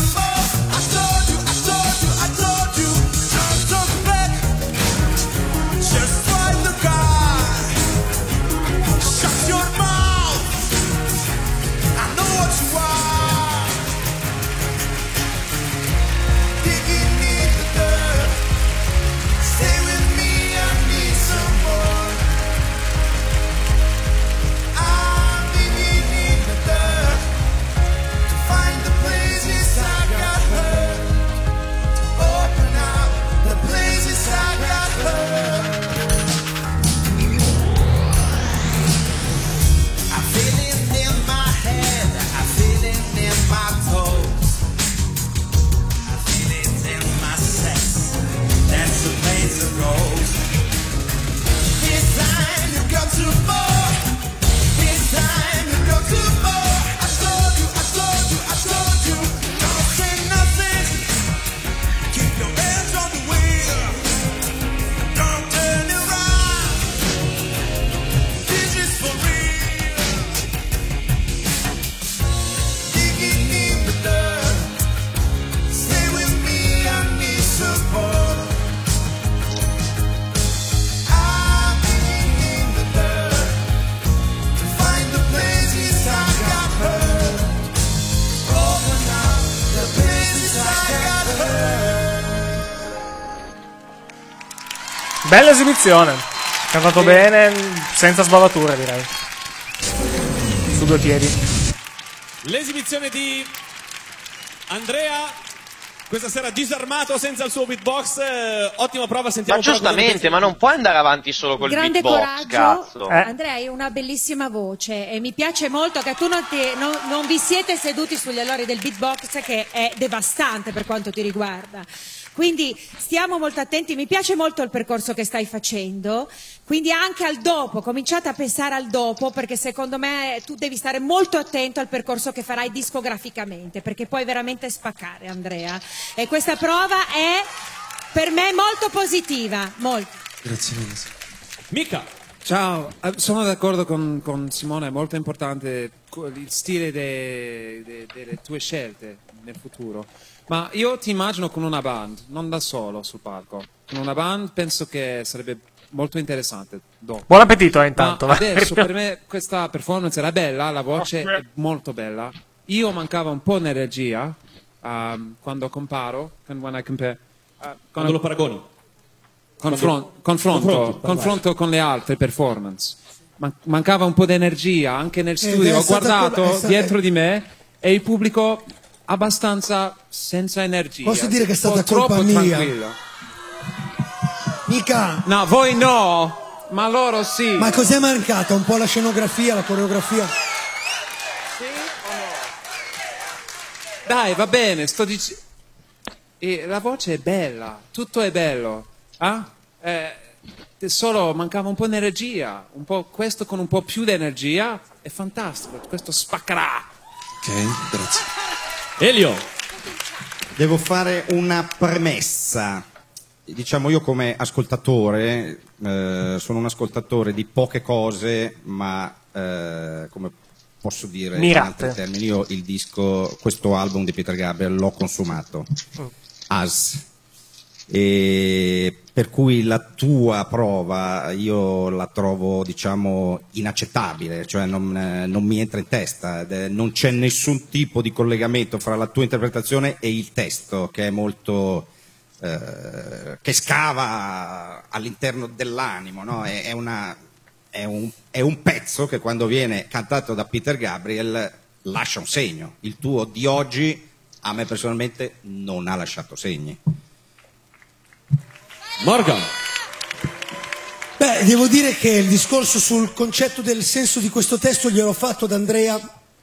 Bella esibizione, cantato bene, senza sbavature direi, su due piedi. L'esibizione di Andrea questa sera disarmato senza il suo beatbox, ottima prova, sentiamo. Ma giustamente, ma non puoi andare avanti solo col grande beatbox, coraggio. cazzo. Andrea, hai una bellissima voce e mi piace molto che tu non vi siete seduti sugli allori del beatbox, che è devastante per quanto ti riguarda. Quindi stiamo molto attenti, mi piace molto il percorso che stai facendo, quindi anche al dopo, cominciate a pensare al dopo, perché secondo me tu devi stare molto attento al percorso che farai discograficamente, perché puoi veramente spaccare, Andrea. E questa prova è per me molto positiva, molto. Grazie mille. Mica. Ciao, sono d'accordo con Simone, è molto importante il stile delle tue scelte nel futuro. Ma io ti immagino con una band, non da solo sul palco. Con una band penso che sarebbe molto interessante. Dopo. Buon appetito intanto. Ma adesso per me questa performance era bella, la voce è molto bella. Io mancava un po' di energia quando comparo, quando lo paragoni. Confronto con le altre performance. Mancava un po' di energia anche nel studio. Ho guardato dietro di me e il pubblico abbastanza senza energia. Posso dire che è stata colpa mia? Tranquillo. Mica. No, voi no, ma loro sì. Ma cos'è mancata? Un po' la scenografia, la coreografia? Sì o no? Dai, va bene, sto dicendo... La voce è bella, tutto è bello. Solo mancava un po' di energia, un po' questo con un po' più di energia è fantastico, questo spaccherà. Ok, grazie. Elio. Devo fare una premessa. Diciamo, io come ascoltatore, sono un ascoltatore di poche cose, ma come posso dire in altri termini, io il disco, questo album di Peter Gabriel l'ho consumato. E per cui la tua prova io la trovo, diciamo, inaccettabile, cioè non mi entra in testa, non c'è nessun tipo di collegamento fra la tua interpretazione e il testo, che è molto che scava all'interno dell'animo, no? È un pezzo che quando viene cantato da Peter Gabriel lascia un segno. Il tuo di oggi a me personalmente non ha lasciato segni. Morgan. Beh, devo dire che il discorso sul concetto del senso di questo testo gliel'ho fatto ad Andrea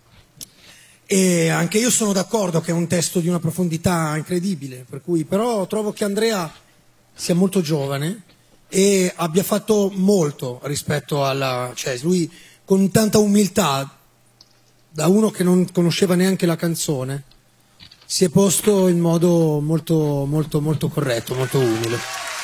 e anche io sono d'accordo che è un testo di una profondità incredibile, per cui però trovo che Andrea sia molto giovane e abbia fatto molto rispetto alla... cioè lui con tanta umiltà, da uno che non conosceva neanche la canzone, si è posto in modo molto, molto, molto corretto, molto umile.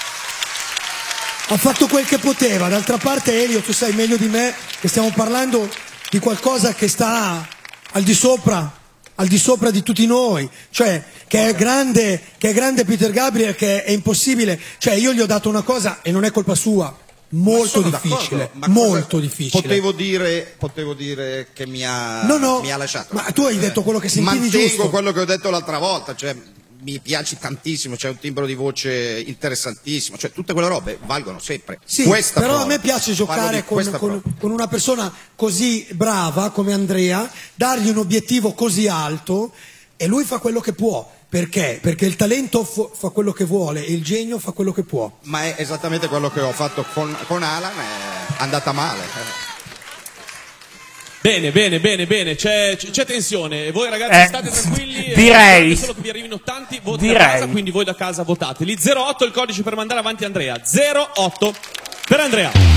Ha fatto quel che poteva. D'altra parte, Elio, tu sai meglio di me che stiamo parlando di qualcosa che sta al di sopra di tutti noi, cioè che è grande Peter Gabriel, che è impossibile. Cioè io gli ho dato una cosa e non è colpa sua, molto difficile, molto difficile. Potevo dire che mi ha lasciato. Ma tu hai detto quello che sentivi, giusto? Mantengo quello che ho detto l'altra volta, cioè mi piaci tantissimo, c'è un timbro di voce interessantissimo, cioè tutte quelle robe valgono sempre. Sì, questa però prova. a me piace giocare con una persona così brava come Andrea, dargli un obiettivo così alto e lui fa quello che può. Perché? Perché il talento fa quello che vuole e il genio fa quello che può. Ma è esattamente quello che ho fatto con Alan, è andata male. Bene, c'è tensione. Voi ragazzi state tranquilli. Direi. Solo che vi arrivino tanti voti da casa, quindi voi da casa votateli. 08 il codice per mandare avanti Andrea. 08 per Andrea.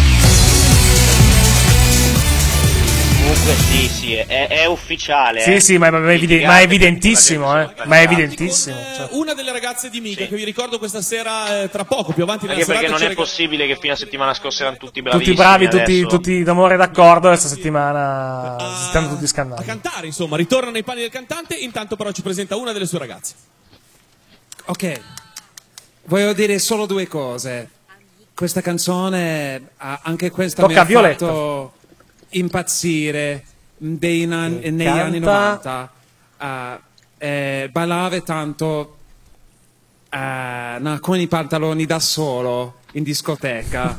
Comunque sì, è ufficiale. Sì, ma è evidentissimo, ma è evidentissimo. Una delle ragazze di Mica che vi ricordo questa sera, tra poco, più avanti nella serata. Anche perché non è possibile che fino a settimana scorsa erano tutti bravissimi. Tutti bravi, tutti d'amore d'accordo, questa settimana stanno tutti scannati. A cantare, insomma, ritorna nei panni del cantante, intanto però ci presenta una delle sue ragazze. Ok, voglio dire solo due cose. Questa canzone, anche questa mi ha fatto impazzire negli anni 90. Ballava tanto con i pantaloni da solo in discoteca.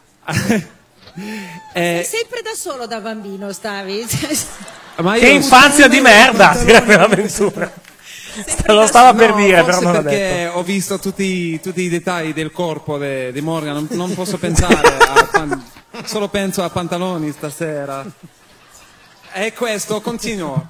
Sempre da solo da bambino stavi. Che infanzia di merda, direbbe l'avventura. Lo stava per dire, però non l'ha detto. Perché ho visto tutti i dettagli del corpo di Morgan, non posso pensare solo penso a pantaloni stasera. E questo continuo.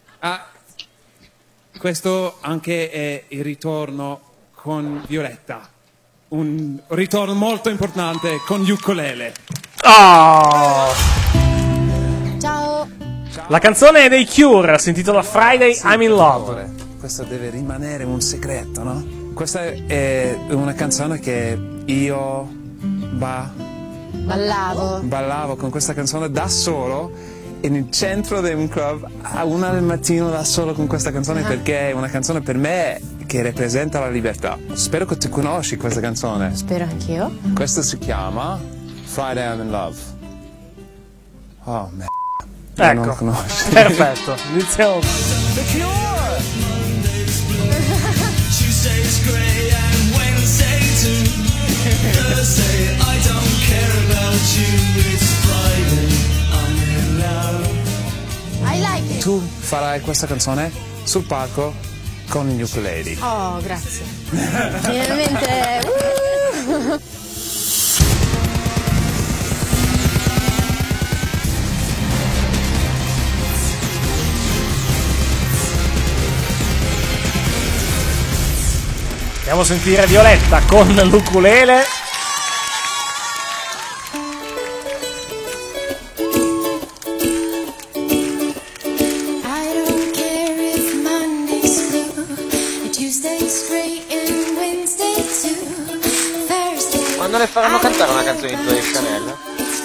Questo anche è il ritorno con Violetta. Un ritorno molto importante con gli ukulele. Oh! Ciao. La canzone è dei Cure, si intitola Friday I'm in Love. Questo deve rimanere un segreto, no? Questa è una canzone che io ballavo con questa canzone da solo in centro di un club a 1 del mattino da solo con questa canzone, perché è una canzone per me che rappresenta la libertà. Spero che tu conosci questa canzone. Spero anch'io. Questa si chiama Friday I'm in Love. Oh, ecco, non conosci. Perfetto, iniziamo. Tuesday's grey and Wednesday too. Thursday, I don't care about you. It's Friday, I'm in love. I like it. Tu farai questa canzone sul palco con gli ukulele. Oh, grazie. Finalmente. Andiamo a sentire Violetta con l'ukulele. Quando le faranno cantare una canzone di Zoe Chanel?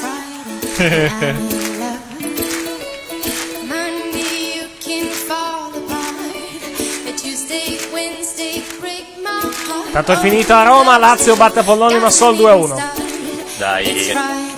Tanto è finita a Roma, Lazio batte Apollonia Massol 2-1. Dai.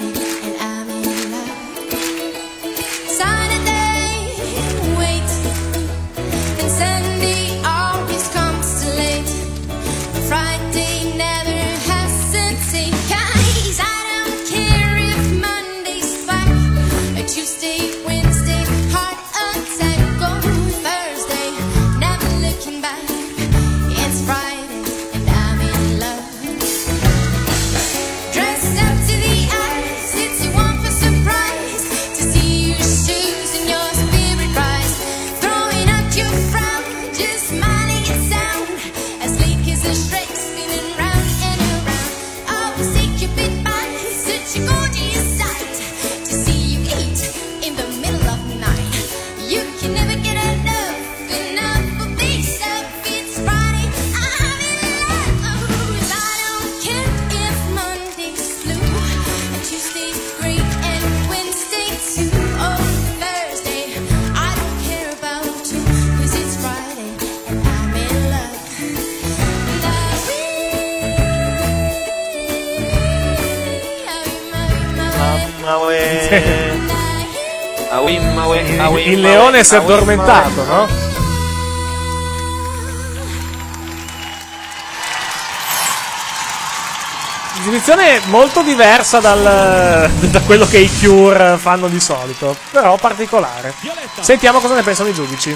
Il leone si è addormentato, no? Esibizione molto diversa da quello che i Cure fanno di solito, però particolare. Sentiamo cosa ne pensano i giudici.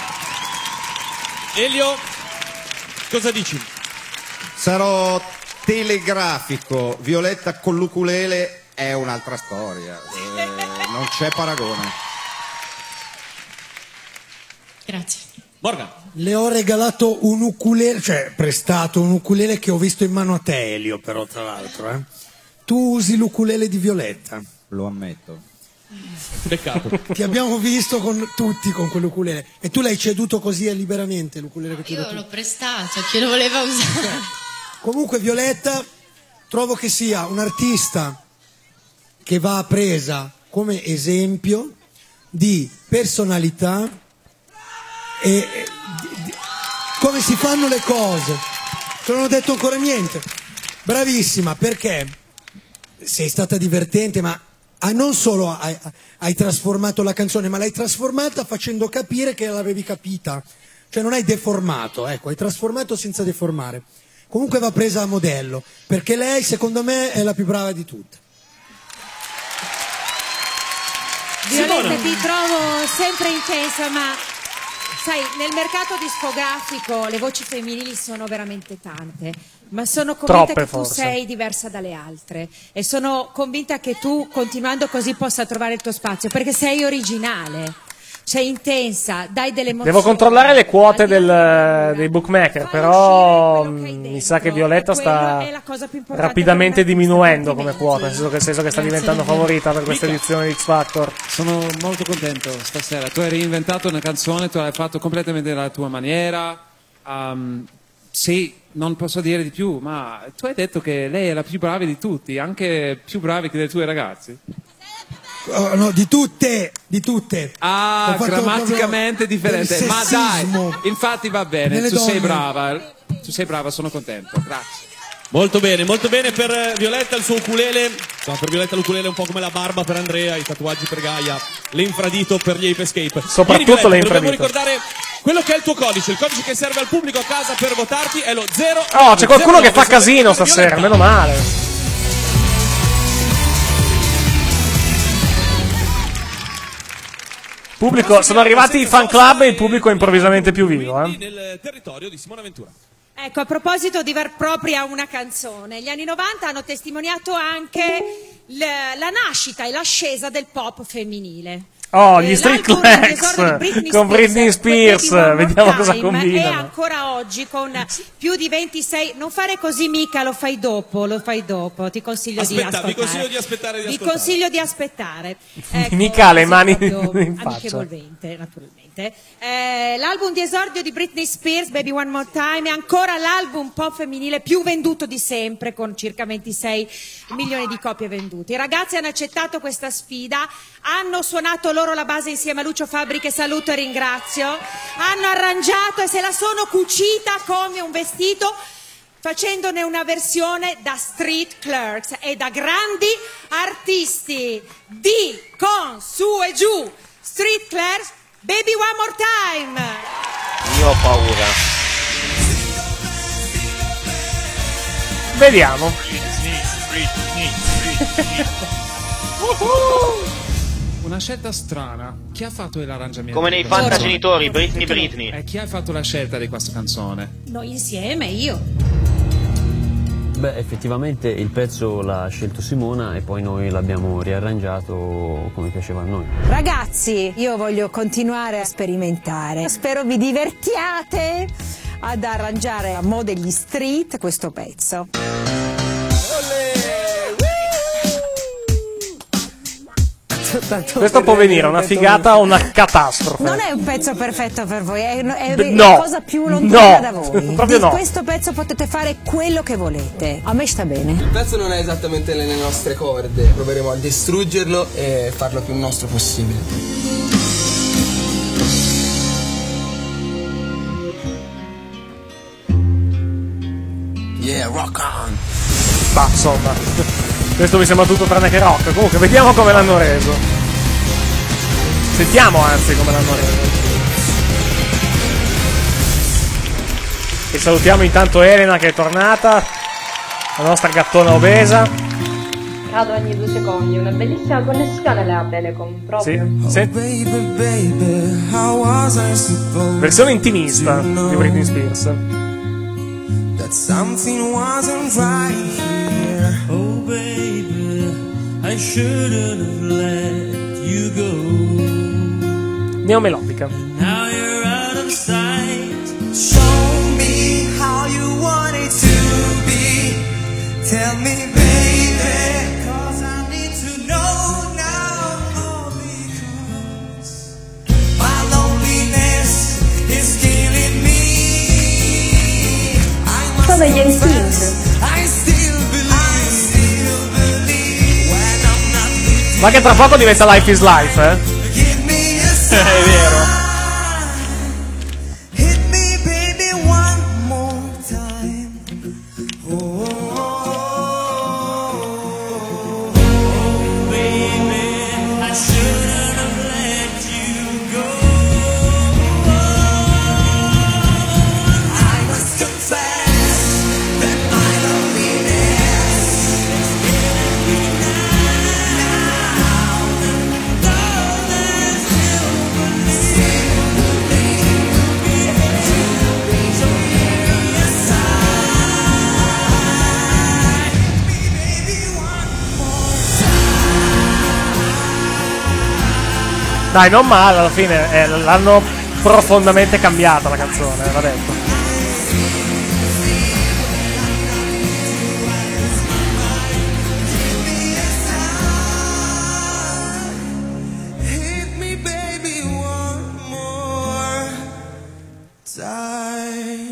Elio, cosa dici? Sarò telegrafico. Violetta con l'ukulele è un'altra storia. Non c'è paragone. Grazie. Morgan. Le ho regalato un ukulele, cioè prestato un ukulele che ho visto in mano a te, Elio, però tra l'altro. Tu usi l'ukulele di Violetta. Lo ammetto. Peccato. Ti abbiamo visto tutti con quell'ukulele. E tu l'hai ceduto così liberamente l'ukulele che ti ho dato? Io l'ho prestato, chi lo voleva usare? Comunque Violetta trovo che sia un'artista che va presa come esempio di personalità e come si fanno le cose. Non ho detto ancora niente. Bravissima, perché sei stata divertente, ma non solo hai trasformato la canzone, ma l'hai trasformata facendo capire che l'avevi capita. Cioè non hai deformato, ecco, hai trasformato senza deformare. Comunque va presa a modello, perché lei secondo me è la più brava di tutte. Violetta, ti trovo sempre intensa, ma sai, nel mercato discografico le voci femminili sono veramente tante, ma sono convinta che tu sei diversa dalle altre e sono convinta che tu, continuando così, possa trovare il tuo spazio, perché sei originale. Sei intensa, dai delle emozioni. Devo controllare le quote dei bookmaker, però mi sa che Violetta sta rapidamente diminuendo come quota, nel senso che sta diventando favorita per questa edizione di X Factor. Sono molto contento stasera. Tu hai reinventato una canzone, tu l'hai fatto completamente alla tua maniera. Sì, non posso dire di più, ma tu hai detto che lei è la più brava di tutti, anche più brava che dei tuoi ragazzi. Oh, no, di tutte. Ah, grammaticamente differente. Ma dai, infatti va bene, tu sei brava, sono contento. Grazie. Molto bene per Violetta il suo ukulele. Insomma, per Violetta l'ukulele è un po' come la barba per Andrea, i tatuaggi per Gaia, l'infradito per gli Ape Escape. Soprattutto l'infradito. Dobbiamo ricordare quello che è il tuo codice, il codice che serve al pubblico a casa per votarti è lo 0. Oh, c'è qualcuno che fa casino stasera, meno male. Pubblico, sono arrivati i fan club e il pubblico è improvvisamente più vivo. Nel territorio di Simona Ventura. Ecco, a proposito di ver propria una canzone, gli anni 90 hanno testimoniato anche la nascita e l'ascesa del pop femminile. Oh, gli Street Legs con Britney Spears, vediamo cosa combinano. E ancora oggi con più di 26. Non fare così, mica, lo fai dopo. Ti consiglio di aspettare. Vi consiglio di aspettare. Vi consiglio di aspettare. Mica ha le mani in faccia. Amichevolmente, naturalmente. L'album di esordio di Britney Spears, Baby One More Time, è ancora l'album pop femminile più venduto di sempre, con circa 26 milioni di copie vendute. I ragazzi hanno accettato questa sfida, hanno suonato loro la base insieme a Lucio Fabbri, che saluto e ringrazio, hanno arrangiato e se la sono cucita come un vestito, facendone una versione da Street Clerks e da grandi artisti di, con, su e giù, Street Clerks, Baby One More Time. Io ho paura. Vediamo. Una scelta strana. Chi ha fatto l'arrangiamento? Come nei Fantagenitori, Britney. Chi ha fatto la scelta di questa canzone? Noi insieme, io. Beh, effettivamente il pezzo l'ha scelto Simona e poi noi l'abbiamo riarrangiato come piaceva a noi. Ragazzi, io voglio continuare a sperimentare. Spero vi divertiate ad arrangiare a mo' degli Street questo pezzo. Questo può venire una figata o una catastrofe. Non è un pezzo perfetto per voi, è no, la cosa più lontana da voi. Proprio di no. questo pezzo potete fare quello che volete. A me sta bene. Il pezzo non è esattamente nelle nostre corde, proveremo a distruggerlo e farlo più nostro possibile. Yeah, rock on! Ma insomma, questo mi sembra tutto tranne che rock. Comunque, vediamo come l'hanno reso. Sentiamo anzi come l'hanno reso. E salutiamo intanto Elena che è tornata, la nostra gattona obesa. Cado ogni 2 secondi, una bellissima connessione la Telecom, proprio. Sì. Versione intimista di Britney Spears. That something wasn't right here. Oh baby, I shouldn't have let you go. Neomelodica. Now you're out of sight. Show me how you want it to be. Tell me baby, 'cause I need to know now. Because my loneliness is killing me. Sono gli NSYNC. Ma che tra poco diventa Life is Life, eh? È vero. Dai, non male alla fine, l'hanno profondamente cambiata la canzone, va detto. Hit me baby one more time.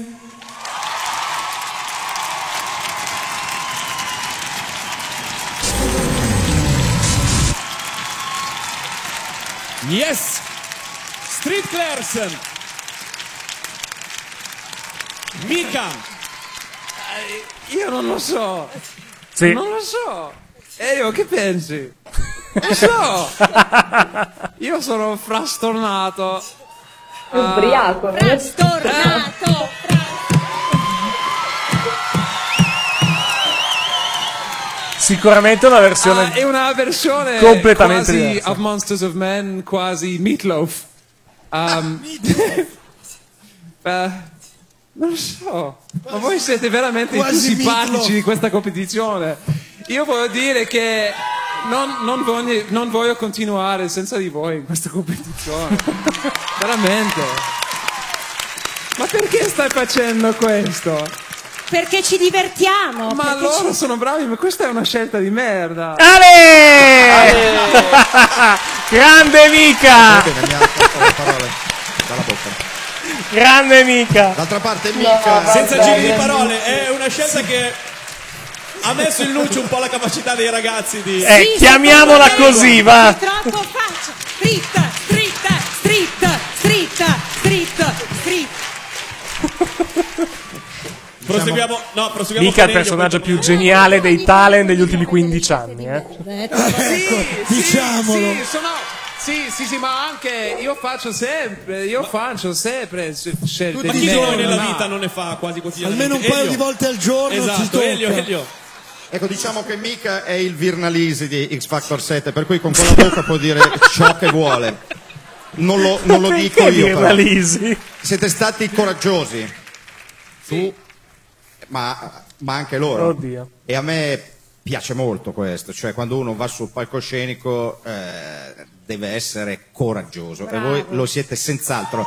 Yes! Street Clerks! Mika! Io non lo so. Sì. Non lo so. E io che pensi? Non so. Io sono frastornato. Ubriaco. Frastornato. Sicuramente una versione è una versione completamente quasi diversa. of Monsters of Men, quasi Meatloaf. Non lo so, ma voi siete veramente i più Quasi simpatici Meatloaf. di questa competizione. Io voglio dire che non voglio continuare senza di voi in questa competizione. Veramente. Ma perché stai facendo questo? Perché ci divertiamo. Ma loro sono bravi, ma questa è una scelta di merda. Ale! Grande Mica! Dalla bocca. Grande Mica! D'altra parte Mica... Senza giri di parole, è una scelta che ha messo in luce un po' la capacità dei ragazzi di... chiamiamola così, va! Troppo facile. Street, street, street, street, street, street. Proseguiamo Mica è il personaggio più geniale dei talent degli ultimi 15 anni, Diciamolo. Sì, ma anche io faccio sempre scelte. Ma chi di noi nella vita non ne fa quasi quotidianamente? Almeno un paio di volte al giorno. Esatto, ci tocca. Elio. Ecco, diciamo che Mica è il Virnalisi di X Factor 7, per cui con quella bocca può dire ciò che vuole. Non lo dico io, Virnalisi? però. Siete stati coraggiosi. Tu, ma anche loro. Oddio. E a me piace molto questo, cioè quando uno va sul palcoscenico deve essere coraggioso. Bravo. E voi lo siete senz'altro.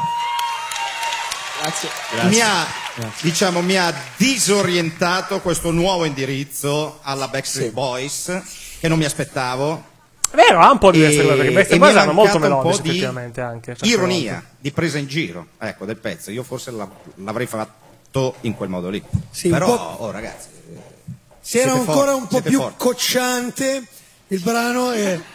Grazie. Mi ha disorientato questo nuovo indirizzo alla Backstreet Boys che non mi aspettavo. Vero, ha un po' di essere, perché queste mi è cose hanno molto mancato un po' melodici di effettivamente anche. Ironia, di presa in giro, ecco, del pezzo. Io forse l'avrei fatto in quel modo lì. Sì, però, ragazzi, se era ancora un po' siete più forti. cocciante il brano,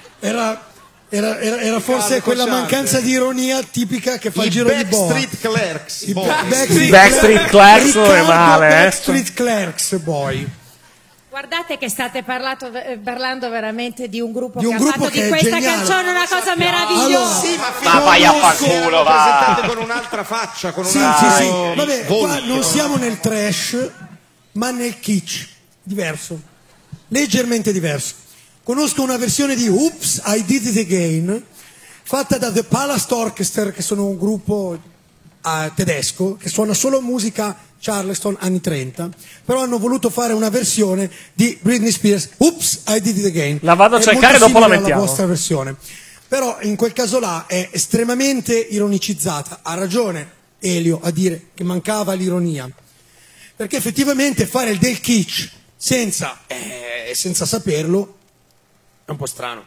era forse quella cocciante. mancanza di ironia tipica che fa il giro di boa. Backstreet Clerks Boy. Backstreet Clerks non è male, Backstreet Clerks Boy. Guardate che state parlando veramente di un gruppo Di un che gruppo ha fatto che di è questa geniale. canzone una cosa meravigliosa. Sì, Ma vai a fanculo, va! Presentate con un'altra faccia, con Sì. un'altra Vabbè, qua volto. non siamo nel trash, ma nel kitsch. Diverso. Leggermente diverso. Conosco una versione di Oops, I Did It Again, fatta da The Palace Orchestra, che sono un gruppo tedesco, che suona solo musica Charleston anni 30, però hanno voluto fare una versione di Britney Spears, Oops, I Did It Again. La vado a È cercare, molto dopo la simile mettiamo. alla vostra versione. Però in quel caso là è estremamente ironicizzata. Ha ragione Elio a dire che mancava l'ironia, perché effettivamente fare del kitsch senza saperlo è un po' strano.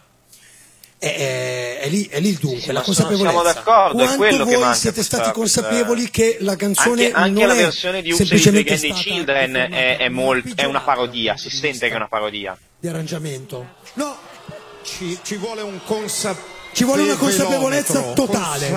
È lì il dunque, Sì, la ma consapevolezza. siamo d'accordo, è Quanto quello che voi manca siete questa- stati consapevoli che la canzone Anche non la è versione di Oops, I Did It semplicemente Again dei stata Children è una parodia, si sente che è una parodia. di arrangiamento. No, Ci vuole un ci vuole una consapevolezza totale.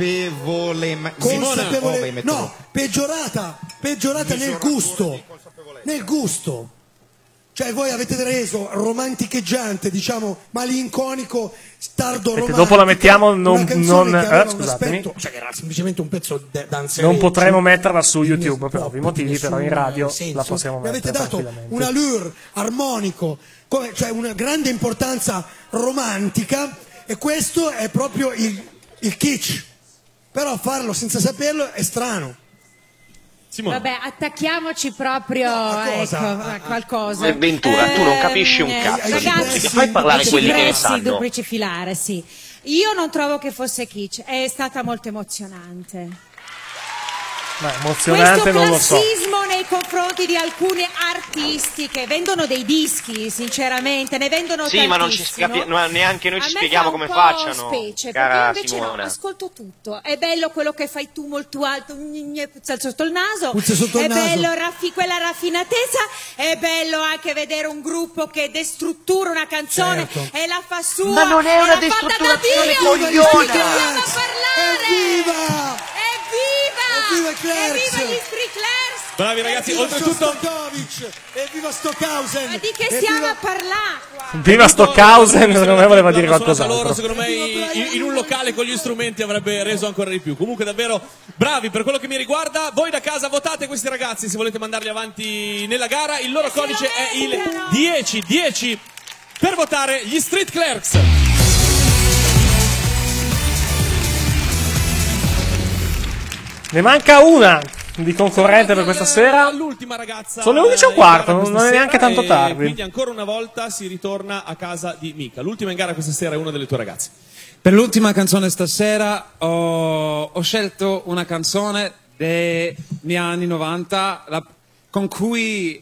No, peggiorata nel gusto. Cioè voi avete reso romanticheggiante, diciamo, malinconico, tardo romantico. dopo la mettiamo, una canzone che aveva un scusatemi. aspetto, cioè che era semplicemente un pezzo danzereccio. Non potremo metterla su YouTube per ovvi motivi, però in radio senso. la possiamo Mi avete mettere dato tranquillamente. un allure armonico, cioè una grande importanza romantica, e questo è proprio il kitsch. Però farlo senza saperlo è strano. Vabbè, attacchiamoci proprio a qualcosa. Ventura, tu non capisci un cazzo. Ragazzi, Fai parlare quelli che ne sanno. duplici filare, sì. Io non trovo che fosse kitsch, è stata molto emozionante. Ma emozionante non lo Questo so. classismo nei confronti di alcuni artisti che vendono dei dischi, sinceramente, ne vendono Sì, ma non tantissimo. neanche noi A ci me spieghiamo fa come un po' facciano, specie, cara perché invece Simona. no, ascolto tutto. È bello quello che fai tu molto alto, puzza sotto il naso. Puzza sotto il è naso. bello quella raffinatezza, è bello anche vedere un gruppo che destruttura una canzone Certo. e la fa sua. Ma non è e una la fa da destrutturazione, Dio. cogliona! Dobbiamo parlare! Evviva! Evviva Clerks! Evviva gli Street Clerks! Bravi ragazzi, Evviva oltretutto Shostakovich! Evviva Stockhausen! Ma di che stiamo a parlare qua? Viva Stockhausen, secondo me voleva dire l'hanno suonata qualcos'altro. loro, secondo me in un locale con gli strumenti avrebbe reso ancora di più. Comunque davvero bravi per quello che mi riguarda. Voi da casa votate questi ragazzi se volete mandarli avanti nella gara. Il loro codice è il 1010 per votare gli Street Clerks. Ne manca una. di concorrente per questa sera. L'ultima ragazza. Sono le 11:15, non è neanche tanto tardi. Quindi ancora una volta si ritorna a casa di Mika. L'ultima in gara questa sera è una delle tue ragazze. Per l'ultima canzone stasera ho scelto una canzone dei miei anni 90 con cui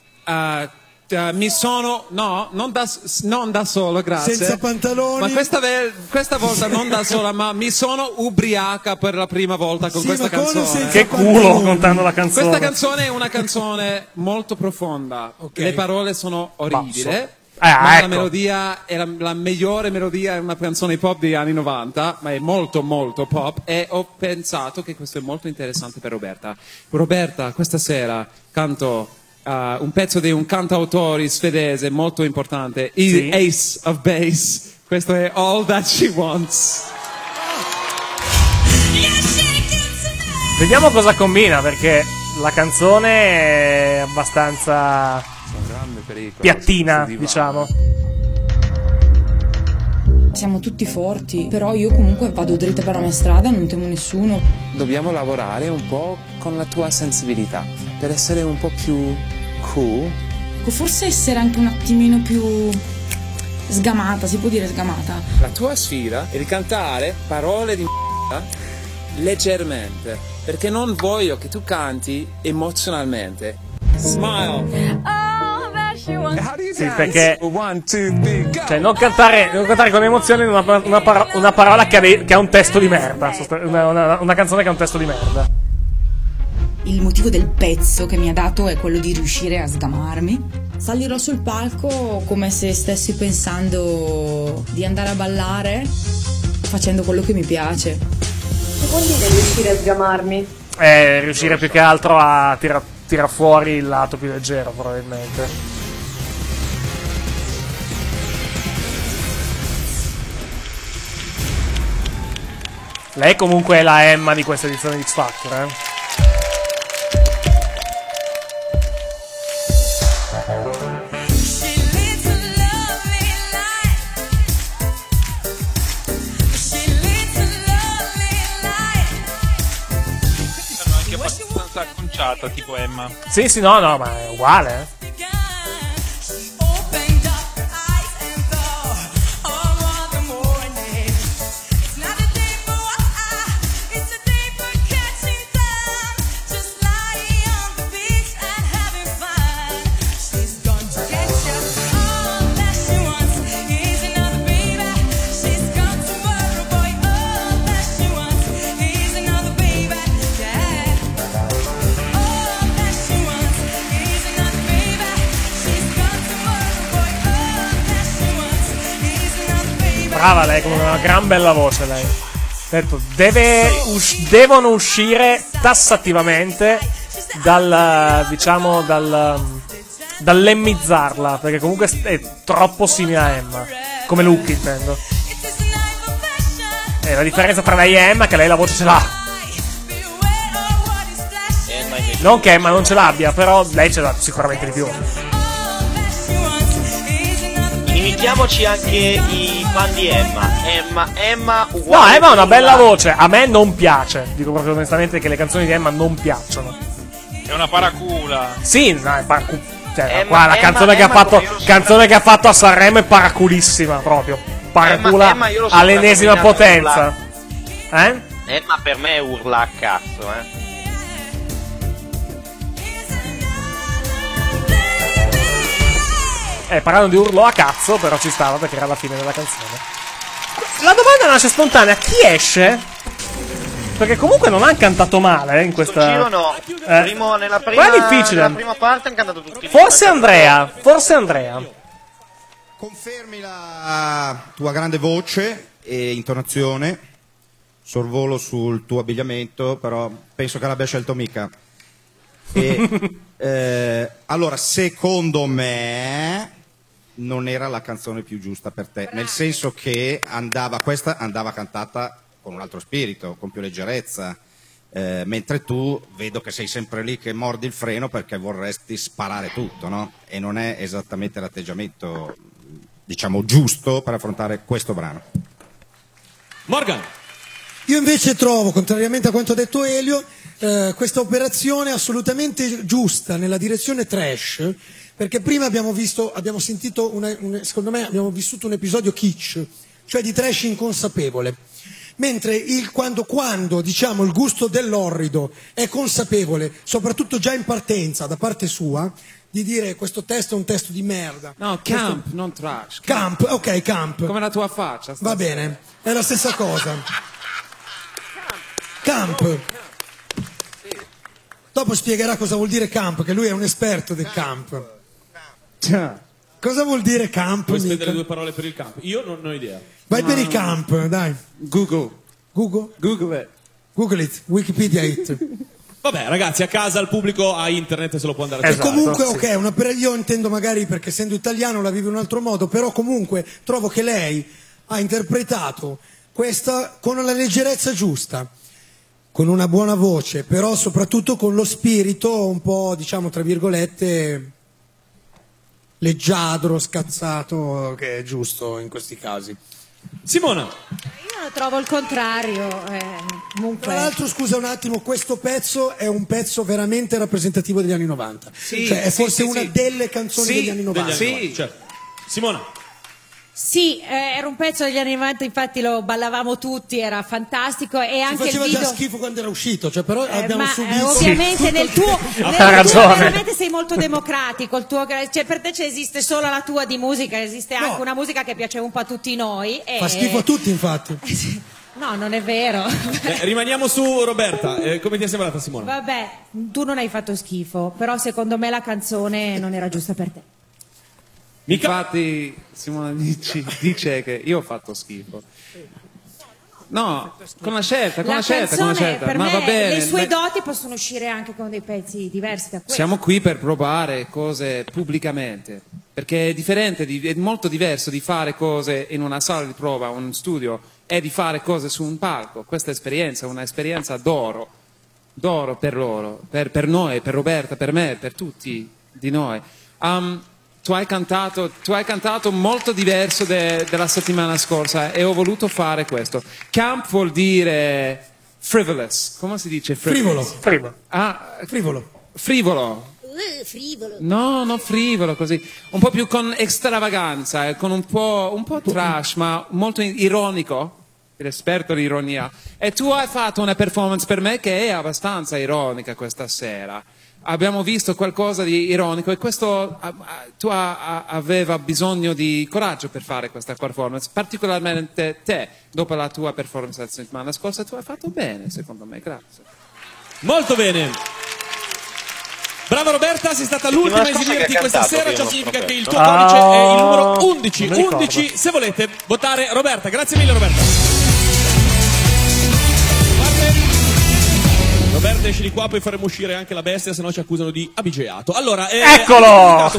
mi sono non da solo, grazie, senza pantaloni, ma questa volta non da sola, ma mi sono ubriaca per la prima volta con questa canzone. Che culo contando la canzone. Questa canzone è una canzone molto profonda, le parole sono orribili, ma ecco. la melodia è la migliore melodia, è una canzone pop degli anni 90, ma è molto molto pop, e ho pensato che questo è molto interessante per Roberta. Roberta, questa sera canto un pezzo di un cantautore svedese molto importante, il Ace of Base. Questo è All That She Wants. Vediamo cosa combina, perché la canzone è abbastanza piattina, diciamo. Siamo tutti forti, però io comunque vado dritta per la mia strada, non temo nessuno. Dobbiamo lavorare un po' con la tua sensibilità per essere un po' più cool. Forse essere anche un attimino più sgamata, si può dire sgamata. La tua sfida è di cantare parole di leggermente, perché non voglio che tu canti emozionalmente. Smile. Sì, perché cioè, non cantare con emozione una parola che ha un testo di merda, una canzone che ha un testo di merda. Il motivo del pezzo che mi ha dato è quello di riuscire a sgamarmi. Salirò sul palco come se stessi pensando di andare a ballare facendo quello che mi piace. Che vuol dire riuscire a sgamarmi? Riuscire più che altro a tirar fuori il lato più leggero, probabilmente. Lei comunque è la Emma di questa edizione di X Factor, Anche abbastanza acconciata, tipo Emma. Sì, no, ma è uguale, Brava lei, con una gran bella voce lei. Detto, devono uscire tassativamente dall'emmizzarla, perché comunque è troppo simile a Emma, come look intendo. E la differenza tra lei e Emma è che lei la voce ce l'ha. Non che Emma non ce l'abbia, però lei ce l'ha sicuramente di più. Imitiamoci anche i fan di Emma. Emma uguale. No, Emma ha una bella voce. A me non piace. Dico proprio onestamente che le canzoni di Emma non piacciono. È una paracula. Sì, no, è paracula. Cioè, Emma, qua la canzone che ha fatto a Sanremo è paraculissima proprio. Paracula Emma io lo so, all'ennesima potenza. Emma per me urla a cazzo, Parlando di urlo a cazzo, però ci stava perché era la fine della canzone. La domanda nasce spontanea: chi esce? Perché comunque non hanno cantato male in questa. Giro no. Nella prima parte hanno cantato tutti. Forse Andrea. Confermi la tua grande voce e intonazione. Sorvolo sul tuo abbigliamento, però penso che l'abbia scelto Mika. Allora, secondo me non era la canzone più giusta per te, nel senso che questa andava cantata con un altro spirito, con più leggerezza, mentre tu vedo che sei sempre lì che mordi il freno perché vorresti sparare tutto, no? E non è esattamente l'atteggiamento, diciamo, giusto per affrontare questo brano. Morgan. Io invece trovo, contrariamente a quanto ha detto Elio, questa operazione assolutamente giusta nella direzione trash, perché prima abbiamo sentito, secondo me abbiamo vissuto un episodio kitsch, cioè di trash inconsapevole. Mentre quando diciamo il gusto dell'orrido è consapevole, soprattutto già in partenza da parte sua, di dire questo testo è un testo di merda. No, camp, non trash. Camp, ok, camp. Come la tua faccia. Va bene, è la stessa cosa. Camp. Dopo spiegherà cosa vuol dire camp, che lui è un esperto del camp. Cosa vuol dire camp? Puoi spendere 2 parole per il camp? Io non ho idea. Vai per il camp, dai. Google it. Google it, Wikipedia it. Vabbè, ragazzi, a casa il pubblico ha internet e se lo può andare a Esatto, comunque, sì. ok, io intendo magari perché essendo italiano la vive in un altro modo, però comunque trovo che lei ha interpretato questa con la leggerezza giusta, con una buona voce, però soprattutto con lo spirito un po', diciamo, tra virgolette, leggiadro, scazzato, che è giusto in questi casi. Simona. Io trovo il contrario. Comunque. Tra l'altro, scusa un attimo, questo pezzo è un pezzo veramente rappresentativo degli anni 90. Sì, cioè è sì, forse sì, una sì. delle canzoni degli anni 90. Sì. Certo. Simona. Sì, era un pezzo degli anni 90, infatti lo ballavamo tutti, era fantastico e anche il faceva video. già schifo quando era uscito, cioè, però abbiamo ma subito. ovviamente Sì. nel tuo veramente sei molto democratico, cioè per te esiste solo la tua di musica, esiste anche una musica che piace un po' a tutti noi. Fa schifo a tutti, infatti. No, non è vero. Rimaniamo su Roberta. Come ti è sembrata, Simona? Vabbè, tu non hai fatto schifo, però secondo me la canzone non era giusta per te. Infatti Simona dice che io ho fatto schifo. No, con la scelta, La canzone, per ma me, va bene. le sue doti possono uscire anche con dei pezzi diversi da questo. Siamo qui per provare cose pubblicamente, perché è differente, è molto diverso di fare cose in una sala di prova, un studio, e di fare cose su un palco. Questa esperienza è un'esperienza d'oro per loro, per noi, per Roberta, per me, per tutti di noi. Tu hai cantato molto diverso della settimana scorsa e ho voluto fare questo. Camp vuol dire frivolous. Come si dice? Frivolo. Frivolo. Frivolo. No, non frivolo così. Un po' più con extravaganza, con un po' trash, ma molto ironico. L'esperto di ironia. E tu hai fatto una performance per me che è abbastanza ironica questa sera. Abbiamo visto qualcosa di ironico e questo tu aveva bisogno di coraggio per fare questa performance, particolarmente te, dopo la tua performance la settimana scorsa, tu hai fatto bene, secondo me, grazie. Molto bene. Brava Roberta, sei stata l'ultima a esibirti questa sera, ciò significa che il tuo codice è il numero 11. 11, se volete votare Roberta. Grazie mille Roberta. Roberta, esci di qua, poi faremo uscire anche la bestia, se no ci accusano di abigeato. Allora, eccolo!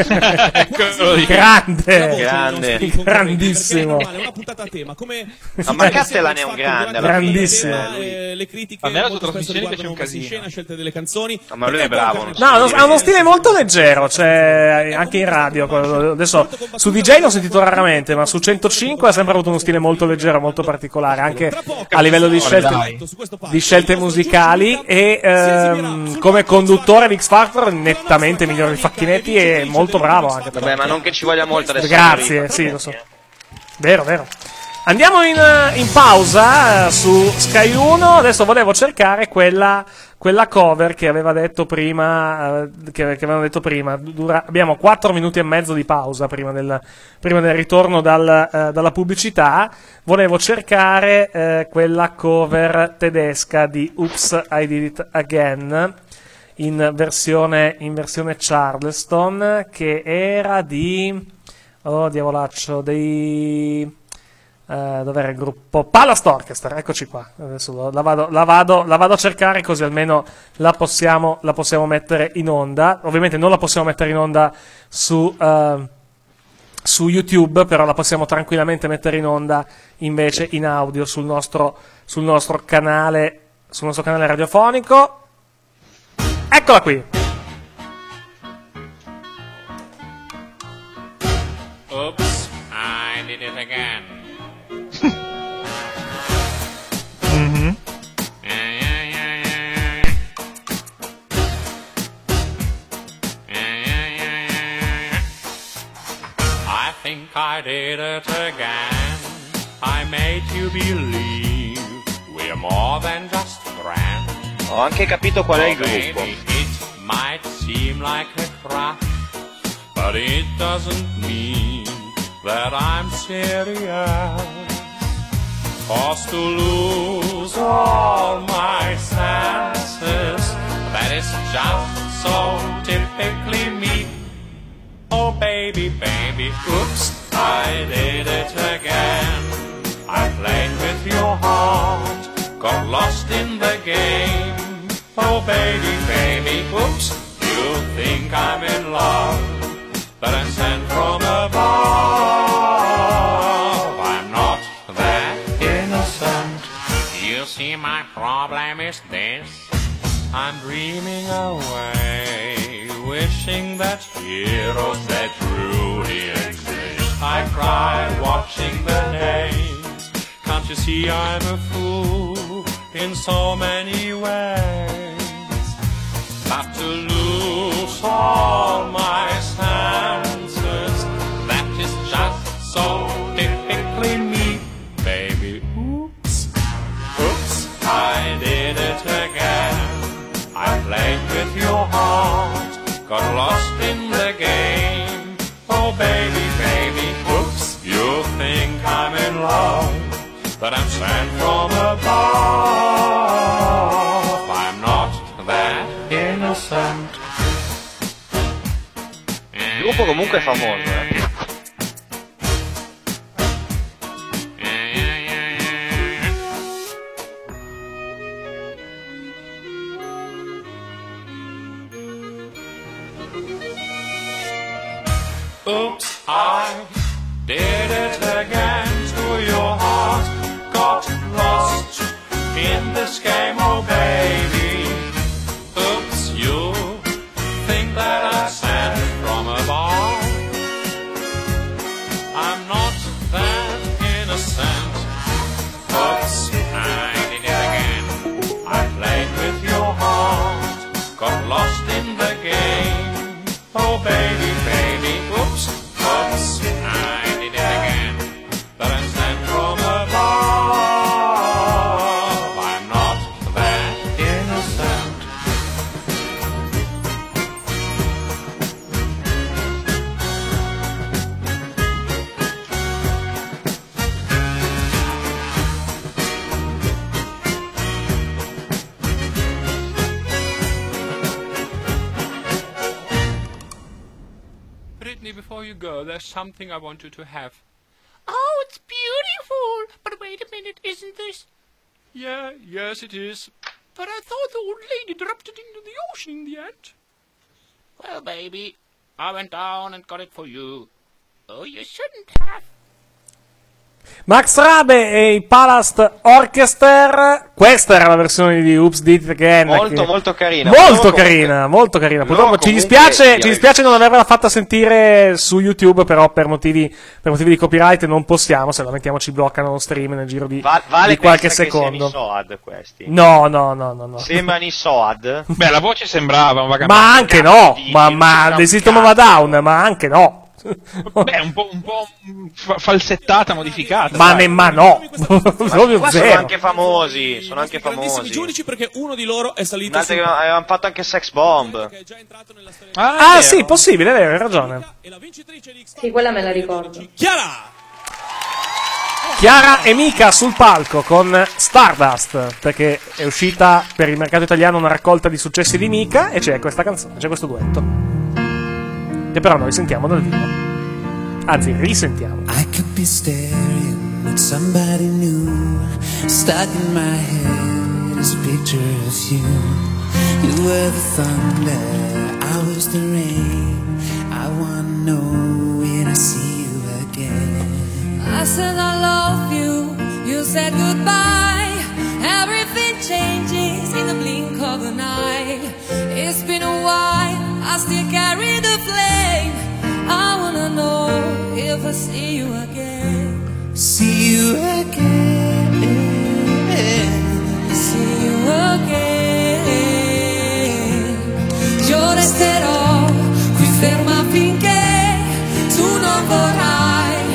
Grande, grandissimo. Una puntata a tema, come ma Castellan è un grande, grandissimo. Le critiche, a me la sua molto spesso trasmissione piace riguardano un messa in casino. scena, scelte delle canzoni. Ma lui è bravo. No, ha uno stile molto leggero, cioè anche in radio. Adesso su DJ l'ho sentito raramente, ma su 105 ha sempre avuto uno stile molto leggero, molto particolare, anche a livello di scelte musicali. E come conduttore di X Factor nettamente migliore di Facchinetti e molto bravo anche. Vabbè, ma non che ci voglia molto adesso. Grazie, sì, lo so. Vero. Andiamo in pausa su Sky 1. Adesso volevo cercare quella cover che aveva detto prima. Che avevano detto prima. Abbiamo 4 minuti e mezzo di pausa prima del ritorno dalla pubblicità. Volevo cercare quella cover tedesca di Oops, I Did It Again in versione Charleston, che era di diavolaccio dei dov'era il gruppo? Palace Orchestra, eccoci qua. Adesso la vado a cercare, così almeno la possiamo mettere in onda. Ovviamente non la possiamo mettere in onda su YouTube, però la possiamo tranquillamente mettere in onda invece in audio sul nostro canale radiofonico. Eccola qui. Oops, I did it again. I did it again. I made you believe we're more than just friends. Ho anche capito qual è il gruppo. It might seem like a crush, but it doesn't mean that I'm serious. Cause to lose all my senses, that is just so typically me. Oh baby, baby, oops, I did it again. I played with your heart, got lost in the game. Oh baby, baby, oops, you think I'm in love, but I'm sent from above. I'm not that innocent. You see, my problem is this: I'm dreaming away, wishing that heroes that truly exist. I cry watching the names. Can't you see I'm a fool in so many ways? But to lose all my senses, that is just so typically me, baby. Oops, oops, I did it again. I played with your heart, got lost in the game. Oh baby, baby, oops, you think I'm in love, but I'm sent from above. I'm not that innocent. Il gruppo comunque è famoso, Oops, I did it again to your heart. Got lost in this game, oh baby. Oops, you think that I sent from above. I'm not that innocent. Oops, I did it again. I played with your heart, got lost in the game. Oh baby, baby, oops, oops, I did it again. But I'm sent from above. I'm not that innocent. Brittany, before you go, there's something I want you to have. Oh, it's beautiful! But wait a minute, isn't this? Yeah, yes it is. But I thought the old lady dropped it into the ocean in the end. Well, baby, I went down and got it for you. Oh, you shouldn't have. Max Rabe e i Palast Orchestra. Questa era la versione di Oops, Did It Again. molto carina. Molto carina, molto carina. Purtroppo ci dispiace non averla fatta sentire su YouTube, però per motivi di copyright non possiamo, se la mettiamo ci bloccano lo stream nel giro di qualche secondo. Che siano i Soad questi? No. Sembrano i Soad? Beh, la voce sembrava vagamente. Ma anche no, ma The System of a Down, ma anche no. Beh, un po' falsettata, modificata. Ma no, sono anche famosi. Sono anche grandissimi giudici perché uno di loro è salito su... Avevano fatto anche Sex Bomb. Sì, possibile, hai ragione. Sì, quella me la ricordo. Chiara e Mika sul palco con Stardust, perché è uscita per il mercato italiano una raccolta di successi di Mika e c'è questa canzone, c'è questo duetto. Che però noi sentiamo dal vivo. Anzi, risentiamo. I could be staring at somebody new. Stuck in my head is a picture of you. You were the thunder, I was the rain. I wanna know when I see you again. I said I love you, you said goodbye. Everything changes in the blink of an eye. It's been a while, I still carry the flame. I wanna know if I see you again. See you again. See you again. Io resterò qui ferma finché tu non vorrai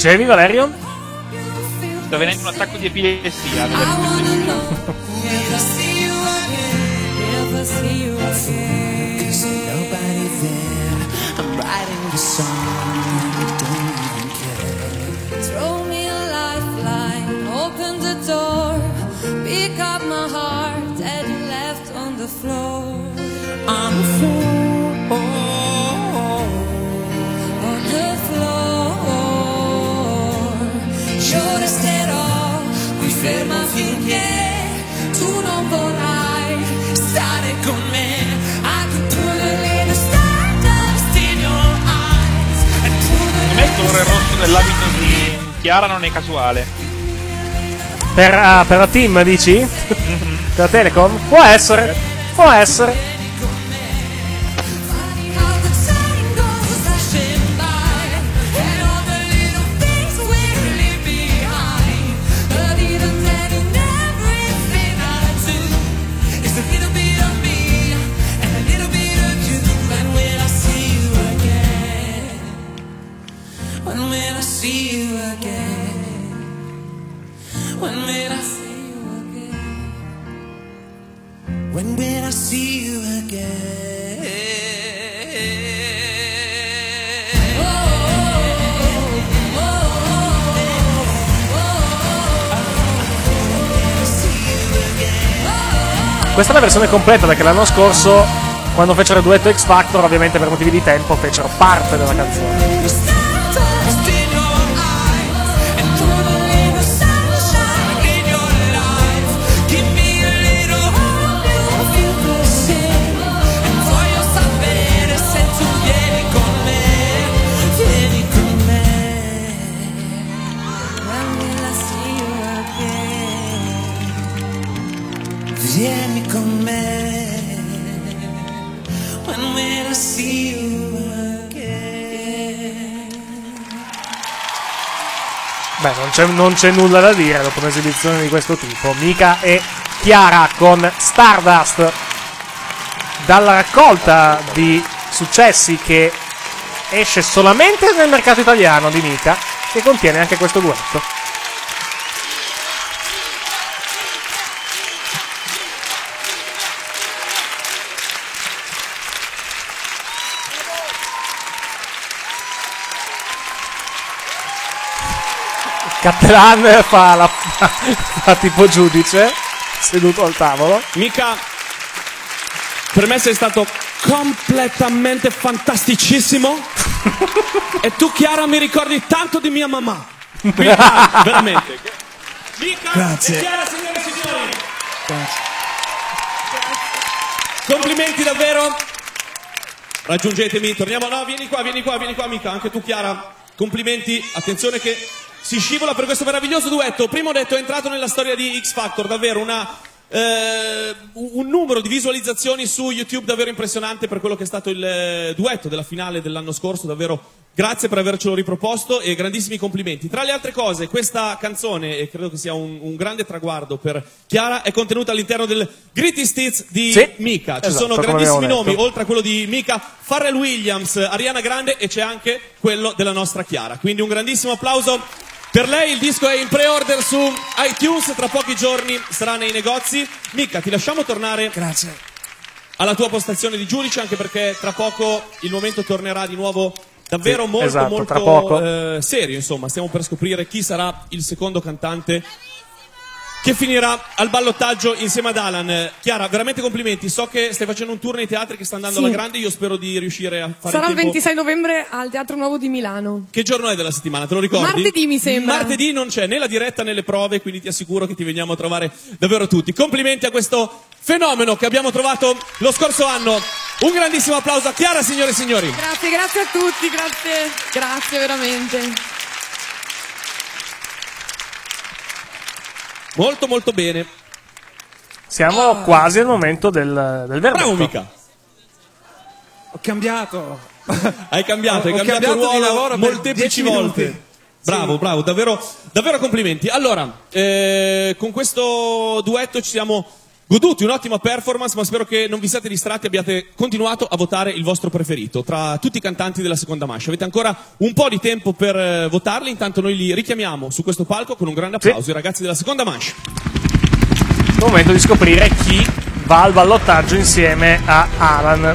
Dicevi, Valerion? Sta venendo un attacco di epilessia. Throw me a lifeline, open the door, pick up my heart that you left on the floor. On the floor, on the floor. Io resterò qui ferma finché tu non vorrai stare con me. I could put a little stardust in your eyes and put a A me il colore rosso dell'abito di Chiara non è casuale. Per la team, dici? Per la Telecom? Può essere. Può essere. When will I see you again? Questa è la versione completa, perché l'anno scorso, quando fecero il duetto X Factor, ovviamente per motivi di tempo fecero parte della canzone. Vieni con me. When will I see you again? Beh, non c'è nulla da dire dopo un'esibizione di questo tipo. Mika e Chiara con Stardust, dalla raccolta di successi che esce solamente nel mercato italiano di Mika, che contiene anche questo duetto. Cattelan fa tipo giudice, seduto al tavolo. Mika, per me sei stato completamente fantasticissimo. E tu, Chiara, mi ricordi tanto di mia mamma. Quindi, veramente. Mika Grazie. e Chiara, signore e signori. Grazie. Complimenti davvero. Raggiungetemi, torniamo. No, vieni qua, Mika. Anche tu, Chiara. Complimenti. Attenzione che si scivola per questo meraviglioso duetto. Prima ho detto, è entrato nella storia di X Factor, davvero un numero di visualizzazioni su YouTube davvero impressionante per quello che è stato il duetto della finale dell'anno scorso. Davvero grazie per avercelo riproposto e grandissimi complimenti. Tra le altre cose, questa canzone, e credo che sia un grande traguardo per Chiara, è contenuta all'interno del Greatest Hits di Mika. Ci sono grandissimi nomi, oltre a quello di Mika, Pharrell Williams, Ariana Grande, e c'è anche quello della nostra Chiara. Quindi un grandissimo applauso per lei. Il disco è in pre-order su iTunes, tra pochi giorni sarà nei negozi. Mika, ti lasciamo tornare alla tua postazione di giudice, anche perché tra poco il momento tornerà di nuovo davvero molto serio. Insomma, stiamo per scoprire chi sarà il secondo cantante che finirà al ballottaggio insieme ad Alan. Chiara, veramente complimenti. So che stai facendo un tour nei teatri che sta andando alla grande. Io spero di riuscire a fare Sarà il il tempo. 26 novembre al Teatro Nuovo di Milano. Che giorno è della settimana? Te lo ricordi? Martedì, mi sembra. Martedì non c'è né la diretta né le prove, quindi ti assicuro che ti veniamo a trovare davvero tutti. Complimenti a questo fenomeno che abbiamo trovato lo scorso anno. Un grandissimo applauso a Chiara, signore e signori. Grazie a tutti, grazie veramente. Molto molto bene. Siamo quasi al momento del verdetto. Bravo, Mika. Ho cambiato. Hai cambiato Ho cambiato ruolo di lavoro per molteplici 10 minuti. volte. Bravo, davvero complimenti. Allora, con questo duetto ci siamo Goduti, un'ottima performance, ma spero che non vi siate distratti e abbiate continuato a votare il vostro preferito tra tutti i cantanti della seconda manche. Avete ancora un po' di tempo per votarli, intanto noi li richiamiamo su questo palco con un grande applauso, i ragazzi della seconda manche. Momento di scoprire chi va al ballottaggio insieme a Alan.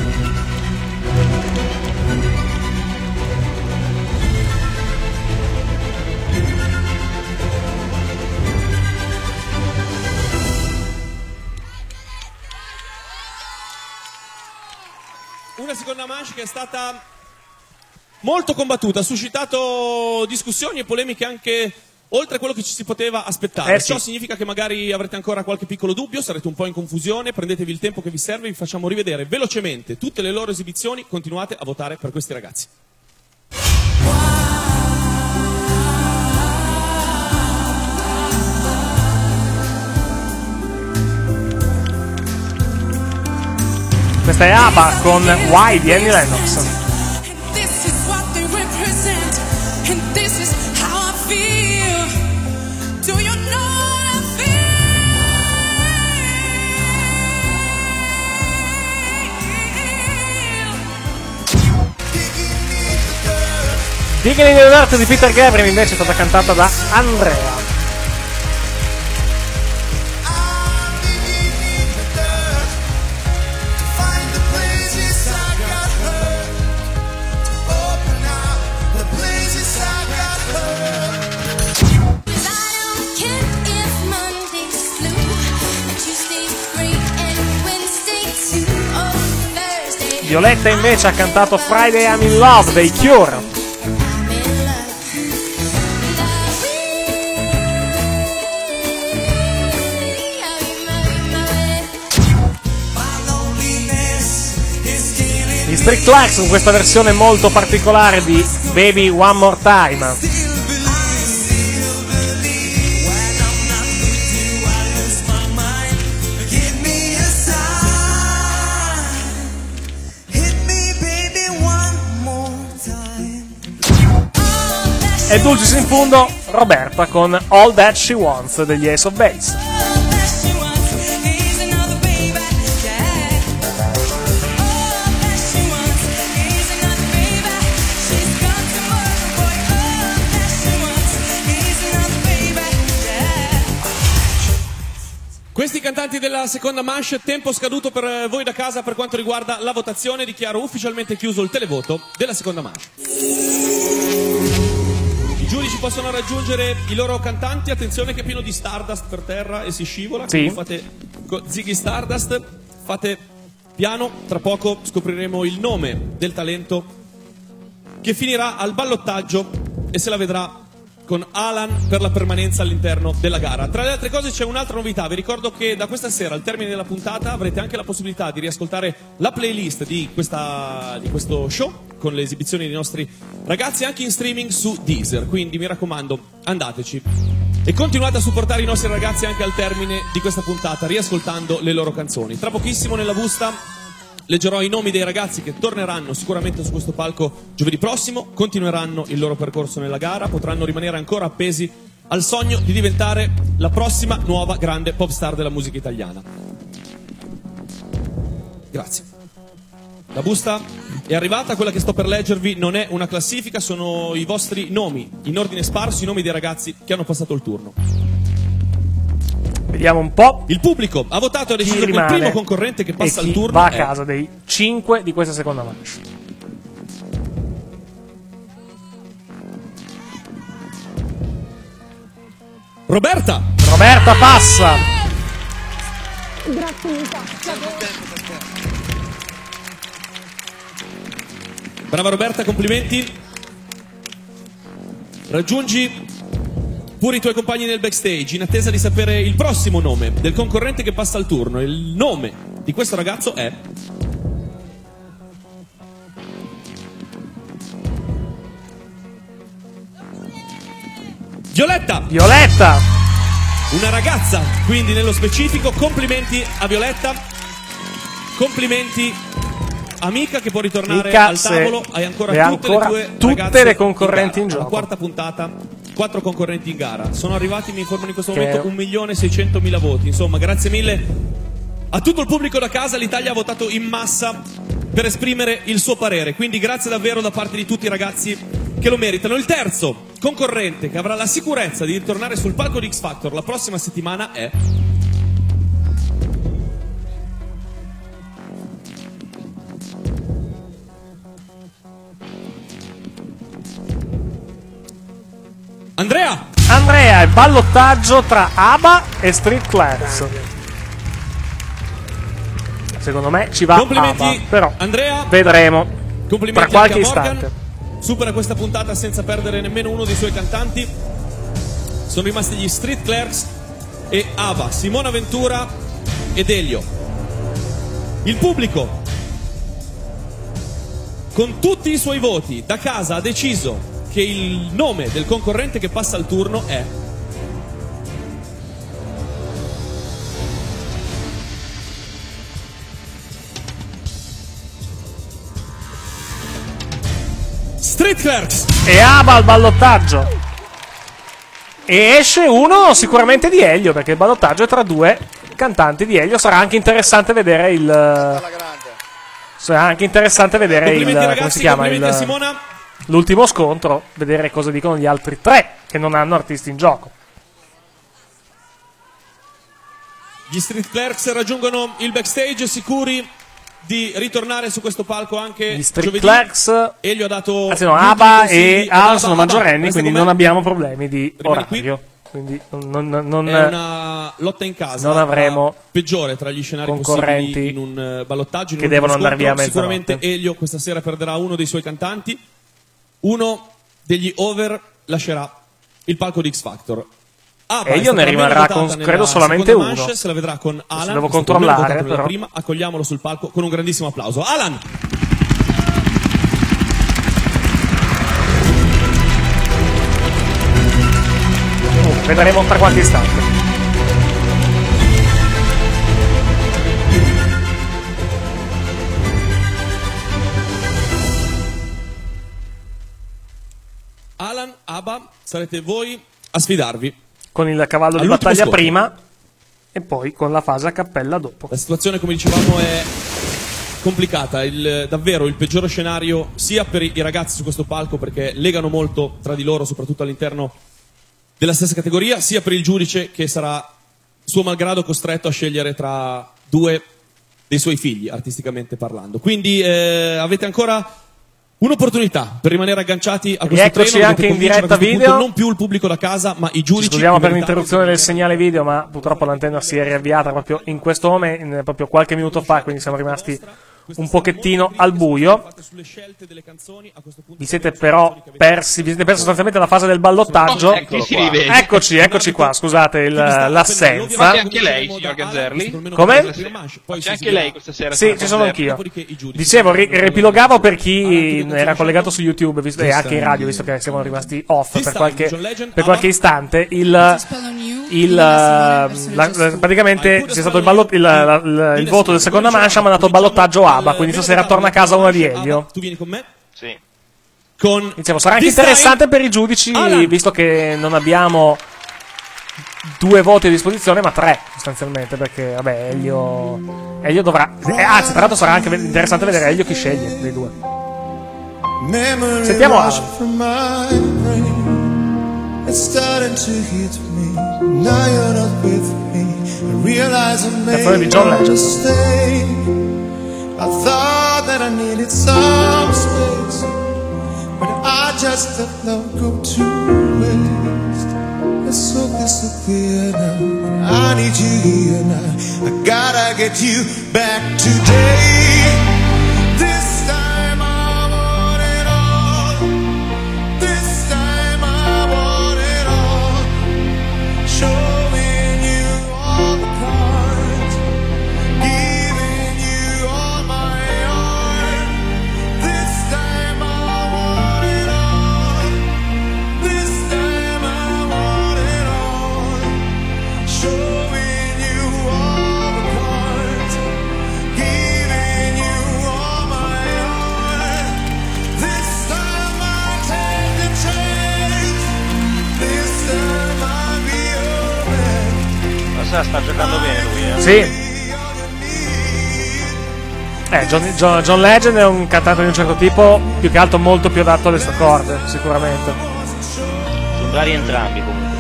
Una seconda manche che è stata molto combattuta, ha suscitato discussioni e polemiche anche oltre quello che ci si poteva aspettare. Sì. Ciò significa che magari avrete ancora qualche piccolo dubbio, sarete un po' in confusione, prendetevi il tempo che vi serve, vi facciamo rivedere velocemente tutte le loro esibizioni, continuate a votare per questi ragazzi. Questa è ABBA con Why di Annie Lennox. This is what they represent, and this is how I feel. Do you know how I Digging in the Dirt di Peter Gabriel invece è stata cantata da Andrea. Violetta invece ha cantato Friday I'm in Love dei Cure. Gli Street Clarks con questa versione molto particolare di Baby One More Time. E Dulcis in fondo Roberta con All That She Wants degli Ace of Base. Questi cantanti della seconda manche, tempo scaduto per voi da casa per quanto riguarda la votazione, dichiaro ufficialmente chiuso il televoto della seconda manche. I giudici possono raggiungere i loro cantanti, attenzione che è pieno di Stardust per terra e si scivola, sì. Fate Ziggy Stardust, fate piano, tra poco scopriremo il nome del talento che finirà al ballottaggio e se la vedrà con Alan per la permanenza all'interno della gara. Tra le altre cose c'è un'altra novità, vi ricordo che da questa sera al termine della puntata avrete anche la possibilità di riascoltare la playlist di questo show con le esibizioni dei nostri ragazzi anche in streaming su Deezer, quindi mi raccomando andateci e continuate a supportare i nostri ragazzi anche al termine di questa puntata riascoltando le loro canzoni. Tra pochissimo nella busta leggerò i nomi dei ragazzi che torneranno sicuramente su questo palco giovedì prossimo, continueranno il loro percorso nella gara, potranno rimanere ancora appesi al sogno di diventare la prossima nuova grande pop star della musica italiana. Grazie. La busta è arrivata, quella che sto per leggervi non è una classifica, sono i vostri nomi, in ordine sparso, i nomi dei ragazzi che hanno passato il turno. Vediamo un po'. Il pubblico ha votato e ha deciso che il primo concorrente che passa al turno va a casa dei 5 di questa seconda manche. Roberta passa. Grazie Luca. Brava Roberta, complimenti. Raggiungi pure i tuoi compagni nel backstage in attesa di sapere il prossimo nome del concorrente che passa al turno. Il nome di questo ragazzo è Violetta. Una ragazza, quindi nello specifico. Complimenti a Violetta. Complimenti amica che può ritornare al tavolo. Hai ancora tutte le tue tutte ragazze le concorrenti in gara. gioco. La quarta puntata 4 concorrenti in gara. Sono arrivati, mi informano in questo momento, 1.600.000 voti. Insomma, grazie mille a tutto il pubblico da casa. L'Italia ha votato in massa per esprimere il suo parere. Quindi grazie davvero da parte di tutti i ragazzi che lo meritano. Il terzo concorrente che avrà la sicurezza di ritornare sul palco di X Factor la prossima settimana è... Andrea, il ballottaggio tra ABBA e Street Clerks. Secondo me ci va ABBA, però Andrea, vedremo tra qualche anche a Morgan. istante. Supera questa puntata senza perdere nemmeno uno dei suoi cantanti. Sono rimasti gli Street Clerks e ABBA, Simona Ventura ed Elio. Il pubblico, con tutti i suoi voti, da casa ha deciso che il nome del concorrente che passa al turno è Street Clerks. E ABBA al ballottaggio. E esce uno sicuramente di Elio, perché il ballottaggio è tra 2 cantanti di Elio. Sarà anche interessante vedere il... Sarà anche interessante vedere il... Ragazzi, come si chiama? L'ultimo scontro, vedere cosa dicono gli altri 3 che non hanno artisti in gioco. Gli Street Clerks raggiungono il backstage, sicuri di ritornare su questo palco anche Gli Street giovedì. Clerks, Elio ha dato anzi no, ABBA e ABBA sono maggiorenni, quindi non abbiamo problemi di orario. Quindi è una lotta in casa, non avremo peggiore tra gli scenari concorrenti possibili in un ballottaggio, che devono andare via a mezzanotte. Sicuramente Elio questa sera perderà uno dei suoi cantanti. Uno degli over lascerà il palco di X Factor. E io ne rimarrà con credo solamente uno. Manche, se la vedrà con Alan. Devo controllare, però. Prima, accogliamolo sul palco con un grandissimo applauso. Alan! Vedremo tra qualche istante. Alan, ABBA, sarete voi a sfidarvi. Con il cavallo di battaglia prima e poi con la fase a cappella dopo. La situazione, come dicevamo, è complicata. Davvero il peggiore scenario sia per i ragazzi su questo palco, perché legano molto tra di loro, soprattutto all'interno della stessa categoria, sia per il giudice che sarà suo malgrado costretto a scegliere tra 2 dei suoi figli, artisticamente parlando. Quindi avete ancora un'opportunità per rimanere agganciati a questo Eccoci treno. anche in diretta video. Non più il pubblico da casa, ma i giudici. Scusiamo per l'interruzione del segnale video, ma purtroppo l'antenna si è riavviata proprio in questo momento, proprio qualche minuto fa, quindi siamo rimasti un pochettino al buio. Vi siete però persi sostanzialmente la fase del ballottaggio. Eccoci qua, scusate l'assenza. C'è anche lei, signor Ganzerli? Come? C'è anche lei questa sera? Sì, ci sono anch'io. Dicevo, riepilogavo per chi era collegato su YouTube e anche in radio, visto che siamo rimasti off per qualche istante. Praticamente c'è stato il voto del seconda manche, ha mandato il ballottaggio ABBA, quindi stasera torna a casa una di Elio. Tu vieni con me? Sì. Dicevo, sarà anche interessante per i giudici, visto che non abbiamo 2 voti a disposizione, ma 3 sostanzialmente, perché vabbè, Elio dovrà, anzi tra l'altro sarà anche interessante vedere Elio chi sceglie dei 2. Sentiamo Alan. It's starting to hit me. Now you're not with me. I realize I made a mistake. I thought that I needed some space, but I just let love go to waste. It's so disappear now. I need you here now. I gotta get you back today. This time I want it all. This time I want it all. Showing you all the cards, giving you all my heart. This time I want it all. This time I want it all. Showing you all the cards, giving sta giocando bene lui. Sì. John Legend è un cantante di un certo tipo, più che altro molto più adatto alle sue corde, sicuramente. Sono bravi entrambi comunque.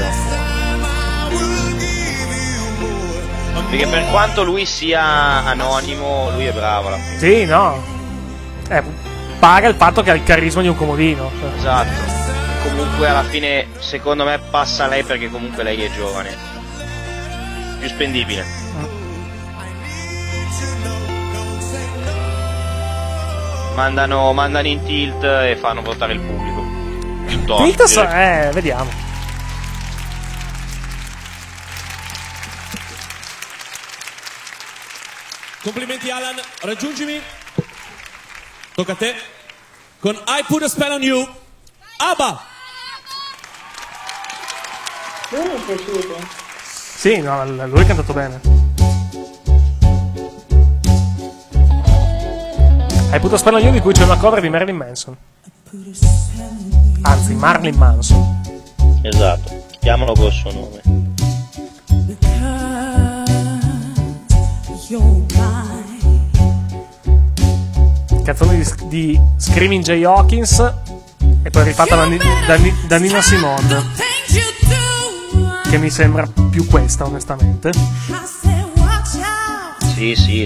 Perché per quanto lui sia anonimo, lui è bravo alla fine. Sì, no. Paga il fatto che ha il carisma di un comodino. Cioè. Esatto. Comunque alla fine, secondo me, passa lei perché comunque lei è giovane. Più spendibile. Mandano in tilt e fanno votare il pubblico. Piuttosto. Vediamo. Complimenti Alan, raggiungimi. Tocca a te. Con I Put a Spell on You. ABBA. Lui mi è piaciuto. Sì, no, lui ha cantato bene. Hai Put a Spell on You, di cui c'è una cover di Marilyn Manson. Anzi, Marilyn Manson. Esatto, chiamalo col suo nome. Canzone di Screaming Jay Hawkins e poi rifatta da Nina Simone, che mi sembra più questa, onestamente. Sì.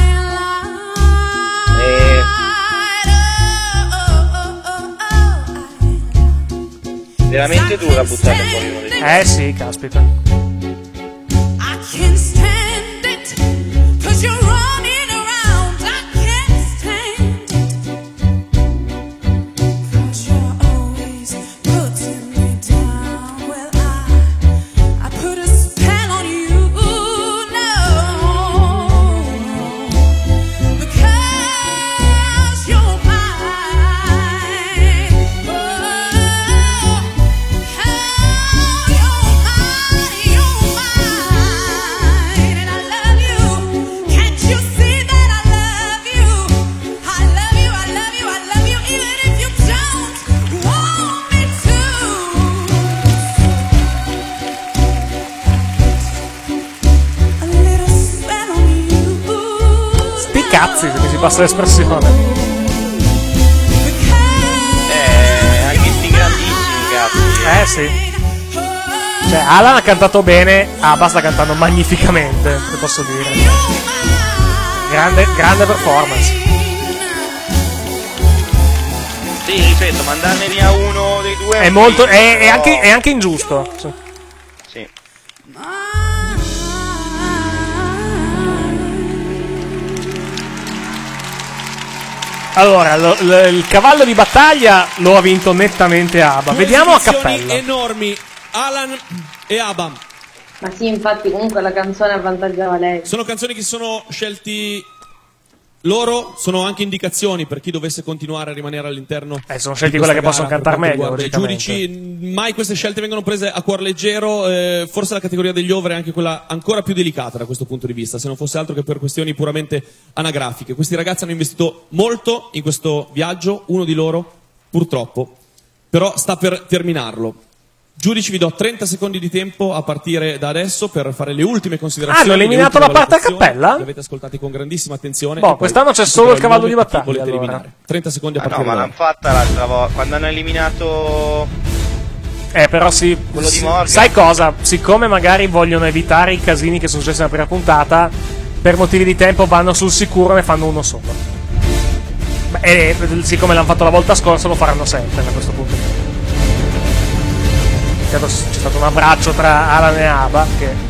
Veramente dura buttare fuori uno dei due. Sì, caspita. Cazzi, se mi si passa l'espressione. Anche sti grandissimi cazzi. Sì. Cioè, Alan ha cantato bene, ABBA sta cantando magnificamente, se posso dire. Grande performance. Sì, ripeto, mandarne via uno dei due è molto. È anche ingiusto. Sì. Allora, il cavallo di battaglia lo ha vinto nettamente ABBA. Vediamo a cappella. Enormi, Alan e ABBA. Ma sì, infatti, comunque la canzone avvantaggiava lei. Sono canzoni che sono scelti loro, sono anche indicazioni per chi dovesse continuare a rimanere all'interno. Sono scelti quelle che possono cantare meglio. I giudici, mai queste scelte vengono prese a cuor leggero. Forse la categoria degli over è anche quella ancora più delicata da questo punto di vista, se non fosse altro che per questioni puramente anagrafiche. Questi ragazzi hanno investito molto in questo viaggio, uno di loro purtroppo però sta per terminarlo. Giudici, vi do 30 secondi di tempo a partire da adesso per fare le ultime considerazioni. Hanno eliminato la parte a cappella? Li avete ascoltati con grandissima attenzione. Quest'anno c'è solo il cavallo di battaglia. Volete eliminare. 30 secondi a partire da ora. No, ma l'hanno fatta l'altra volta, quando hanno eliminato... Però sì, quello di Morgan. Sai cosa? Siccome magari vogliono evitare i casini che sono successi nella prima puntata, per motivi di tempo vanno sul sicuro e ne fanno uno solo. E siccome l'hanno fatto la volta scorsa lo faranno sempre a questo punto. C'è stato un abbraccio tra Alan e ABBA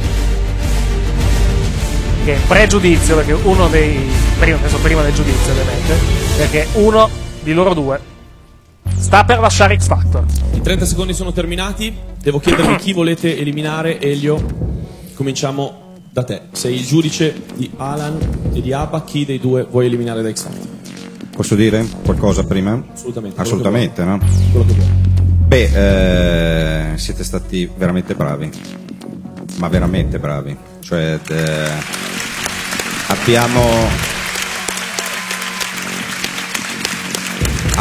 che è pregiudizio, perché uno dei prima del giudizio ovviamente, perché uno di loro due sta per lasciare X Factor. I 30 secondi sono terminati, devo chiedervi chi volete eliminare. Elio, cominciamo da te, sei il giudice di Alan e di ABBA, chi dei due vuoi eliminare da X Factor? Posso dire qualcosa prima? Assolutamente, no? Quello che vuoi. Siete stati veramente bravi, ma veramente bravi. Cioè, abbiamo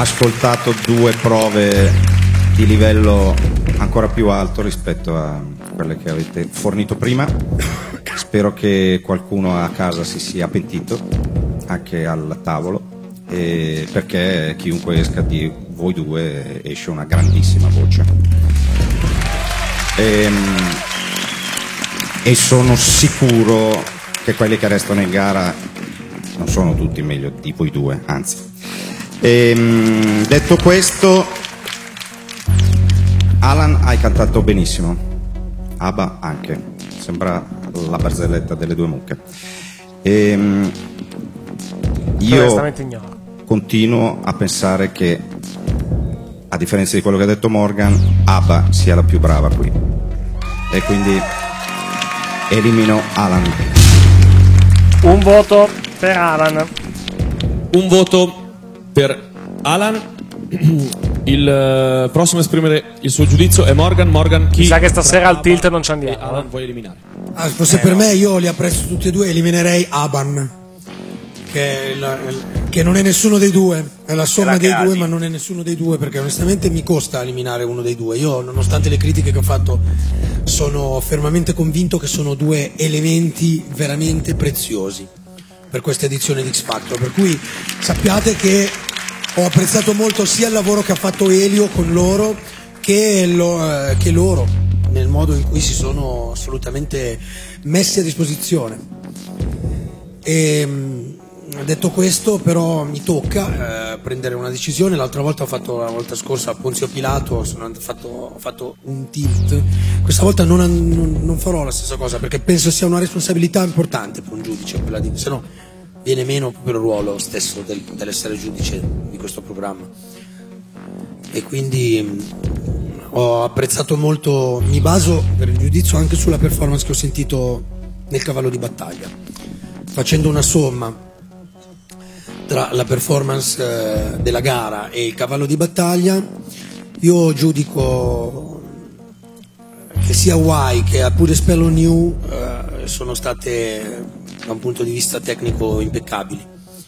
ascoltato due prove di livello ancora più alto rispetto a quelle che avete fornito prima. Spero che qualcuno a casa si sia pentito, anche al tavolo, perché chiunque esca di voi due esce una grandissima voce. E sono sicuro che quelli che restano in gara non sono tutti meglio di voi due, anzi. Detto questo, Alan, hai cantato benissimo, Abba anche, sembra la barzelletta delle due mucche. Io continuo a pensare che, a differenza di quello che ha detto Morgan, Abba sia la più brava qui, e quindi elimino Alan. Un voto per Alan. Un voto per Alan. Il prossimo a esprimere il suo giudizio è Morgan. Morgan, chi? Mi sa che stasera al tilt non ci andiamo. Alan vuoi eliminare? Forse per me, io li apprezzo tutti e due, eliminerei Aban, che non è nessuno dei due, è la somma dei due, ma non è nessuno dei due, perché onestamente mi costa eliminare uno dei due. Io, nonostante le critiche che ho fatto, sono fermamente convinto che sono due elementi veramente preziosi per questa edizione di X Factor, per cui sappiate che ho apprezzato molto sia il lavoro che ha fatto Elio con loro che loro, nel modo in cui si sono assolutamente messi a disposizione. Detto questo, però, mi tocca prendere una decisione. L'altra volta la volta scorsa a Ponzio Pilato ho fatto un tilt. Questa volta non farò la stessa cosa, perché penso sia una responsabilità importante per un giudice, quella di, se no viene meno proprio il ruolo stesso dell'essere giudice di questo programma. E quindi ho apprezzato molto, mi baso per il giudizio anche sulla performance che ho sentito nel cavallo di battaglia, facendo una somma tra la performance della gara e il cavallo di battaglia. Io giudico che sia Y che a Pure Spell on You sono state, da un punto di vista tecnico, impeccabili.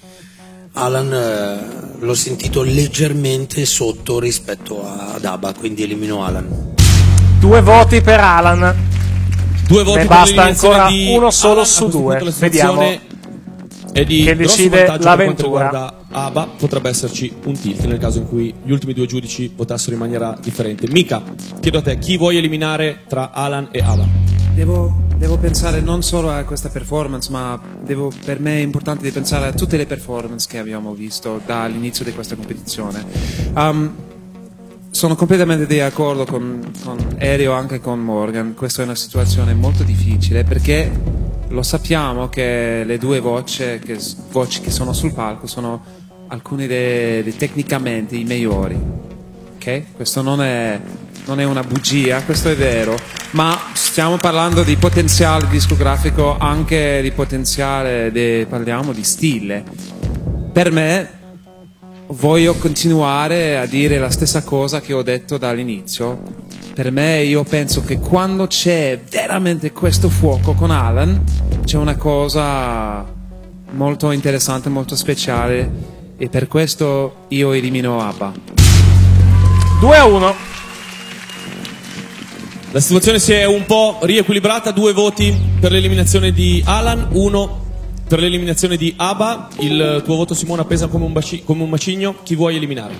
Alan l'ho sentito leggermente sotto rispetto ad Abba, quindi elimino Alan. 2 voti per Alan. 2 voti ne per basta ancora di uno solo Alan. su A questo 2. punto la Vediamo situazione è di che grosso decide vantaggio per quanto l'avventura. riguarda Abba. Potrebbe esserci un tilt nel caso in cui gli ultimi 2 giudici votassero in maniera differente. Mika, chiedo a te, chi vuoi eliminare tra Alan e Abba? Devo pensare non solo a questa performance, ma per me è importante di pensare a tutte le performance che abbiamo visto dall'inizio di questa competizione. Sono completamente d'accordo con Elio, anche con Morgan. Questa è una situazione molto difficile, perché lo sappiamo che le due voci che sono sul palco sono alcune tecnicamente i migliori. Ok? Questo non è una bugia, questo è vero, ma stiamo parlando di potenziale discografico, anche di potenziale, parliamo di stile. Per me, voglio continuare a dire la stessa cosa che ho detto dall'inizio. Per me, io penso che quando c'è veramente questo fuoco con Alan, c'è una cosa molto interessante, molto speciale, e per questo io elimino Abba. 2-1. La situazione si è un po' riequilibrata, 2 voti per l'eliminazione di Alan, 1 per l'eliminazione di Abba. Il tuo voto, Simona, pesa come un macigno. Chi vuoi eliminare?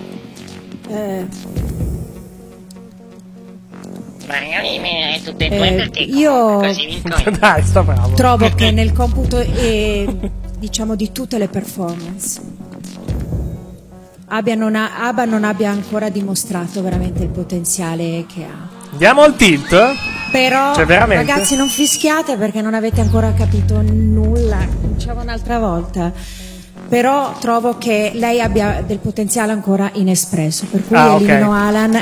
Tutte e due, perché io così vinco. Dai, sta bravo. trovo che nel computo diciamo di tutte le performance Abba non abbia ancora dimostrato veramente il potenziale che ha. Andiamo al tilt? Però, cioè, veramente? ragazzi, non fischiate perché non avete ancora capito nulla. Cominciamo un'altra volta. Però trovo che lei abbia del potenziale ancora inespresso, per cui elimino Alan.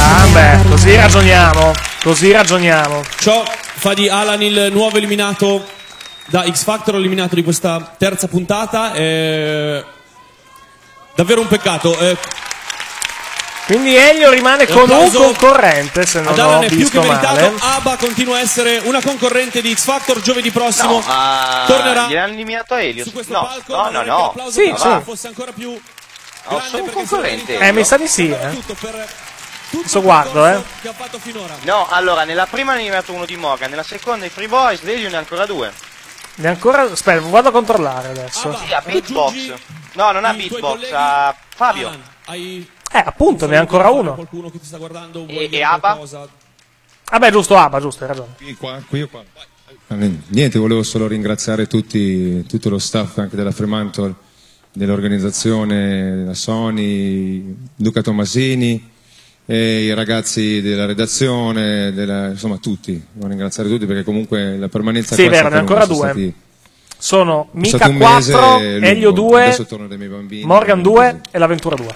Così ragioniamo. Ciò fa di Alan il nuovo eliminato da X Factor, eliminato di questa terza puntata. Davvero un peccato. Quindi Elio rimane con un concorrente, se non ho è più che visto meritato. male. Abba continua a essere una concorrente di X Factor. Giovedì prossimo tornerà. Gli hanno eliminato Elio su questo no, palco. no. Sì. Fosse ancora più sono un concorrente. Mi sa di sì. Adesso guardo, che ha fatto finora. No, allora, nella prima ne è arrivato uno di Morgan, nella seconda i Free Boys, Lelio ne ha ancora 2. Ne ancora. Aspetta, vado a controllare adesso. Sì, a Beatbox. No, non a Beatbox, a Fabio. Appunto, ne ha ancora uno. Qualcuno che ti sta guardando E Abba? Vabbè, giusto, Abba, giusto, hai ragione. Qui o qua? Niente, volevo solo ringraziare tutto lo staff anche della Fremantle, dell'organizzazione, la Sony, Luca Tommasini, e i ragazzi della redazione, insomma tutti. Devo ringraziare tutti perché comunque la permanenza Sì, qua vero, ne ha ancora 2. Sono Mica stato un 4, mese Elio lungo. 2, Adesso torno dai miei bambini. Morgan 2 e l'Avventura 2.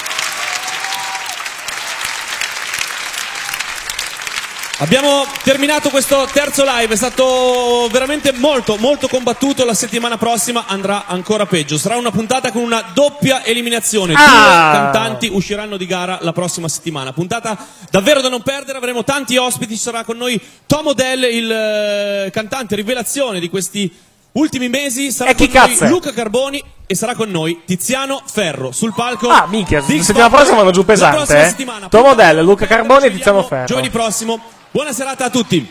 Abbiamo terminato questo terzo live, è stato veramente molto molto combattuto. La settimana prossima andrà ancora peggio, sarà una puntata con una doppia eliminazione. 2 cantanti usciranno di gara la prossima settimana, puntata davvero da non perdere. Avremo tanti ospiti, ci sarà con noi Tom Odell, il cantante rivelazione di questi ultimi mesi, sarà con noi Luca Carboni e sarà con noi Tiziano Ferro sul palco. Minchia, la settimana prossima vanno giù pesante, Tom Odell, Luca Carboni e Tiziano Ferro. Giovedì prossimo. Buona serata a tutti.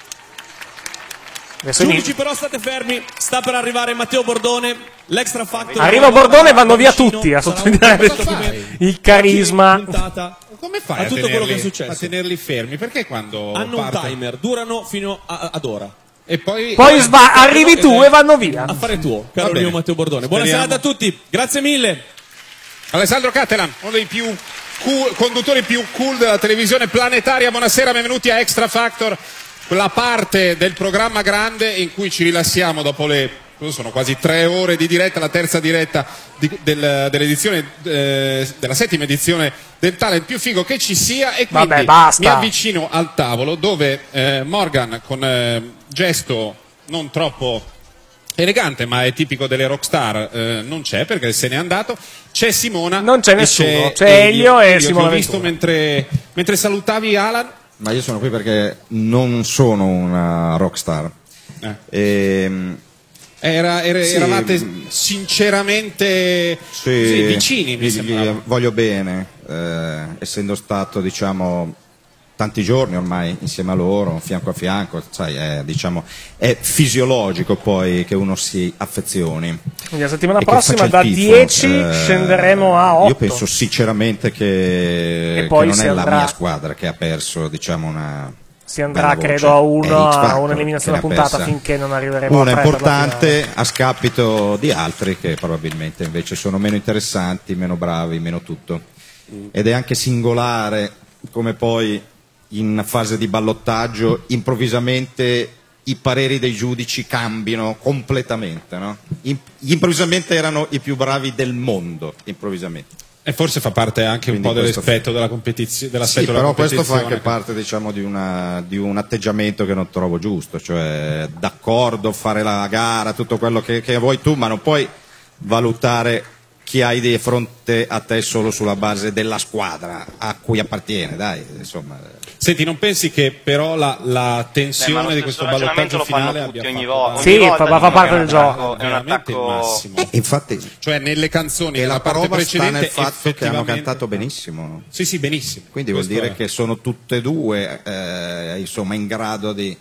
Giudici, però state fermi, sta per arrivare Matteo Bordone, l'Extra Factor. Arriva Bordone e vanno via tutti a sottolineare il carisma. Come fai a tutto quello che è successo? A tenerli fermi? Perché quando hanno un timer, durano fino ad ora. E poi arrivi tu e vanno via. Affare tuo, caro mio Matteo Bordone. Buona serata a tutti, grazie mille. Alessandro Cattelan, uno dei più conduttori più cool della televisione planetaria. Buonasera, benvenuti a Extra Factor, la parte del programma grande in cui ci rilassiamo dopo sono quasi 3 ore di diretta, la terza diretta dell'edizione della settima edizione del talent più figo che ci sia, e quindi mi avvicino al tavolo dove Morgan, con gesto non troppo elegante ma è tipico delle rockstar, non c'è perché se n'è andato. C'è Simona, non c'è nessuno, c'è Elio e Simona. Ho visto mentre salutavi Alan. Ma io sono qui perché non sono una rockstar. Eravate sinceramente vicini, mi sembrava. Voglio bene, essendo stato, diciamo, tanti giorni ormai insieme a loro, fianco a fianco, sai, è fisiologico poi che uno si affezioni. Quindi la settimana prossima da 10 scenderemo a 8. Io penso sinceramente che non è la mia squadra che ha perso, diciamo, si andrà credo a un'eliminazione a puntata finché non arriveremo una importante a scapito di altri che probabilmente invece sono meno interessanti, meno bravi, meno tutto. Ed è anche singolare come poi in fase di ballottaggio improvvisamente i pareri dei giudici cambino completamente, no? Improvvisamente erano i più bravi del mondo, improvvisamente. E forse fa parte anche un po' dell'aspetto della competizione. Sì, però questo fa anche parte, diciamo, di un atteggiamento che non trovo giusto, cioè d'accordo fare la gara, tutto quello che vuoi tu, ma non puoi valutare chi hai di fronte a te solo sulla base della squadra a cui appartiene, dai, insomma. Senti, non pensi che però la tensione di questo ballottaggio finale abbia fatto fa parte del gioco, è un attacco massimo. Infatti, cioè nelle canzoni e della la parte prova precedente sta nel fatto che hanno effettivamente cantato benissimo. Sì, benissimo. Quindi vuol dire che sono tutte e due insomma in grado di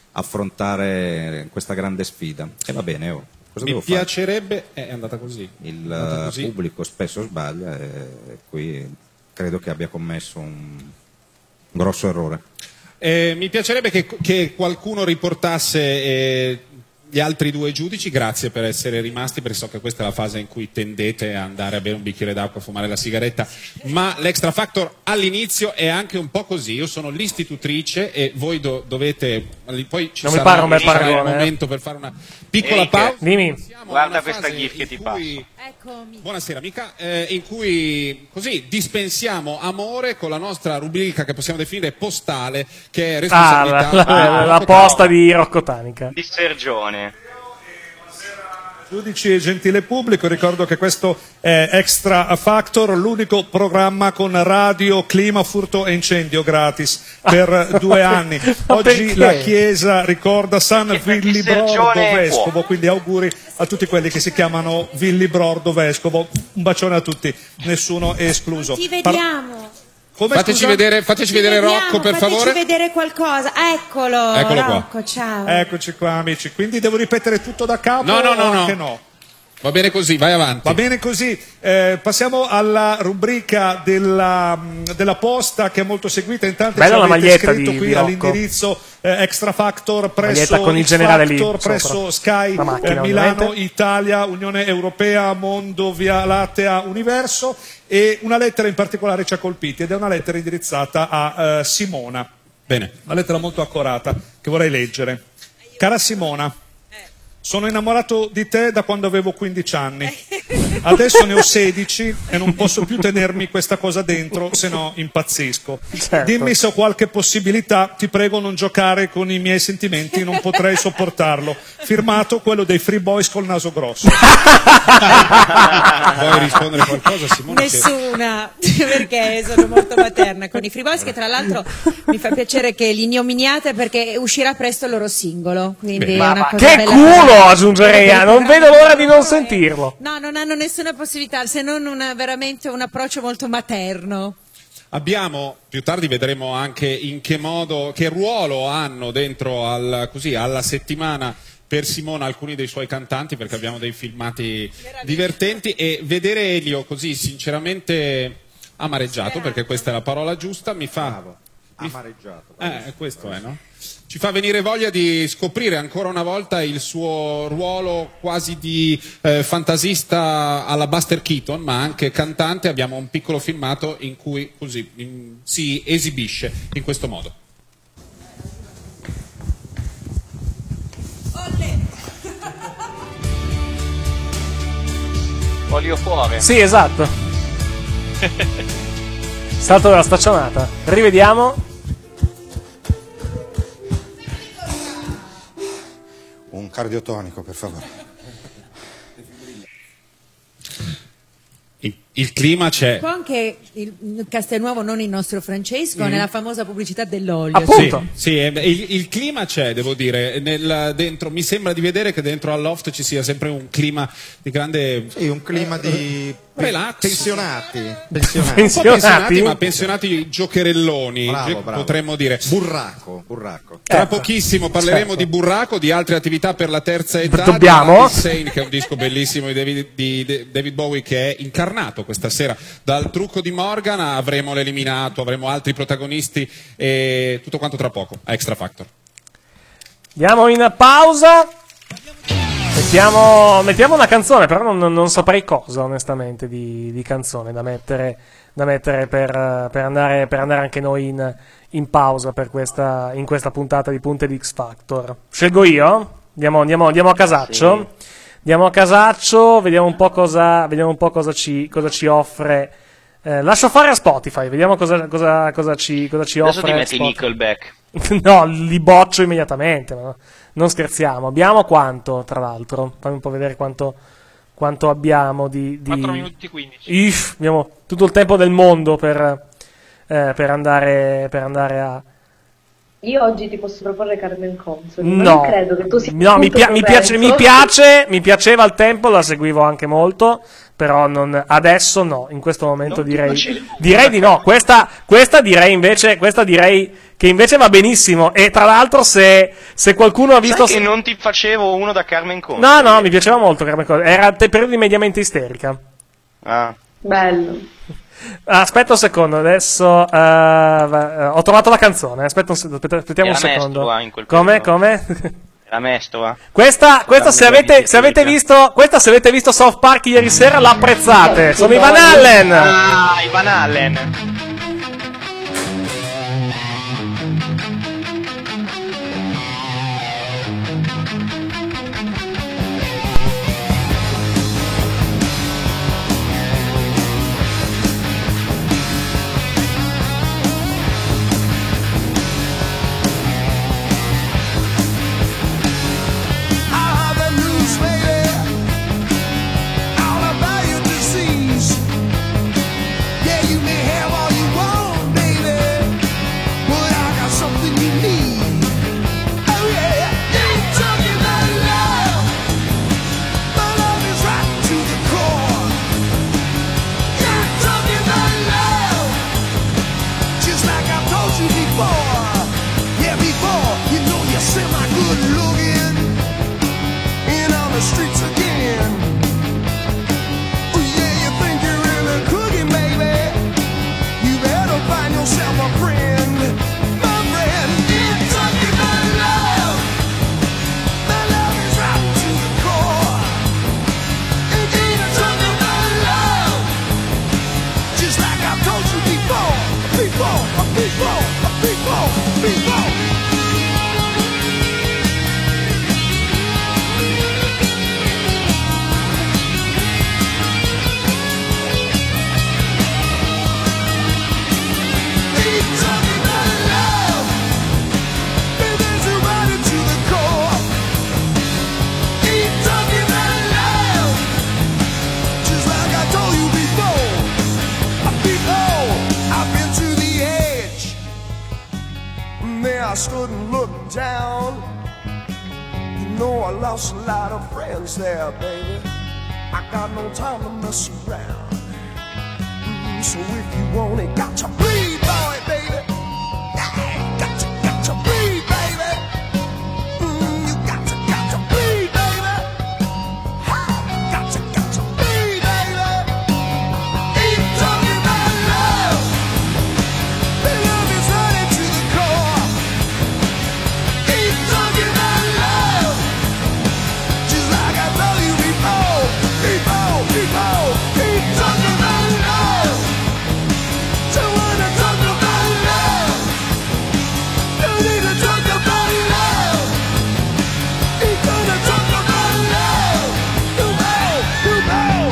affrontare questa grande sfida. E va bene, cosa devo fare? Piacerebbe, è andata così. Il pubblico spesso sbaglia e qui credo che abbia commesso un grosso errore. Mi piacerebbe che qualcuno riportasse gli altri 2 giudici, grazie per essere rimasti, perché so che questa è la fase in cui tendete a andare a bere un bicchiere d'acqua, a fumare la sigaretta, ma l'Extra Factor all'inizio è anche un po' così. Io sono l'istitutrice e voi dovete, poi ci sarà il momento per fare una piccola pausa. Guarda questa gif che ti passa. Eccomi. Buonasera amica, in cui così dispensiamo amore con la nostra rubrica che possiamo definire postale, che è responsabilità la posta di Rocco Tanica. Di Sergione. Giudici e gentile pubblico, ricordo che questo è Extra Factor, l'unico programma con radio, clima, furto e incendio gratis per 2 anni. Oggi la Chiesa ricorda San Villibrordo Vescovo, quindi auguri a tutti quelli che si chiamano Villibrordo Vescovo. Un bacione a tutti, nessuno è escluso. Ti vediamo. Fateci vedere Rocco, per favore. Fateci vedere qualcosa. Eccolo Rocco, qua. Ciao. Eccoci qua, amici. Quindi devo ripetere tutto da capo? No. Anche no. Va bene così, vai avanti. Va bene così. Passiamo alla rubrica della posta, che è molto seguita. Intanto bella ci la avete maglietta scritto di qui Rocco. all'indirizzo Extra Factor presso con il X generale Factor, lì presso Sky macchina, Milano, ovviamente. Italia, Unione Europea, Mondo, Via Lattea, Universo, e una lettera in particolare ci ha colpiti, ed è una lettera indirizzata a Simona. Bene. Una lettera molto accorata che vorrei leggere. Cara Simona, sono innamorato di te da quando avevo 15 anni. Adesso ne ho 16 e non posso più tenermi questa cosa dentro, se no impazzisco. Certo. Dimmi se ho qualche possibilità, ti prego non giocare con i miei sentimenti, non potrei sopportarlo. Firmato quello dei Free Boys col naso grosso. Vuoi rispondere qualcosa, Simone? Nessuna, perché sono molto materna con i Free Boys, che tra l'altro mi fa piacere che li ignominiate perché uscirà presto il loro singolo. Quindi è una cosa che bella. culo, aggiungerei, non vedo l'ora di non sentirlo. No, non hanno nessuna possibilità, se non veramente un approccio molto materno. Abbiamo, più tardi vedremo anche in che modo, che ruolo hanno dentro alla settimana per Simona alcuni dei suoi cantanti, perché abbiamo dei filmati divertenti, e vedere Elio così sinceramente amareggiato, perché questa è la parola giusta, mi fa... Amareggiato. Questo è, no? Ci fa venire voglia di scoprire ancora una volta il suo ruolo quasi di fantasista alla Buster Keaton, ma anche cantante. Abbiamo un piccolo filmato in cui così si esibisce in questo modo. Olio fuori. Sì, esatto. Salto della staccionata. Rivediamo. Un cardiotonico, per favore. Il clima c'è. Può anche il Castelnuovo, non il nostro Francesco, nella famosa pubblicità dell'olio. Appunto. Sì, il clima c'è, devo dire. Dentro, mi sembra di vedere che dentro al loft ci sia sempre un clima di grande... Sì, un clima di... relax. Pensionati. Un po' pensionati, ma pensionati giocherelloni, Bravo. potremmo dire. Burraco. Tra pochissimo parleremo di burraco, di altre attività per la terza età. Dobbiamo. Di Insane, che è un disco bellissimo di David Bowie, che è incarnato questa sera dal trucco di Morgan. Avremo l'eliminato, avremo altri protagonisti e tutto quanto tra poco a Extra Factor. Andiamo in pausa. Mettiamo una canzone, però non saprei cosa, onestamente, di canzone da mettere per andare anche noi in pausa in questa puntata di Punte di X Factor. Scelgo io? Andiamo a casaccio. Sì. Andiamo a casaccio, vediamo un po' cosa ci offre. Lascio fare a Spotify, vediamo cosa ci offre. Adesso ti metti Nickelback. No, li boccio immediatamente, no? Non scherziamo. Abbiamo quanto, tra l'altro? Fammi un po' vedere quanto abbiamo di 4 minuti e 15. Abbiamo tutto il tempo del mondo per andare a... Io oggi ti posso proporre Carmen Consoli, no, non credo che tu sia no, mi piaceva al tempo, la seguivo anche molto, però adesso no, in questo momento direi di no. Questa direi che invece va benissimo, e tra l'altro se qualcuno ha visto... Sai che non ti facevo uno da Carmen Consoli? No, mi piaceva molto Carmen Consoli, era periodo mediamente isterica. Ah. Bello. Aspetta un secondo, adesso ho trovato la canzone. Aspettiamo un secondo. Come? Era Mestova. Questa se avete visto South Park ieri sera l'apprezzate. Sono i Van Allen. Ah, i Van Allen. Yeah, you may have all you know I lost a lot of friends there, baby. I got no time to mess around. So if you want it, got to breathe, boy, baby. Yeah, got to breathe, baby. You got to breathe, baby. Ha, got to breathe, baby. Ain't talking about love. The love is running to the core. Ain't talking about love. Just like I told you before. Ain't talking about love. So wanna talk about love. You need to talk about love. Ain't gonna talk about love. You know.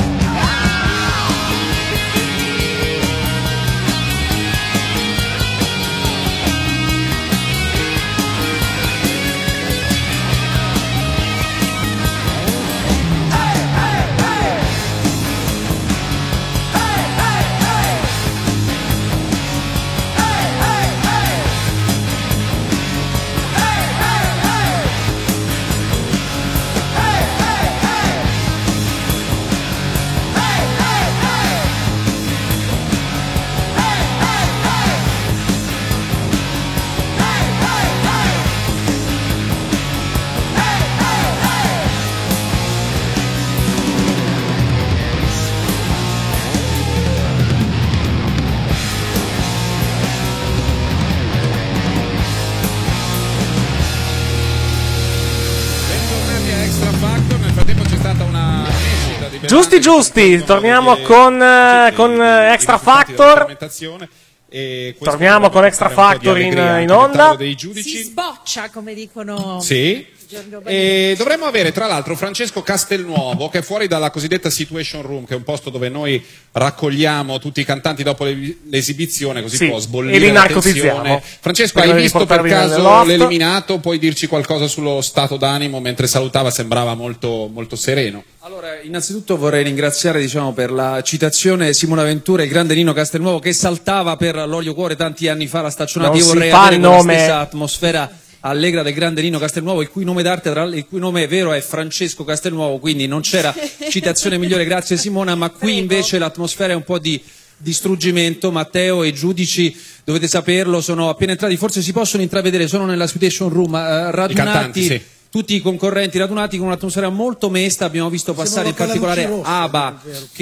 Giusti, torniamo con Extra Factor. Torniamo con Extra Factor in onda. Si sboccia, come dicono. Sì. E dovremmo avere tra l'altro Francesco Castelnuovo, che è fuori dalla cosiddetta Situation Room, che è un posto dove noi raccogliamo tutti i cantanti dopo l'esibizione, così sì, può sbollire e li la tensione. narcotizziamo. Francesco, hai visto per caso l'eliminato? Puoi dirci qualcosa sullo stato d'animo? Mentre salutava sembrava molto, molto sereno. Allora, innanzitutto vorrei ringraziare, per la citazione Simona Ventura e il grande Nino Castelnuovo, che saltava per l'Olio Cuore tanti anni fa la staccionata. Non io vorrei si fa avere nome. quella stessa atmosfera allegra del grande Nino Castelnuovo, il cui nome d'arte, il cui nome vero è Francesco Castelnuovo, quindi non c'era citazione migliore, grazie Simona, ma qui invece l'atmosfera è un po' di distruggimento. Matteo e i giudici, dovete saperlo, sono appena entrati, forse si possono intravedere, sono nella Situation Room, radunati, cantanti, sì. Tutti i concorrenti radunati con un'atmosfera molto mesta. Abbiamo visto passare in particolare Aba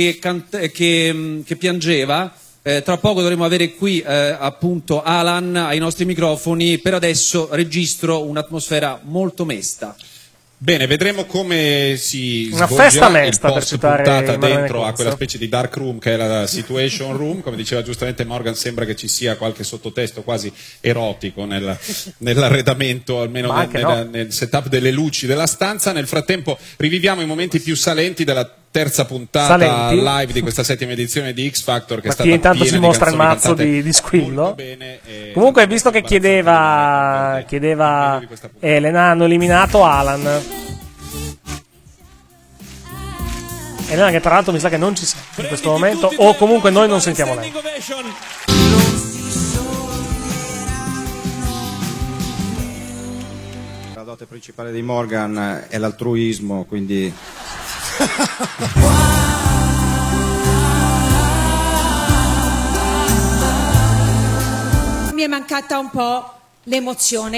che piangeva. Tra poco dovremo avere qui appunto Alan ai nostri microfoni. Per adesso registro un'atmosfera molto mesta. Bene, vedremo come si una svolgerà festa mesta, il per post citare puntata Marianne dentro a Cozzo. quella specie di dark room che è la Situation Room. Come diceva giustamente Morgan, sembra che ci sia qualche sottotesto quasi erotico nell'arredamento, almeno nel setup delle luci della stanza. Nel frattempo riviviamo i momenti più salenti della terza puntata live di questa settima edizione di X Factor, che è stata intanto piena si di mostra il canzoni mazzo cantate di Squillo. bene, Comunque, visto che chiedeva Elena, hanno eliminato Alan. Elena, che tra l'altro mi sa che non ci sente in questo momento, o comunque noi non sentiamo lei. La dote principale di Morgan è l'altruismo, quindi Mi è mancata un po' l'emozione.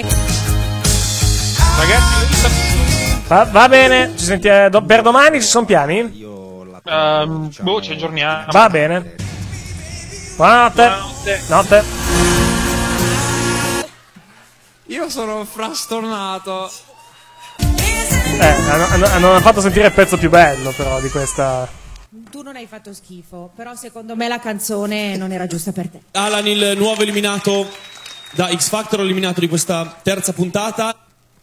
Ragazzi, Va bene, ci sentiamo per domani. Ci sono piani? ci aggiorniamo. Va bene. Buonanotte. Notte. Io sono frastornato. Hanno fatto sentire il pezzo più bello però di questa. Tu non hai fatto schifo, però secondo me la canzone non era giusta per te. Alan, il nuovo eliminato da X Factor, eliminato di questa terza puntata.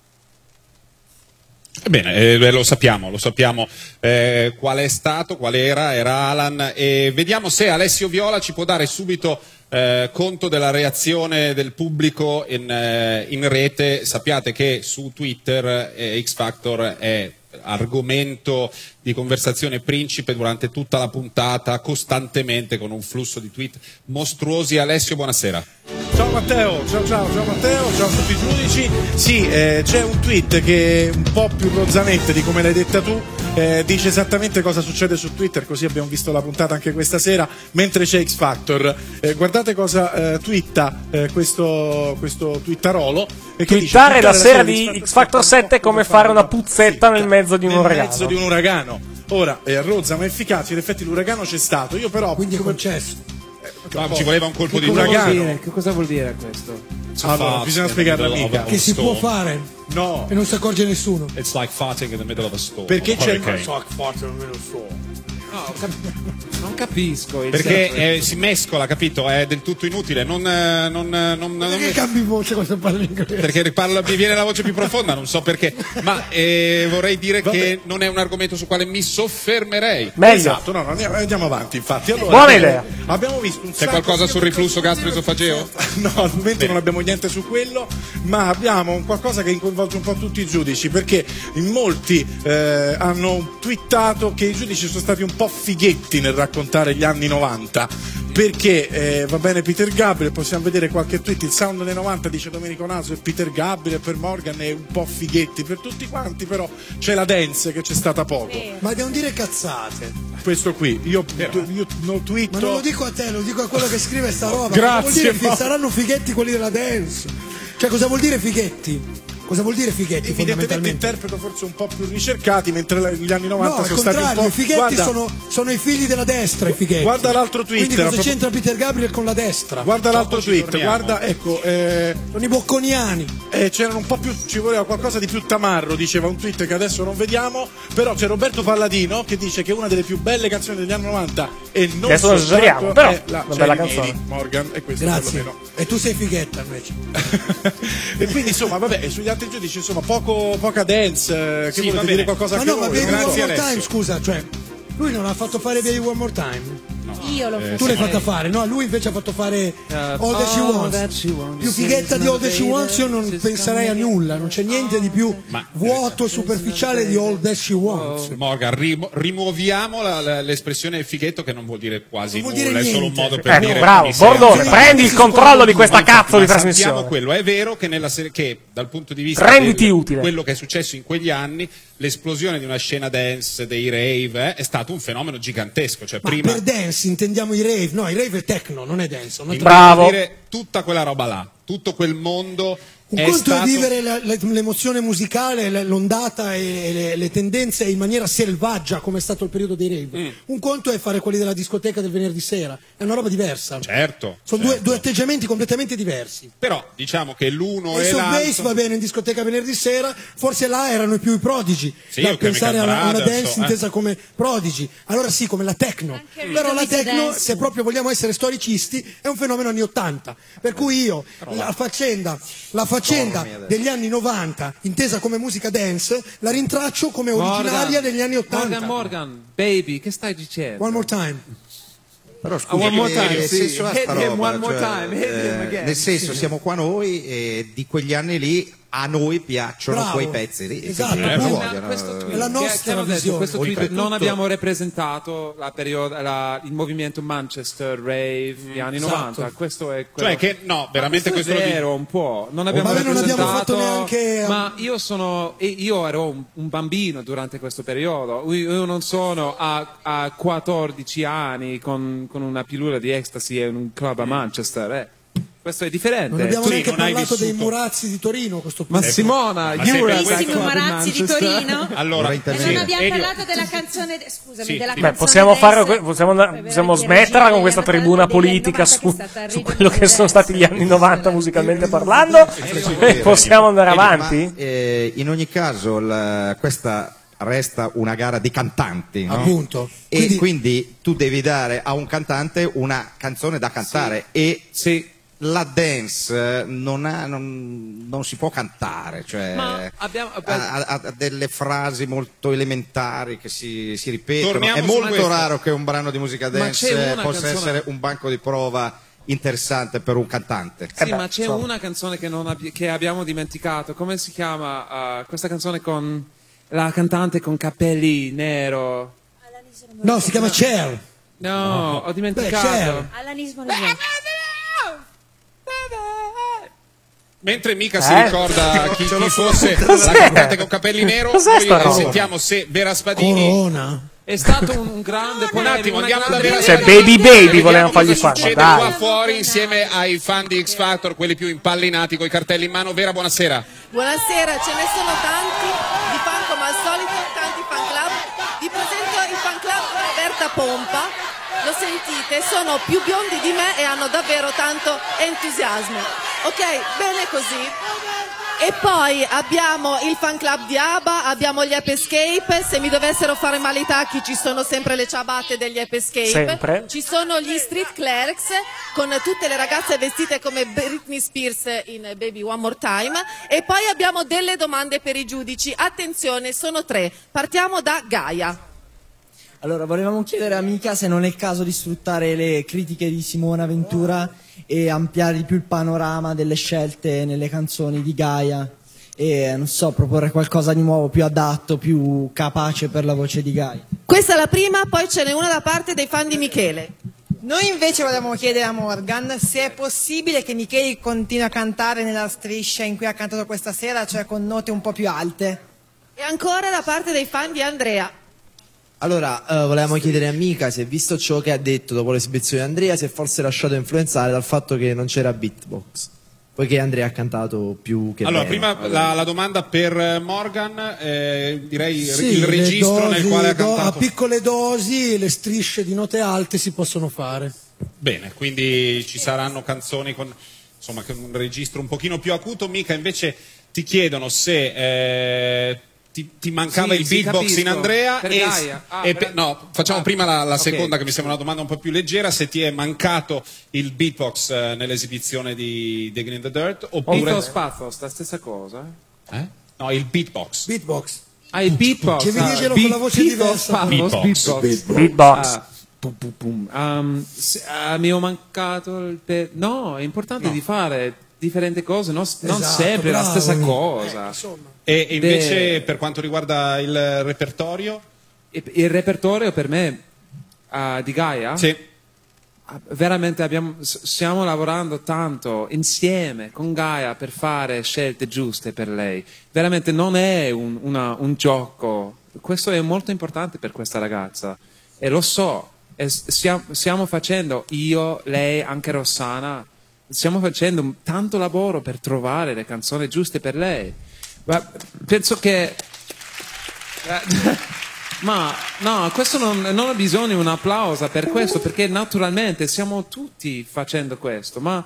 Bene, lo sappiamo qual è stato, qual era Alan, e vediamo se Alessio Viola ci può dare subito conto della reazione del pubblico in rete. Sappiate che su Twitter X Factor è argomento di conversazione principe durante tutta la puntata, costantemente, con un flusso di tweet mostruosi. Alessio, buonasera. Ciao Matteo, ciao Matteo, ciao a tutti i giudici. Sì, c'è un tweet che è un po' più rozzanette di come l'hai detta tu, dice esattamente cosa succede su Twitter, così abbiamo visto la puntata anche questa sera, mentre c'è X Factor. Guardate cosa twitta questo twittarolo. Twittare la sera di X Factor 7 è come fare una puzzetta nel mezzo di un uragano. Nel mezzo di un uragano. Ora, rozza ma efficace, in effetti l'uragano c'è stato, io però... Quindi è concesso. Ci voleva un colpo di uragano. Che cosa vuol dire questo? Allora, bisogna spiegarlo mica. Che si può fare? No. E non si accorge nessuno. It's like farting in the middle of a storm. Perché c'è il non capisco. Perché si mescola, capito? È del tutto inutile. Perché cambi voce quando parli inglese? Perché mi viene la voce più profonda, non so perché. Ma vorrei dire che non è un argomento sul quale mi soffermerei. Meglio. Esatto, no, andiamo avanti, infatti. Allora, buona idea. Abbiamo visto un C'è qualcosa sul riflusso gastroesofageo? No, al momento non abbiamo niente su quello, ma abbiamo un qualcosa che coinvolge un po' tutti i giudici, perché in molti hanno twittato che i giudici sono stati un po' fighetti nel raccontare gli anni 90, perché va bene Peter Gabriel, possiamo vedere qualche tweet, il sound dei 90 dice Domenico Naso e Peter Gabriel, per Morgan è un po' fighetti per tutti quanti, però c'è la dance che c'è stata poco. Ma devono dire cazzate. Questo qui, io non twitto. Ma non lo dico a te, lo dico a quello che scrive sta roba. Grazie, vuol dire che saranno fighetti quelli della dance. Cioè, cosa vuol dire fighetti? Cosa vuol dire fighetti? Evidentemente interpreto forse un po' più ricercati, mentre gli anni 90 no, sono stati un po'. I fighetti sono i figli della destra, i fighetti. Guarda l'altro tweet. Quindi cosa c'entra Peter Gabriel con la destra? Guarda l'altro tweet, guarda, ecco. Sono i bocconiani. C'erano un po' più, ci voleva qualcosa di più tamarro, diceva un tweet che adesso non vediamo, però c'è Roberto Palladino che dice che una delle più belle canzoni degli anni 90 e non adesso lo esageriamo, però è una bella canzone. Morgan, e questo grazie. E tu sei fighetta invece. E quindi insomma, vabbè, sugli altri giudici insomma poca dance, che volete dire qualcosa ma più? No, ma Baby One More Time, scusa, cioè lui non ha fatto fare Baby One More Time. Io l'ho fatto. Tu l'hai fatta fare, no? Lui invece ha fatto fare All That She Wants. Più fighetta di All That She Wants io non penserei a nulla, non c'è niente di più vuoto e superficiale di All That She Wants. Morgan, rimuoviamo l'espressione fighetto, che non vuol dire quasi non nulla, vuol dire è solo un modo per dire. Bravo, Bordone, prendi il controllo di questa cazzo di trasmissione. Sappiamo quello, è vero che che dal punto di vista quello che è successo in quegli anni, l'esplosione di una scena dance, dei rave, è stato un fenomeno gigantesco. Cioè, prima... per dance intendiamo i rave, no, i rave è techno, non è dance. Bravo. Dire tutta quella roba là, tutto quel mondo. Un conto è vivere l'emozione musicale, l'ondata e le tendenze in maniera selvaggia, come è stato il periodo dei rave. Un conto è fare quelli della discoteca del venerdì sera, è una roba diversa. Certo. Sono due atteggiamenti completamente diversi. Però diciamo che l'uno e l'altro. Il l'altro va bene in discoteca venerdì sera, forse là erano più i Prodigi, sì, da pensare a una dance Brothers, intesa come Prodigi. Allora sì, come la techno. Però la techno, se proprio vogliamo essere storicisti, è un fenomeno anni 80. Per cui io la faccenda degli anni 90, intesa come musica dance, la rintraccio come originaria degli anni 80. Morgan, baby, che stai dicendo? One more time. Però scusa, one more time, nel sì. senso Hit him one more time, hit him again. Nel senso, siamo qua noi e di quegli anni lì a noi piacciono Bravo. quei pezzi lì. Esatto, Vogliono. è la nostra visione. Questo tweet non abbiamo rappresentato il movimento Manchester Rave degli anni 90. Questo è quello. Cioè che no, veramente questo è vero un po'. Non abbiamo rappresentato, fatto neanche ma io ero un bambino durante questo periodo. Io non sono a 14 anni con una pillola di ecstasy in un club a Manchester, Questo è differente. Non abbiamo neanche non hai parlato dei vissuto. Murazzi di Torino. Questo Ma Simona, bellissimi Murazzi di Torino. Allora, E non abbiamo parlato della canzone. Scusami, della canzone. Possiamo smetterla con questa tribuna politica su quello che sono stati gli anni 90 musicalmente parlando? Possiamo andare avanti? In ogni caso, questa resta una gara di cantanti, no? Appunto. E quindi tu devi dare a un cantante una canzone da cantare la dance non si può cantare, cioè ha delle frasi molto elementari che si ripetono. Torniamo è su molto questo. raro che un brano di musica dance possa essere un banco di prova interessante per un cantante. Sì, ma c'è una canzone che abbiamo dimenticato. Come si chiama questa canzone con la cantante con capelli nero? No, si chiama Cher. No, ho dimenticato. Alanis Morissette. Mentre Mica si ricorda chi fosse la Cos'è? cantante con capelli nero, Cos'è sta noi roba? sentiamo se Vera Spadini. Corona. È stato un grande Un attimo, andiamo da Vera Cioè, Spadini. Baby volevano fargli Cosa fare. succede Dai. qua fuori insieme ai fan di X Factor, quelli più impallinati con i cartelli in mano. Vera, buonasera. Buonasera, ce ne sono tanti di fan come al solito, tanti fan club. Vi presento il fan club Berta Pompa. Lo sentite, sono più biondi di me e hanno davvero tanto entusiasmo. Ok, bene così. E poi abbiamo il fan club di ABBA, abbiamo gli Ape Escape. Se mi dovessero fare male i tacchi ci sono sempre le ciabatte degli Ape Escape. Sempre. Ci sono gli Street Clerks con tutte le ragazze vestite come Britney Spears in Baby One More Time. E poi abbiamo delle domande per i giudici. Attenzione, sono 3. Partiamo da Gaia. Allora, volevamo chiedere a Mica se non è il caso di sfruttare le critiche di Simona Ventura e ampliare di più il panorama delle scelte nelle canzoni di Gaia e, non so, proporre qualcosa di nuovo, più adatto, più capace per la voce di Gaia. Questa è la prima, poi ce n'è una da parte dei fan di Michele. Noi invece volevamo chiedere a Morgan se è possibile che Michele continui a cantare nella striscia in cui ha cantato questa sera, cioè con note un po' più alte. E ancora da parte dei fan di Andrea. Allora, volevamo chiedere a Mica se, visto ciò che ha detto dopo l'esibizione di Andrea, si è forse lasciato influenzare dal fatto che non c'era beatbox, poiché Andrea ha cantato più che Allora, meno. prima la domanda per Morgan, direi Sì, il le registro nel dosi, quale ha a cantato. piccole dosi le strisce di note alte si possono fare. Bene, quindi ci saranno canzoni con un registro un pochino più acuto. Mica invece ti chiedono se ti mancava Sì, il sì, beatbox in capisco. Andrea Per e, Gaia. no, facciamo prima la ok. seconda che mi sembra una domanda un po' più leggera, se ti è mancato il beatbox nell'esibizione di Digging in the Dirt oppure Pathos, Pathos, la stessa cosa? No, il beatbox. Beatbox. Ah, il beatbox. Che vi dicono con la voce diversa. Beatbox. Pum, pum, pum. Mi ho mancato no, è importante di fare differenti cose, non sempre la stessa cosa. E invece per quanto riguarda il repertorio? Il repertorio per me di Gaia? Sì. Veramente stiamo lavorando tanto insieme con Gaia per fare scelte giuste per lei. Veramente non è un gioco. Questo è molto importante per questa ragazza e lo so. E stiamo facendo, io, lei, anche Rossana, stiamo facendo tanto lavoro per trovare le canzoni giuste per lei. Ma penso che ma no, questo non ha bisogno di un applauso per questo, perché naturalmente stiamo tutti facendo questo, ma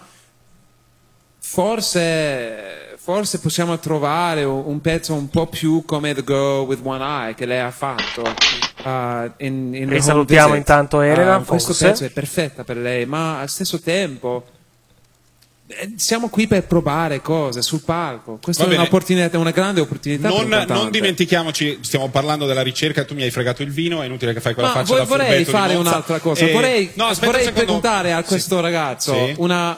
forse possiamo trovare un pezzo un po' più come The Girl with One Eye che lei ha fatto in The Home Risalutiamo Visit. intanto Elena, questo forse. pezzo è perfetta per lei, ma allo stesso tempo siamo qui per provare cose sul palco. Questa Va è bene. un'opportunità, una grande opportunità per un Non cantante. dimentichiamoci, stiamo parlando della ricerca, tu mi hai fregato il vino, è inutile che fai quella Ma faccia da vorrei furbetto fare di Monza. un'altra cosa. Vorrei no, aspetta un secondo. preguntare a questo ragazzo Sì.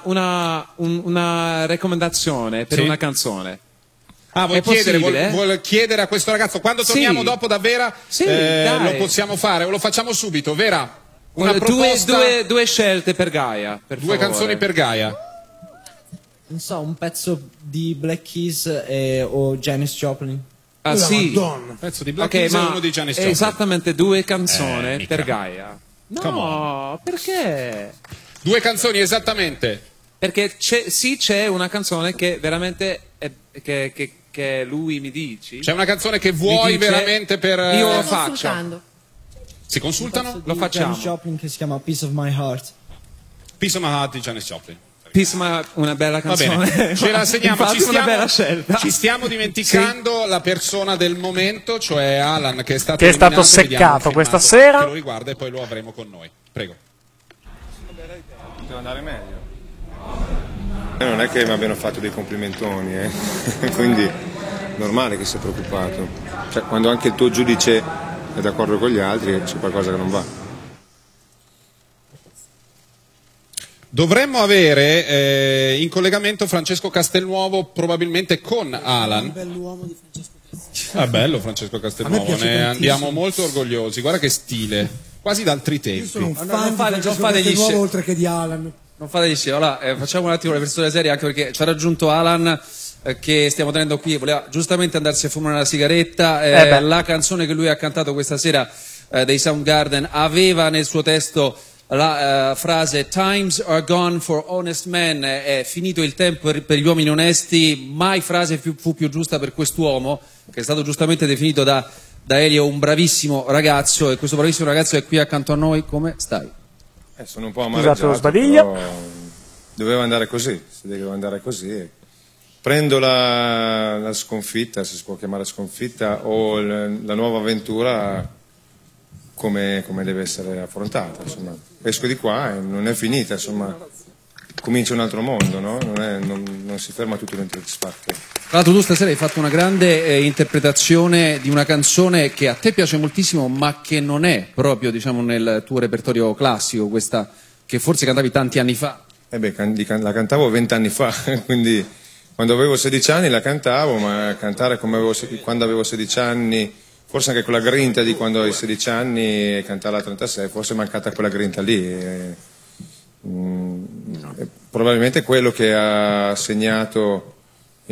una raccomandazione per Sì. una canzone. Ah, È possibile? vuol chiedere a questo ragazzo quando torniamo Sì. dopo da Vera Sì, dai. lo possiamo fare o lo facciamo subito? Vera, una Due, proposta, due scelte per Gaia. Per due favore. canzoni per Gaia. Non so, un pezzo di Black Keys o Janis Joplin. Ah, sì. Un pezzo di Black Ok, Keys e ma uno di Janis Joplin. esattamente due canzoni mica. per Gaia. Come No, perché? Due canzoni esattamente. Perché c'è una canzone che veramente che lui mi dici. C'è una canzone che vuoi Mi dice, veramente per io lo faccio. Si consultano? Lo facciamo. Janis Joplin che si chiama Piece of My Heart. Piece of My Heart di Janis Joplin. Peace, una bella Va canzone. bene, ce la segniamo, Infatti una bella scelta. ci stiamo dimenticando la persona del momento, cioè Alan, che è stato, Che è stato eliminato. Vediamo seccato un questa filmato sera. che lo riguarda e poi lo avremo con noi. Prego. Poteva andare meglio. Non è che mi abbiano fatto dei complimentoni, quindi normale che sia preoccupato. Cioè, quando anche il tuo giudice è d'accordo con gli altri c'è qualcosa che non va. Dovremmo avere in collegamento Francesco Castelnuovo probabilmente con Alan. Bell'uomo di Francesco Ah, bello Francesco Castelnuovo, piace ne tantissimo. andiamo molto orgogliosi. Guarda che stile, quasi d'altri tempi. Io sono un Non fan di fare Francesco degli Castelnuovo oltre che di Alan. Non fate di sì, allora, facciamo un attimo le persone serie, anche perché ci ha raggiunto Alan che stiamo tenendo qui, voleva giustamente andarsi a fumare una sigaretta. La canzone che lui ha cantato questa sera dei Soundgarden aveva nel suo testo la frase "Times are gone for honest men", è finito il tempo per gli uomini onesti. Mai frase fu più giusta per quest'uomo, che è stato giustamente definito da Elio un bravissimo ragazzo, e questo bravissimo ragazzo è qui accanto a noi. Come stai? Sono un po' amareggiato, però doveva andare così, se deve andare così. Prendo la sconfitta, se si può chiamare sconfitta, o la nuova avventura come deve essere affrontata. Insomma, esco di qua e non è finita, insomma, comincia un altro mondo, no? Non si ferma tutto dentro X Factor. Tra l'altro tu stasera hai fatto una grande interpretazione di una canzone che a te piace moltissimo, ma che non è proprio, diciamo, nel tuo repertorio classico, questa che forse cantavi tanti anni fa. La cantavo 20 anni fa, quindi quando avevo 16 anni la cantavo, ma cantare quando avevo 16 anni, forse anche con la grinta di quando hai 16 anni e cantare a 36, forse è mancata quella grinta lì. Probabilmente quello che ha segnato la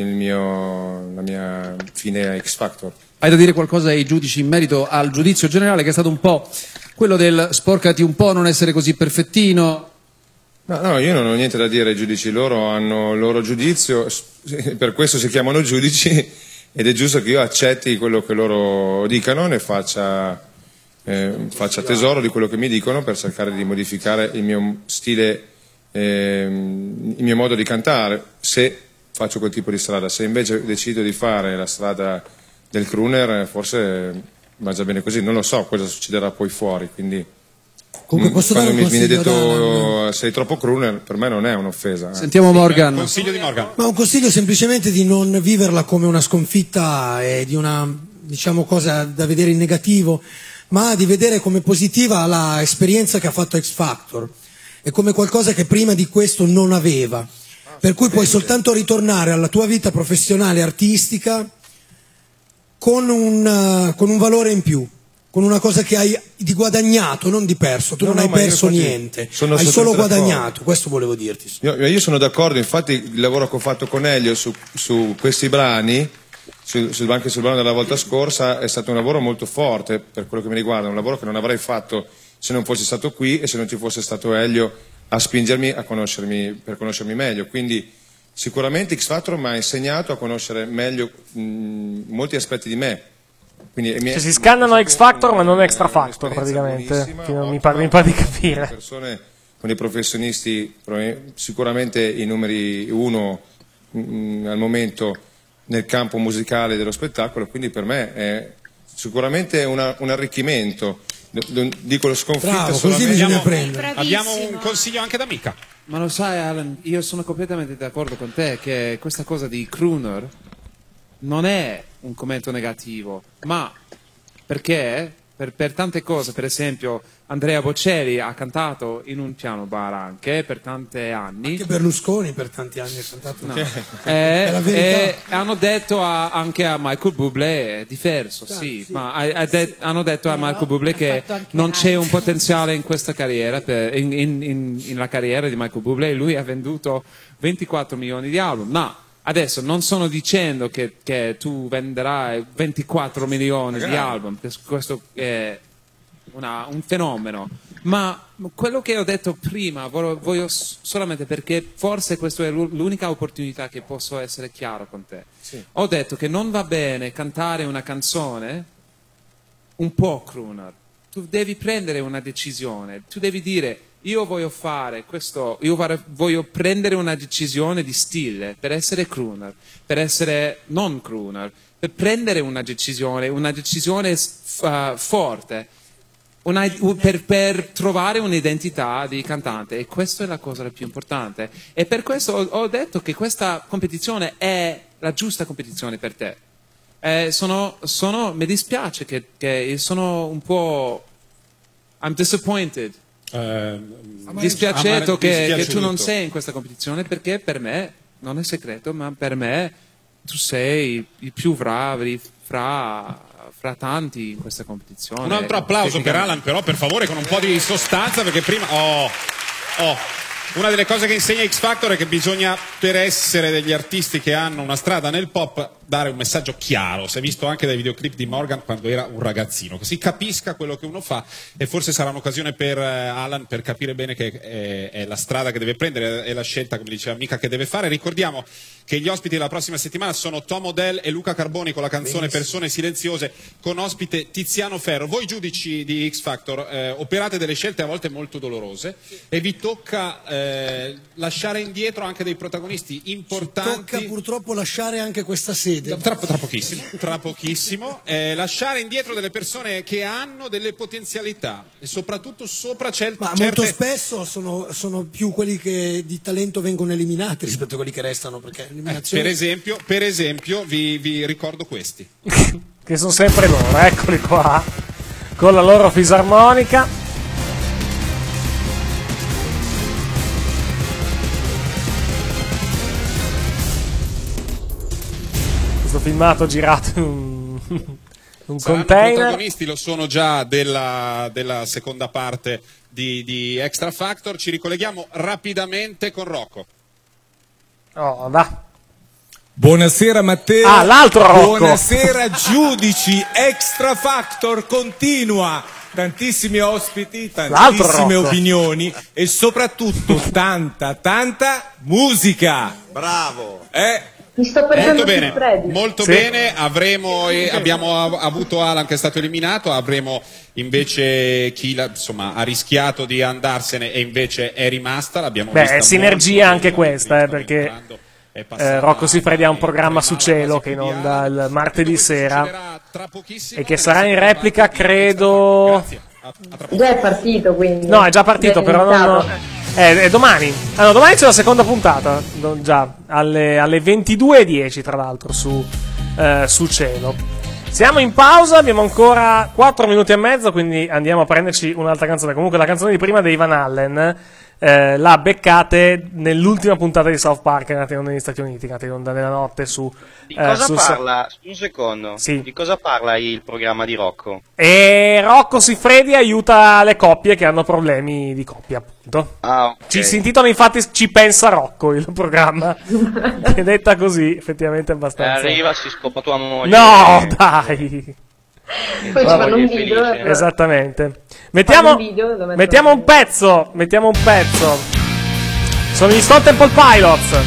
mia fine a X Factor. Hai da dire qualcosa ai giudici in merito al giudizio generale, che è stato un po' quello del sporcati un po', non essere così perfettino? No, io non ho niente da dire ai giudici, loro hanno il loro giudizio, per questo si chiamano giudici, ed è giusto che io accetti quello che loro dicano, ne faccia tesoro di quello che mi dicono per cercare di modificare il mio stile, il mio modo di cantare, se faccio quel tipo di strada. Se invece decido di fare la strada del crooner, forse va già bene così, non lo so cosa succederà poi fuori, quindi quando mi viene detto sei troppo crooner, per me non è un'offesa. Sentiamo Morgan. Consiglio di Morgan. Ma un consiglio semplicemente di non viverla come una sconfitta e di una, diciamo, cosa da vedere in negativo, ma di vedere come positiva l'esperienza che ha fatto X Factor e come qualcosa che prima di questo non aveva, per cui puoi soltanto ritornare alla tua vita professionale e artistica con un valore in più, con una cosa che hai di guadagnato, non di perso. Tu non hai perso niente, hai solo guadagnato, questo volevo dirti. Io sono d'accordo, infatti il lavoro che ho fatto con Elio su questi brani, anche sul brano della volta scorsa, è stato un lavoro molto forte per quello che mi riguarda, un lavoro che non avrei fatto se non fossi stato qui e se non ci fosse stato Elio a spingermi per conoscermi meglio. Quindi sicuramente X Factor mi ha insegnato a conoscere meglio molti aspetti di me. Cioè, si scannano X Factor ma non Extra Factor praticamente, mi pare di capire. Persone con i professionisti, sicuramente i numeri uno al momento nel campo musicale dello spettacolo, quindi per me è sicuramente un arricchimento. Dico lo sconfitta. Bravo, così bisogna prendere. Abbiamo un consiglio anche da Mika. Ma lo sai Alan, io sono completamente d'accordo con te che questa cosa di crooner non è un commento negativo, ma perché per tante cose, per esempio Andrea Bocelli ha cantato in un piano bar anche per tanti anni. Anche Berlusconi per tanti anni ha cantato. No. È la verità. Hanno detto anche a Michael Bublé, è diverso, sì, ma hanno detto a Michael Bublé che non c'è un potenziale in questa carriera, in la carriera di Michael Bublé. Lui ha venduto 24 milioni di album. No, adesso non sono dicendo che tu venderai 24 milioni di album, questo è un fenomeno, ma quello che ho detto prima voglio solamente, perché forse questa è l'unica opportunità che posso essere chiaro con te. Sì. Ho detto che non va bene cantare una canzone un po' crooner, tu devi prendere una decisione, tu devi dire io voglio fare questo, voglio prendere una decisione di stile per essere crooner, per essere non crooner, per prendere una decisione forte, per trovare un'identità di cantante, e questa è la cosa più importante, e per questo ho detto che questa competizione è la giusta competizione per te. Mi dispiace che sono un po' I'm disappointed. Dispiaciuto che tu non sei in questa competizione, perché per me non è segreto, ma per me tu sei il più bravo fra tanti in questa competizione. Un altro applauso per Alan, però, per favore, con un po' di sostanza, perché prima Una delle cose che insegna X Factor è che bisogna, per essere degli artisti che hanno una strada nel pop, dare un messaggio chiaro. Si è visto anche dai videoclip di Morgan quando era un ragazzino, che si capisca quello che uno fa, e forse sarà un'occasione per Alan per capire bene che è la strada che deve prendere, è la scelta, come diceva Mica, che deve fare. Ricordiamo che gli ospiti della prossima settimana sono Tom Odell e Luca Carboni con la canzone Persone Silenziose, con ospite Tiziano Ferro. Voi giudici di X Factor operate delle scelte a volte molto dolorose e vi tocca lasciare indietro anche dei protagonisti importanti. Tocca purtroppo lasciare anche questa sede. Tra pochissimo. Lasciare indietro delle persone che hanno delle potenzialità e soprattutto sopra Ma molto spesso sono più quelli che di talento vengono eliminati rispetto a quelli che restano, perché per esempio vi ricordo questi che sono sempre loro, eccoli qua con la loro fisarmonica. Questo filmato girato in un container. I protagonisti lo sono già della seconda parte di Extra Factor. Ci ricolleghiamo rapidamente con Rocco. Oh, va. Buonasera Matteo. Ah, l'altro Rocco. Buonasera giudici. Extra Factor continua. Tantissimi ospiti, tantissime opinioni e soprattutto tanta musica. Bravo. Mi sto perdendo Molto bene. Abbiamo avuto Alan che è stato eliminato, avremo invece chi ha rischiato di andarsene e invece è rimasta. L'abbiamo vista sinergia anche questa, perché Rocco Siffredi ha un programma su Cielo che in onda il martedì sera e che sarà in replica, credo. Già è partito, quindi. No, è già partito, però è domani. No, domani c'è la seconda puntata, già alle 22:10 tra l'altro su Cielo. Siamo in pausa, abbiamo ancora 4 minuti e mezzo, quindi andiamo a prenderci un'altra canzone. Comunque la canzone di prima dei Van Allen la beccate nell'ultima puntata di South Park, è andata in onda negli Stati Uniti, è andata in onda nella notte su... Di cosa parla? Un secondo. Sì. Di cosa parla il programma di Rocco? E Rocco Siffredi aiuta le coppie che hanno problemi di coppia, appunto. Ah, ok. Si intitola infatti Ci pensa Rocco, il programma. Che detta così, effettivamente è abbastanza... Arriva, si scopa tua moglie. No, dai! Poi ci fanno un video. Esattamente. Mettiamo un pezzo. Sono gli Stone Temple Pilots.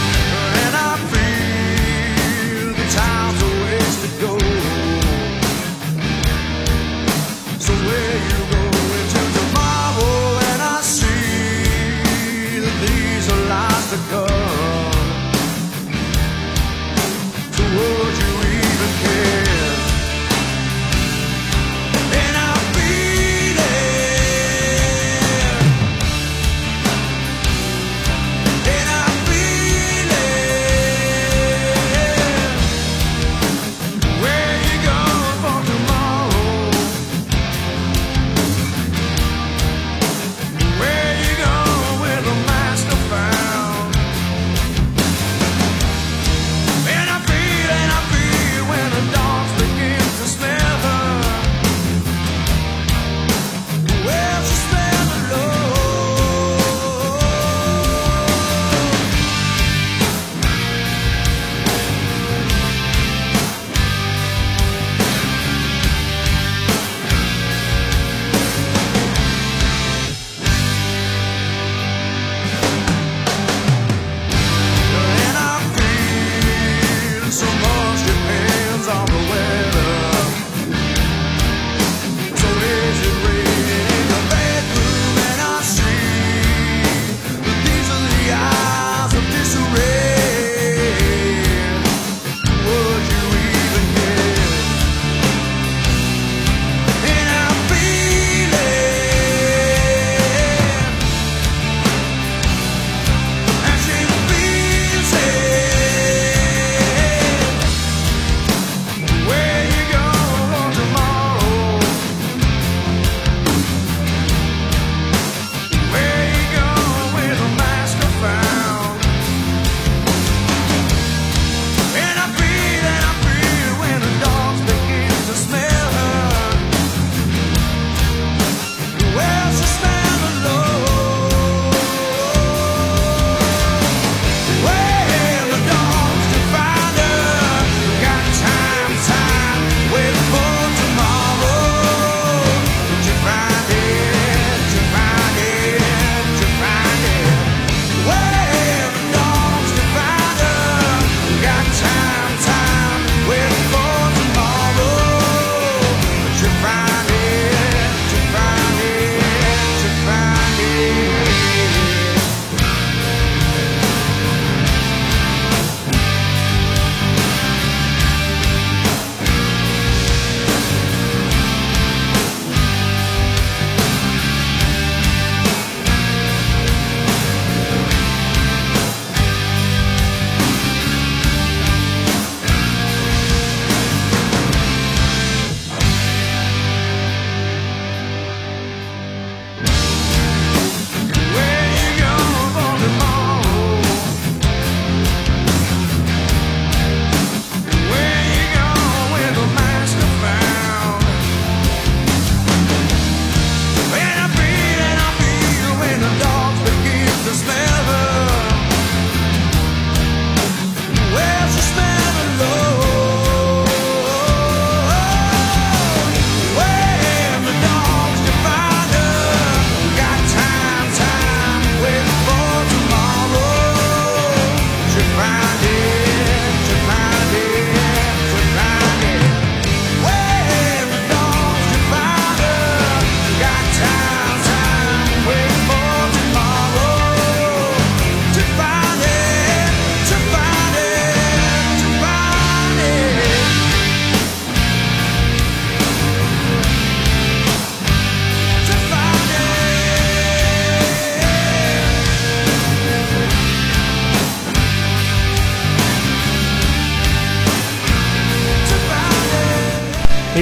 And I feel the time's a ways to go.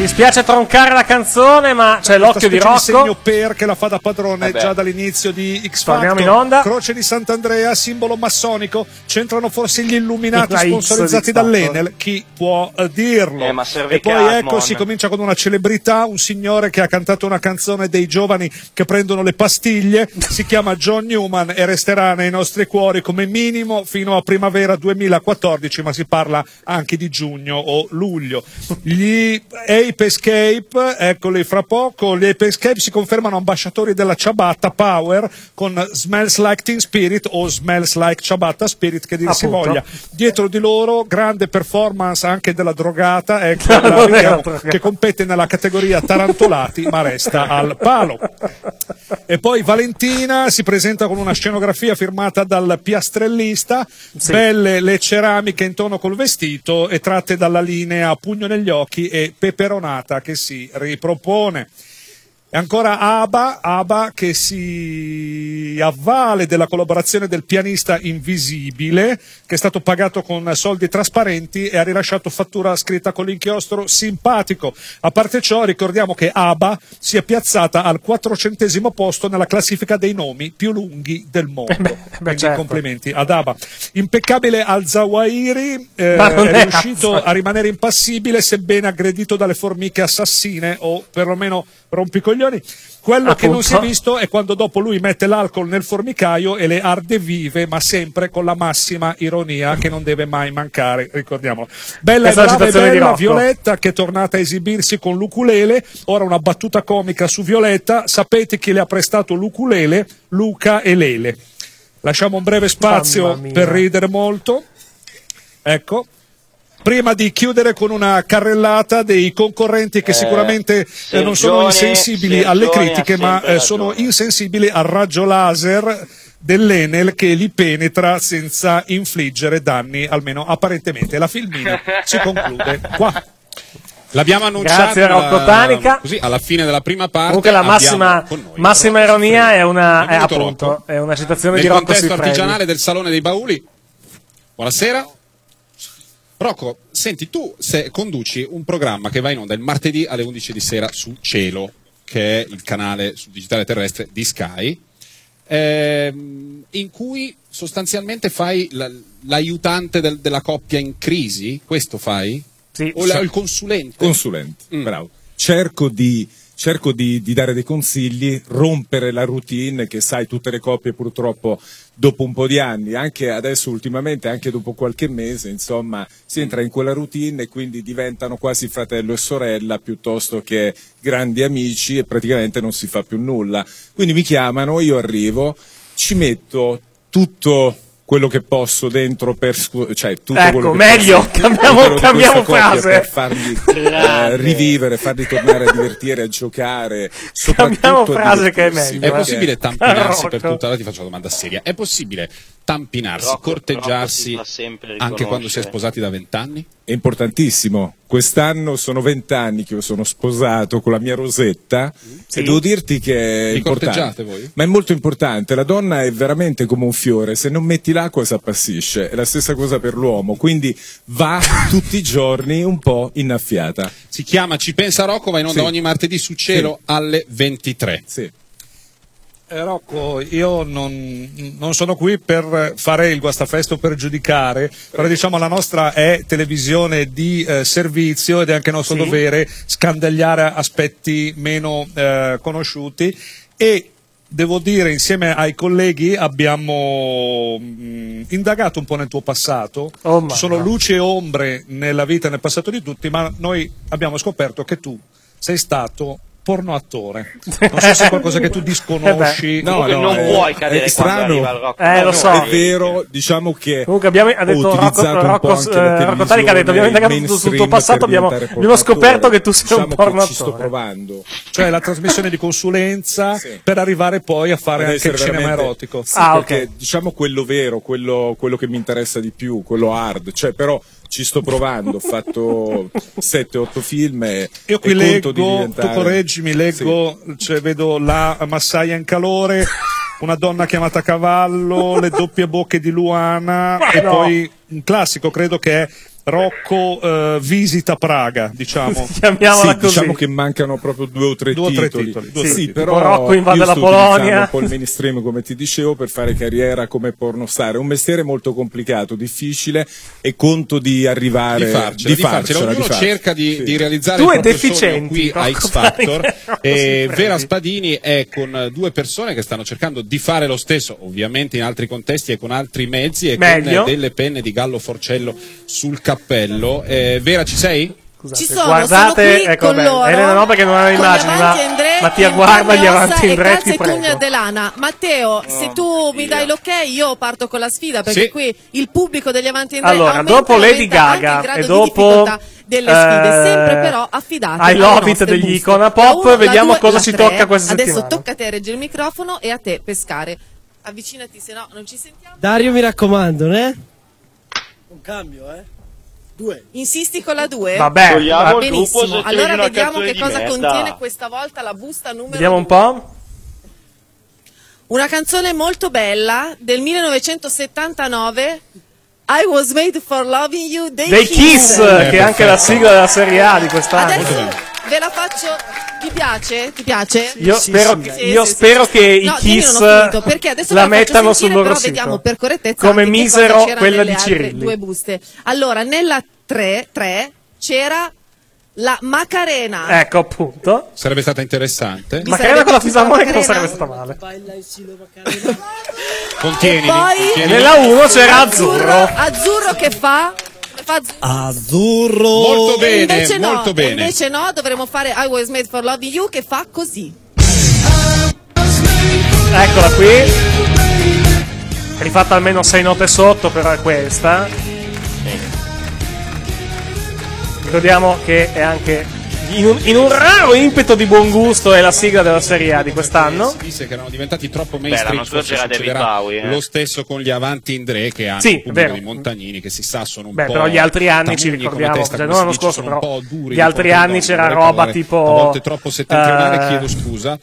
dispiace troncare la canzone, ma c'è l'occhio di Rocco. segno per che la fa da padrone già dall'inizio di X Factor. Torniamo in onda. Croce di Sant'Andrea, simbolo massonico. C'entrano forse gli Illuminati La X sponsorizzati di dall'Enel. Chi può dirlo? Ma serve E poi Catmon. ecco, si comincia con una celebrità, un signore che ha cantato una canzone dei giovani che prendono le pastiglie. Si chiama John Newman e resterà nei nostri cuori come minimo fino a primavera 2014, ma si parla anche di giugno o luglio. Gli Ape Escape, eccoli fra poco, gli Ape Escape si confermano ambasciatori della Ciabatta Power con Smells Like Teen Spirit o Smells Like Ciabatta Spirit, che dir si Appunto. voglia. Dietro di loro grande performance anche della drogata, ecco, la vediamo, che compete nella categoria tarantolati ma resta al palo. E poi Valentina si presenta con una scenografia firmata dal piastrellista, belle le ceramiche in tono col vestito e tratte dalla linea Pugno negli occhi e Peperonata che si ripropone. E ancora ABBA che si avvale della collaborazione del pianista invisibile, che è stato pagato con soldi trasparenti e ha rilasciato fattura scritta con l'inchiostro simpatico. A parte ciò, ricordiamo che ABBA si è piazzata al 400° posto nella classifica dei nomi più lunghi del mondo. Quindi certo. complimenti ad ABBA. Impeccabile Al-Zawahiri, Ma non è è riuscito a rimanere impassibile sebbene aggredito dalle formiche assassine o perlomeno rompicoglioni. Quello che non si è visto è quando dopo lui mette l'alcol nel formicaio e le arde vive, ma sempre con la massima ironia che non deve mai mancare, ricordiamolo. Bella e Questa è la brava e citazione di bella Rocco. Violetta, che è tornata a esibirsi con l'ukulele. Ora una battuta comica su Violetta: sapete chi le ha prestato l'ukulele? Luca e Lele. Lasciamo un breve spazio Mamma mia. per ridere molto. Ecco. Prima di chiudere con una carrellata dei concorrenti che sicuramente non sono insensibili alle critiche, ma sono insensibili al raggio laser dell'Enel che li penetra senza infliggere danni, almeno apparentemente. La filmina si conclude qua. L'abbiamo annunciato Grazie, Rocco Tanica. così alla fine della prima parte. Comunque la abbiamo con noi massima ironia è una, è, Benvenuto, appunto, Rocco. è una citazione Nel di Rocco contesto Siffredi. artigianale del Salone dei Bauli. Buonasera. Rocco, senti, tu conduci un programma che va in onda il martedì alle 11 di sera su Cielo, che è il canale sul digitale terrestre di Sky, in cui sostanzialmente fai l'aiutante della coppia in crisi. Questo fai? Sì. O il consulente? Consulente, bravo. Cerco di dare dei consigli, rompere la routine che sai tutte le coppie purtroppo dopo un po' di anni, anche adesso ultimamente, anche dopo qualche mese, insomma, si entra in quella routine e quindi diventano quasi fratello e sorella piuttosto che grandi amici e praticamente non si fa più nulla. Quindi mi chiamano, io arrivo, ci metto tutto quello che posso dentro per cioè tutto Ecco, quello che meglio, posso cambiamo all'interno di questa frase. coppia per farli rivivere, farli tornare a divertire, a giocare, Cambiamo soprattutto a frase che è divertirsi, meglio. È possibile tampinarsi per Rocco. tutta la ti faccio una domanda seria. È possibile tampinarsi, Rocco corteggiarsi si fa sempre anche quando si è riconoscere. sposati da 20 anni? È importantissimo. Quest'anno sono 20 anni che io sono sposato con la mia Rosetta e devo dirti che è Vi importante. corteggiate voi? Ma è molto importante. La donna è veramente come un fiore, se non metti l'acqua si appassisce. È la stessa cosa per l'uomo, quindi va tutti i giorni un po' innaffiata. Si chiama Ci pensa Rocco, va in onda Sì. ogni martedì su Cielo alle 23. Sì. Rocco, io non sono qui per fare il guastafeste o per giudicare, però diciamo la nostra è televisione di servizio ed è anche nostro dovere scandagliare aspetti meno conosciuti e devo dire insieme ai colleghi abbiamo indagato un po' nel tuo passato, ci sono luci e ombre nella vita e nel passato di tutti, ma noi abbiamo scoperto che tu sei stato porno attore. Non so se è qualcosa che tu disconosci. No, non puoi cadere è strano. quando arriva il rock. Lo so. È vero, diciamo che Comunque ha detto ho utilizzato un po' anche la Rocco Tanica ha detto abbiamo indagato tutto sul tuo mainstream passato, per abbiamo diventare scoperto pornoattore. che tu sei un Diciamo porno che ci sto attore. provando. Cioè la trasmissione di consulenza per arrivare poi a fare Ad anche il essere cinema veramente- erotico. Sì, perché diciamo quello vero, quello che mi interessa di più, quello hard, cioè però ci sto provando, ho fatto 7-8 film e Io qui e conto leggo, di diventare... tu correggimi, leggo, cioè vedo la massaia in calore, una donna chiamata Cavallo, le doppie bocche di Luana e poi un classico, credo che è Rocco visita Praga, diciamo. Chiamiamola così. Diciamo che mancano proprio due o tre titoli. Sì, però Rocco invade io la sto Polonia. utilizzando un po' il mainstream, come ti dicevo, per fare carriera come pornostar. È un mestiere molto complicato, difficile, e conto di arrivare di farcela. Ognuno cerca di realizzare Tu il è proprio deficiente, sogno qui a Rocco X Factor. Panichero, E si Vera prendi. Spadini è con due persone che stanno cercando di fare lo stesso, ovviamente in altri contesti e con altri mezzi, e Meglio. con delle penne di Gallo Forcello sul cappello. Vera, ci sei? Ci sono, Guardate, sono qui ecco, con beh, loro, Elena no perché non ha le con immagini, gli ma avanti André, Mattia in guarda carne gli e ossa avanti e André, ti calzettugno prego. dell'Ana. Matteo, se tu mi dai l'ok, io parto con la sfida, perché Sì. qui il pubblico degli avanti André Allora, aumenta, dopo Lady aumenta anche Gaga il grado e di dopo difficoltà delle sfide, sempre però affidate I alle Love It nostre degli buste. Icona La Pop, uno, la vediamo due, cosa la ci tre. tocca questa Adesso settimana. tocca a te reggere il microfono e a te pescare. Avvicinati, se no non ci sentiamo. Dario, mi raccomando, né? Un cambio, 2. Insisti con la 2? Vabbè, Va va benissimo. benissimo. Allora Una vediamo canzone che di cosa merda. contiene questa volta la busta numero Vediamo un 2. po'. Una canzone molto bella del 1979, I Was Made for Loving You dei Kiss, che è anche la sigla della Serie A di quest'anno. Adesso ve la faccio. Ti piace? Ti piace? Io spero, Sì, io sì, spero sì. che i No, dimmi, Kiss non ho finito, perché adesso la ve faccio mettano sul sentire, loro però sito. vediamo per correttezza Come anche che cosa misero c'era quella nelle di altre Cirilli. due buste. Allora, nella 3 c'era la Macarena. Ecco appunto. Sarebbe stata interessante. Macarena con la fisarmonica non Macarena? sarebbe stata male. Contieni. E poi E nella 1 c'era Azzurro. Azzurro che fa? Fa Azzurro. Molto E bene, invece no, molto bene. Invece no, dovremmo fare I Was Made for Loving You che fa così. Eccola qui. Rifatta almeno 6 note sotto, però è questa. Ricordiamo che è anche in un raro impeto di buon gusto è la sigla della Serie A di quest'anno. Si disse che erano diventati troppo l'anno mainstream. scorso Forse c'era David succederà Bowie, lo stesso con gli avanti Indre, che hanno Sì, un pubblico vero. di montagnini che si sa sono un Beh, po' però gli altri anni ci tamugni come ricordiamo, testa, cioè come non l'anno si dice, scorso, sono però un po' duri gli di altri portare anni in c'era onda, roba parole tipo a volte troppo settentrionale, eh, chiedo scusa.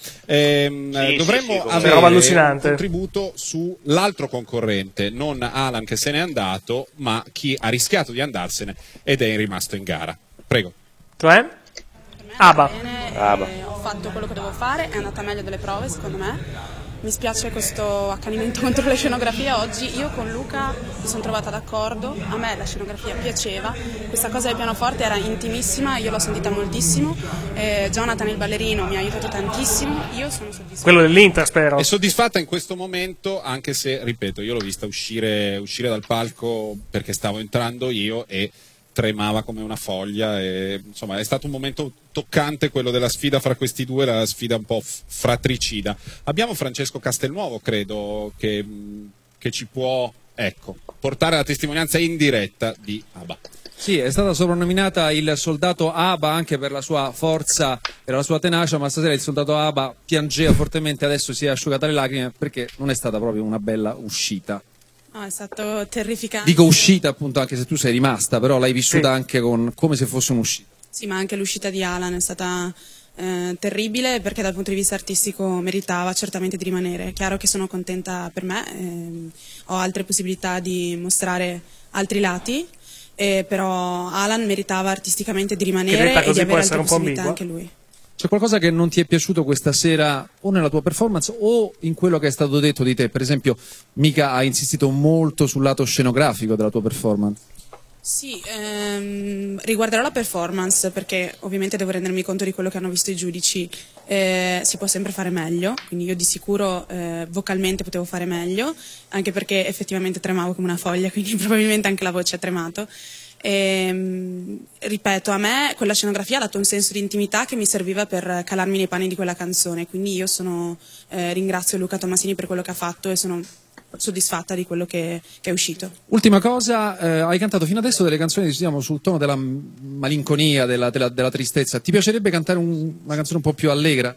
Dovremmo c'era avere roba un allucinante. contributo sull'altro concorrente, non Alan che se n'è andato, ma chi ha rischiato di andarsene ed è rimasto in gara. Prego. Cioè? Abba. Ho fatto quello che dovevo fare, è andata meglio delle prove secondo me. Mi spiace questo accanimento contro le scenografie oggi. Io con Luca mi sono trovata d'accordo, a me la scenografia piaceva, questa cosa del pianoforte era intimissima, io l'ho sentita moltissimo. Jonathan il ballerino mi ha aiutato tantissimo, io sono soddisfatta. Quello dell'Inter, spero. È soddisfatta in questo momento, anche se, ripeto, io l'ho vista uscire dal palco perché stavo entrando io e tremava come una foglia, e insomma è stato un momento toccante quello della sfida fra questi due, la sfida un po' fratricida. Abbiamo Francesco Castelnuovo, credo, che ci può, ecco, portare la testimonianza in diretta di ABBA. Sì, è stata soprannominata il soldato ABBA anche per la sua forza e la sua tenacia, ma stasera il soldato ABBA piangeva fortemente, adesso si è asciugata le lacrime perché non è stata proprio una bella uscita. No, è stato terrificante. Dico uscita appunto anche se tu sei rimasta, però l'hai vissuta anche come se fosse un'uscita. Sì, ma anche l'uscita di Alan è stata terribile perché dal punto di vista artistico meritava certamente di rimanere. È chiaro che sono contenta per me, ho altre possibilità di mostrare altri lati, però Alan meritava artisticamente di rimanere e di avere altre possibilità anche lui. C'è qualcosa che non ti è piaciuto questa sera o nella tua performance o in quello che è stato detto di te? Per esempio, Mika ha insistito molto sul lato scenografico della tua performance. Sì, riguarderò la performance perché ovviamente devo rendermi conto di quello che hanno visto i giudici. Si può sempre fare meglio, quindi io di sicuro vocalmente potevo fare meglio, anche perché effettivamente tremavo come una foglia, quindi probabilmente anche la voce ha tremato. Ripeto, a me quella scenografia ha dato un senso di intimità che mi serviva per calarmi nei panni di quella canzone, quindi io ringrazio Luca Tomasini per quello che ha fatto e sono soddisfatta di quello che è uscito. Ultima cosa, hai cantato fino adesso delle canzoni diciamo sul tono della malinconia, della tristezza. Ti piacerebbe cantare una canzone un po' più allegra?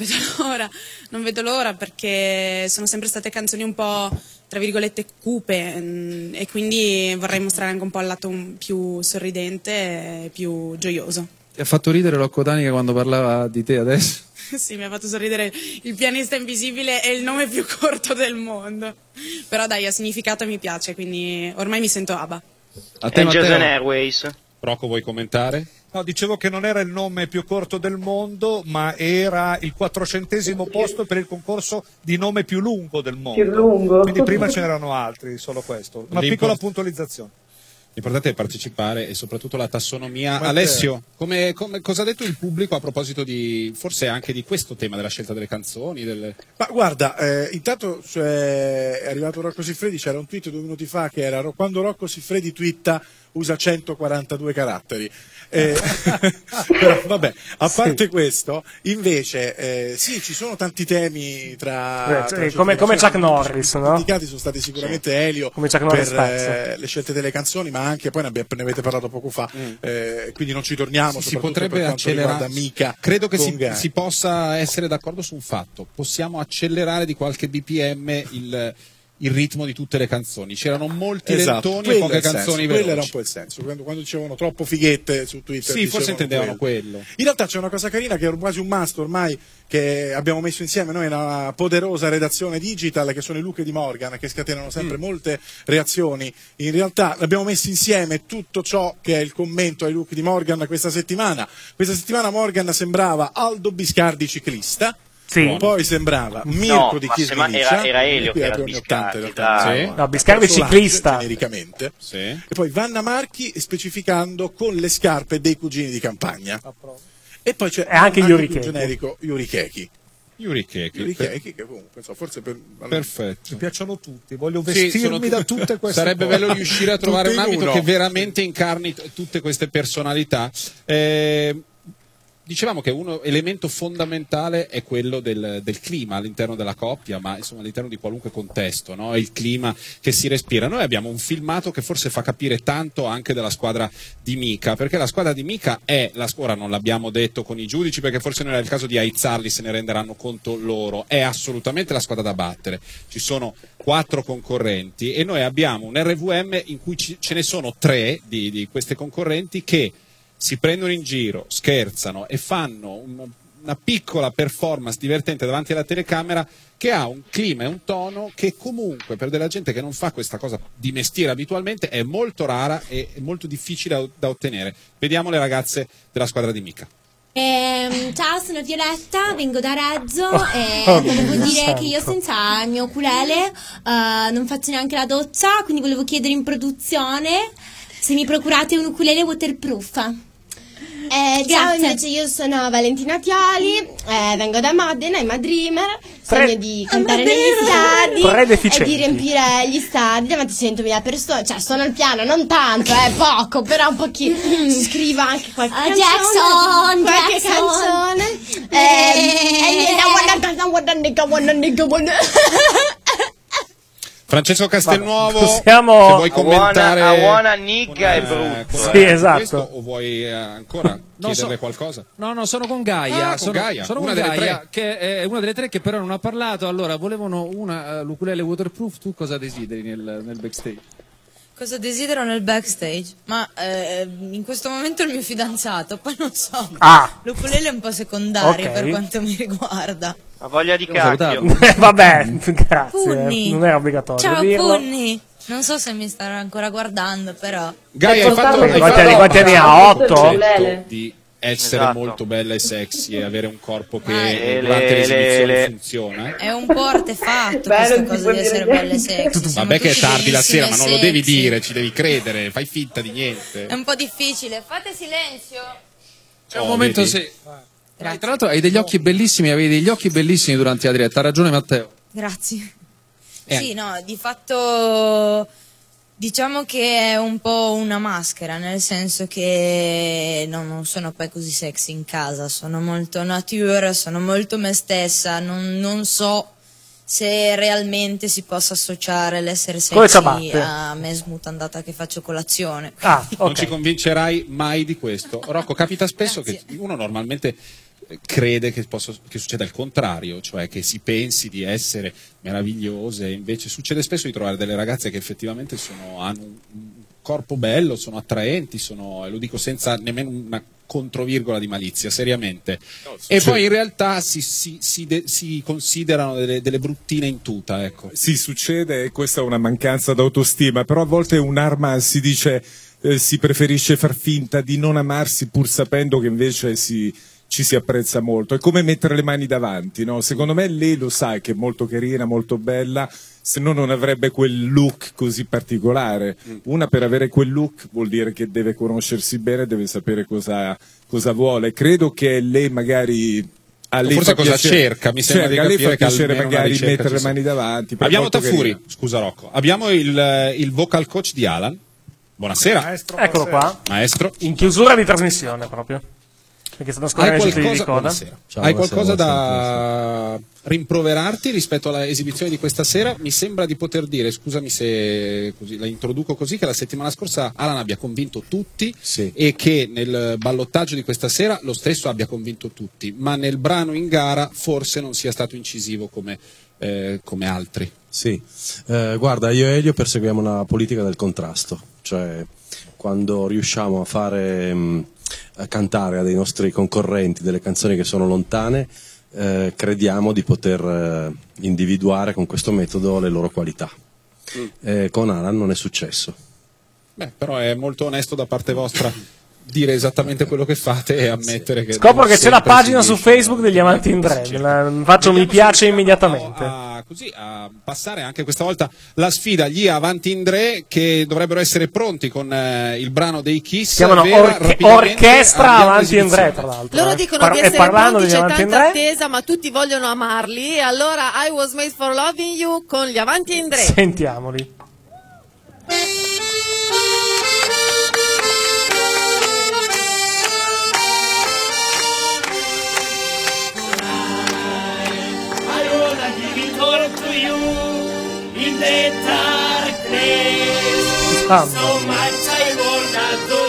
Non vedo l'ora perché sono sempre state canzoni un po' tra virgolette cupe e quindi vorrei mostrare anche un po' il lato più sorridente e più gioioso. Ti ha fatto ridere Rocco Tanica quando parlava di te adesso? Sì, mi ha fatto sorridere il pianista invisibile è il nome più corto del mondo. Però dai, ha significato e mi piace, quindi ormai mi sento ABBA. Angels Airways. Rocco, vuoi commentare? No, dicevo che non era il nome più corto del mondo, ma era il 400° posto per il concorso di nome più lungo del mondo. Più lungo. Quindi prima ce n'erano altri, solo questo. Una piccola puntualizzazione. L'importante è partecipare e soprattutto la tassonomia. Ma Alessio, cosa ha detto il pubblico a proposito di forse anche di questo tema della scelta delle canzoni? Ma guarda, intanto è arrivato Rocco Siffredi, c'era un tweet 2 minuti fa che era quando Rocco Siffredi twitta usa 142 caratteri. Però vabbè, a parte questo, invece sì, ci sono tanti temi tra come Chuck Norris, no? Indicati sono stati sicuramente Elio come Chuck Norris per le scelte delle canzoni, ma anche poi ne avete parlato poco fa, quindi non ci torniamo. Si potrebbe accelerare. Mica credo che si possa essere d'accordo su un fatto: possiamo accelerare di qualche BPM il ritmo di tutte le canzoni. C'erano molti lentoni e poche canzoni veloci. Quello era un po' il senso, quando dicevano troppo fighette su Twitter. Sì, forse intendevano quello. In realtà c'è una cosa carina che è quasi un must ormai, che abbiamo messo insieme noi nella poderosa redazione digital, che sono i look di Morgan, che scatenano sempre molte reazioni. In realtà abbiamo messo insieme tutto ciò che è il commento ai look di Morgan questa settimana. Questa settimana Morgan sembrava Aldo Biscardi ciclista. Sì. Poi sembrava Mirko di Chiesvelicia, era Elio che era Biscardi. No, Biscardi ciclista. Genericamente. Sì. E poi Vanna Marchi specificando con le scarpe dei cugini di campagna. E poi c'è anche il generico Yuri Keki. Che comunque forse perfetto. Mi piacciono tutti, voglio vestirmi da tutte queste sarebbe cose. bello riuscire a trovare un abito che veramente incarni tutte queste personalità. Dicevamo che un elemento fondamentale è quello del clima all'interno della coppia, ma insomma all'interno di qualunque contesto, no? Il clima che si respira. Noi abbiamo un filmato che forse fa capire tanto anche della squadra di Mika, perché la squadra di Mika è la squadra, non l'abbiamo detto con i giudici perché forse non era il caso di aizzarli, se ne renderanno conto loro, è assolutamente la squadra da battere. Ci sono 4 concorrenti e noi abbiamo un RVM in cui ce ne sono 3 di queste concorrenti che si prendono in giro, scherzano e fanno una piccola performance divertente davanti alla telecamera che ha un clima e un tono che comunque per della gente che non fa questa cosa di mestiere abitualmente è molto rara e molto difficile da ottenere. Vediamo le ragazze della squadra di Mika. Ciao, sono Violetta, vengo da Reggio e volevo dire che io senza il mio ukulele non faccio neanche la doccia, quindi volevo chiedere in produzione se mi procurate un ukulele waterproof. Ciao, invece io sono Valentina Tioli, vengo da Modena, I'm a dreamer, sogno di cantare negli stadi e di riempire gli stadi davanti a 100.000 persone, cioè suono il piano, non tanto, poco, però un pochino, scrivo anche qualche canzone, Francesco Castelnuovo, possiamo... se vuoi commentare a buona nigga è brutto. Sì, esatto. O vuoi ancora chiederle qualcosa? No, sono con Gaia. Con Gaia. Sono una con delle Gaia, 3. che è una delle 3 che però non ha parlato. Allora, volevano l'ukulele waterproof. Tu cosa desideri nel backstage? Cosa desidero nel backstage? Ma in questo momento il mio fidanzato, poi non so. L'ukulele è un po' secondario per quanto mi riguarda. Ha voglia di cacchio. Vabbè, grazie. Punni. Non era obbligatorio. Ciao dirlo. Punni. Non so se mi starà ancora guardando, però. Gaia, hai fatto quanti anni ha? 8? Di essere molto bella e sexy e avere un corpo che durante l'esibizione funziona. È un po' artefatto questa cosa di essere belle e sexy. Vabbè che è tardi la sera, ma non lo devi dire, ci devi credere, fai finta di niente. È un po' difficile. Fate silenzio. C'è un momento tra l'altro hai degli occhi bellissimi, avevi degli occhi bellissimi durante la diretta, ha ragione Matteo. Grazie. Sì, no, di fatto diciamo che è un po' una maschera, nel senso che non sono poi così sexy in casa, sono molto nature, sono molto me stessa, non so se realmente si possa associare l'essere sexy a me smutandata che faccio colazione. Non ci convincerai mai di questo. Rocco, capita spesso che uno normalmente crede che succeda il contrario, cioè che si pensi di essere meravigliose, invece succede spesso di trovare delle ragazze che effettivamente hanno un corpo bello, sono attraenti, lo dico senza nemmeno una controvirgola di malizia, seriamente. E poi in realtà si considerano delle bruttine in tuta, ecco. Sì, succede, e questa è una mancanza d'autostima, però a volte un'arma si dice, si preferisce far finta di non amarsi pur sapendo che invece ci si apprezza molto. È come mettere le mani davanti, no? Secondo me lei lo sa che è molto carina, molto bella, se no non avrebbe quel look così particolare. Una, per avere quel look vuol dire che deve conoscersi bene, deve sapere cosa vuole. Credo che lei magari forse cosa cerca, mi sembra di capire, a lei fa piacere almeno magari mettere le mani davanti. Abbiamo Tafuri, scusa Rocco, abbiamo il vocal coach di Alan. Buonasera. Maestro, eccolo qua. Maestro. In chiusura di trasmissione proprio. Perché stanno scorrendo i titoli di coda. Hai qualcosa da rimproverarti rispetto all'esibizione di questa sera? Mi sembra di poter dire, scusami se così, la introduco così, che la settimana scorsa Alan abbia convinto tutti e che nel ballottaggio di questa sera lo stesso abbia convinto tutti, ma nel brano in gara forse non sia stato incisivo come altri. Sì, guarda, io e Elio perseguiamo una politica del contrasto, cioè quando riusciamo a fare a cantare a dei nostri concorrenti delle canzoni che sono lontane, crediamo di poter individuare con questo metodo le loro qualità. Con Alan non è successo. Beh, però è molto onesto da parte vostra dire esattamente quello che fate e ammettere che... Scopro che c'è la pagina su Facebook degli Avanti in Tre, faccio mi piace immediatamente. A passare anche questa volta la sfida agli Avanti in Tre, che dovrebbero essere pronti con il brano dei Kiss. Si chiamano Orchestra Avanti in Tre, tra l'altro. Loro dicono di essere pronti, c'è tanta attesa, ma tutti vogliono amarli, e allora I Was Made for Loving You con gli Avanti in Tre. Sentiamoli. In the darkness, so much I wanna do.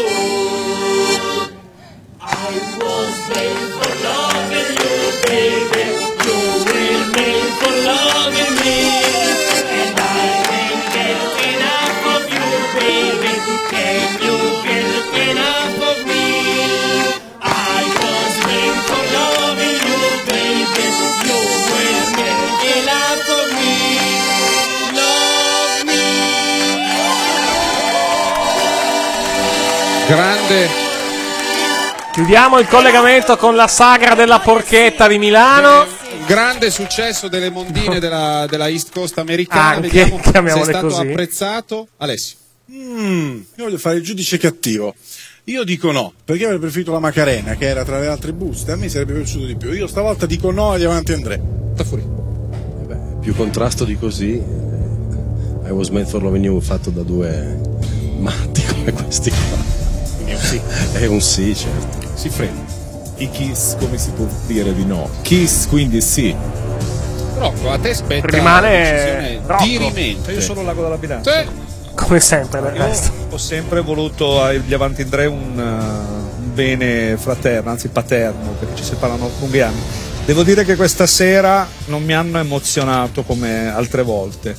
I was made for loving you, baby. You were made for loving me, and I can't get enough of you, baby. Can you get enough of me? I was made for loving you, baby. You were made enough of me. Grande. Chiudiamo il collegamento con la sagra della porchetta di Milano. Grande successo delle mondine della East Coast americana. Anche, vediamo se è stato così. apprezzato. Alessio. Io voglio fare il giudice cattivo. Io dico no, perché avrei preferito la Macarena, che era tra le altre buste. A me sarebbe piaciuto di più. Io stavolta dico no agli Avanti in Tre. Tafuri. Più contrasto di così. I Was Made for Loving You, fatto da due matti come questi qua. È un sì, certo. Si frega. I Kiss, come si può dire di no? Kiss, quindi sì. Rocco, a te spetta rimane dirimente. Io sono l'ago della bilancia. Come sempre del resto. Ho sempre voluto agli Avanti in Tre un bene fraterno, anzi paterno, perché ci separano lunghi anni. Devo dire che questa sera non mi hanno emozionato come altre volte.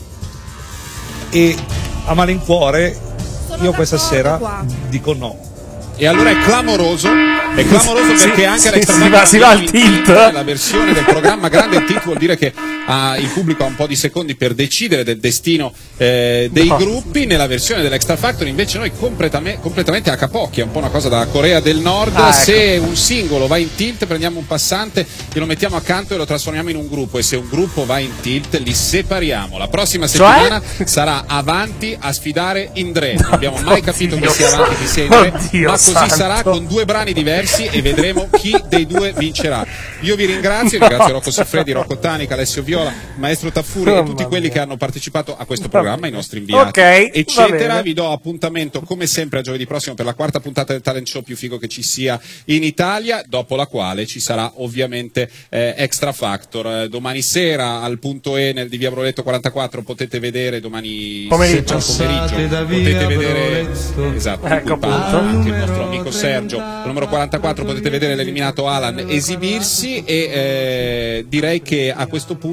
E a malincuore io questa sera dico no. E allora è clamoroso perché anche si va al tilt. La versione del programma grande, il tilt vuol dire che il pubblico ha un po' di secondi per decidere del destino dei gruppi. Nella versione dell'Extra Factor invece noi completamente a capocchia, un po' una cosa da Corea del Nord. Ecco. Se un singolo va in tilt, prendiamo un passante, glielo mettiamo accanto e lo trasformiamo in un gruppo, e se un gruppo va in tilt li separiamo. La prossima settimana sarà Avanti a sfidare Indre. Non abbiamo mai capito chi sia Avanti, chi sia Indre, ma così sarà, con due brani diversi, e vedremo chi dei due vincerà. Io vi ringrazio Rocco Siffredi, Rocco Tanica, Alessio Viola, Maestro Taffuri e tutti quelli che hanno partecipato a questo programma, i nostri inviati, eccetera. Vi do appuntamento come sempre a giovedì prossimo per la quarta puntata del talent show più figo che ci sia in Italia, dopo la quale ci sarà ovviamente Extra Factor. Domani sera al punto E di via Broletto 44 potete vedere, domani pomeriggio potete vedere, esatto, anche il nostro amico Sergio, al numero 44 potete vedere l'eliminato Alan esibirsi, e direi che a questo punto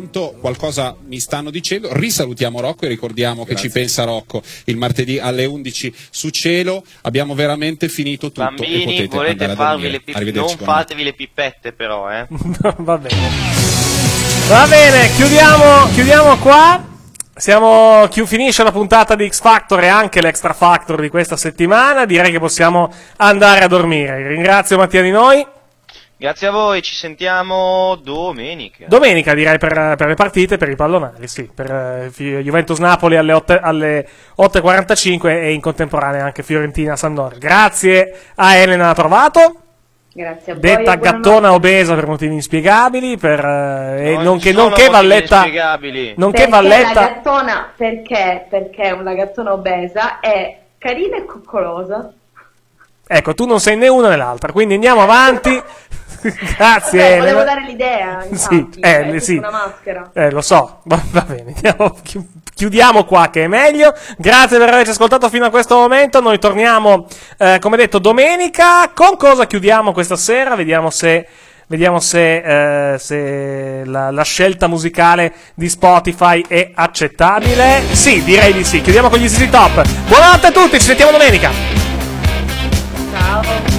intanto qualcosa mi stanno dicendo. Risalutiamo Rocco e ricordiamo che ci pensa Rocco il martedì alle 11 su Cielo. Abbiamo veramente finito tutto. Bambini, e potete volete andare a farvi dormire. le pipette? Arrivederci, Non fatevi le pippette però, Va bene, chiudiamo qua. Finisce la puntata di X Factor e anche l'Extra Factor di questa settimana. Direi che possiamo andare a dormire. Ringrazio Mattia Di Noi. Grazie a voi, ci sentiamo domenica. Domenica direi per le partite, per i pallonari, sì, per Juventus-Napoli alle 8:45 e in contemporanea anche Fiorentina-Sampdoria. Grazie a Elena Trovato. Grazie a voi. Detta gattona obesa per motivi inspiegabili, nonché Valletta. Nonché Valletta. La gattona, perché una gattona obesa è carina e coccolosa. Ecco, tu non sei né una né l'altra, quindi andiamo avanti. Grazie. Vabbè, volevo dare l'idea, infatti, sì, una maschera. Lo so, va bene, chiudiamo qua che è meglio. Grazie per averci ascoltato fino a questo momento. Noi torniamo, come detto, domenica. Con cosa chiudiamo questa sera? Vediamo se la scelta musicale di Spotify è accettabile. Sì, direi di sì. Chiudiamo con gli ZZ Top. Buonanotte a tutti, ci sentiamo domenica. Ciao.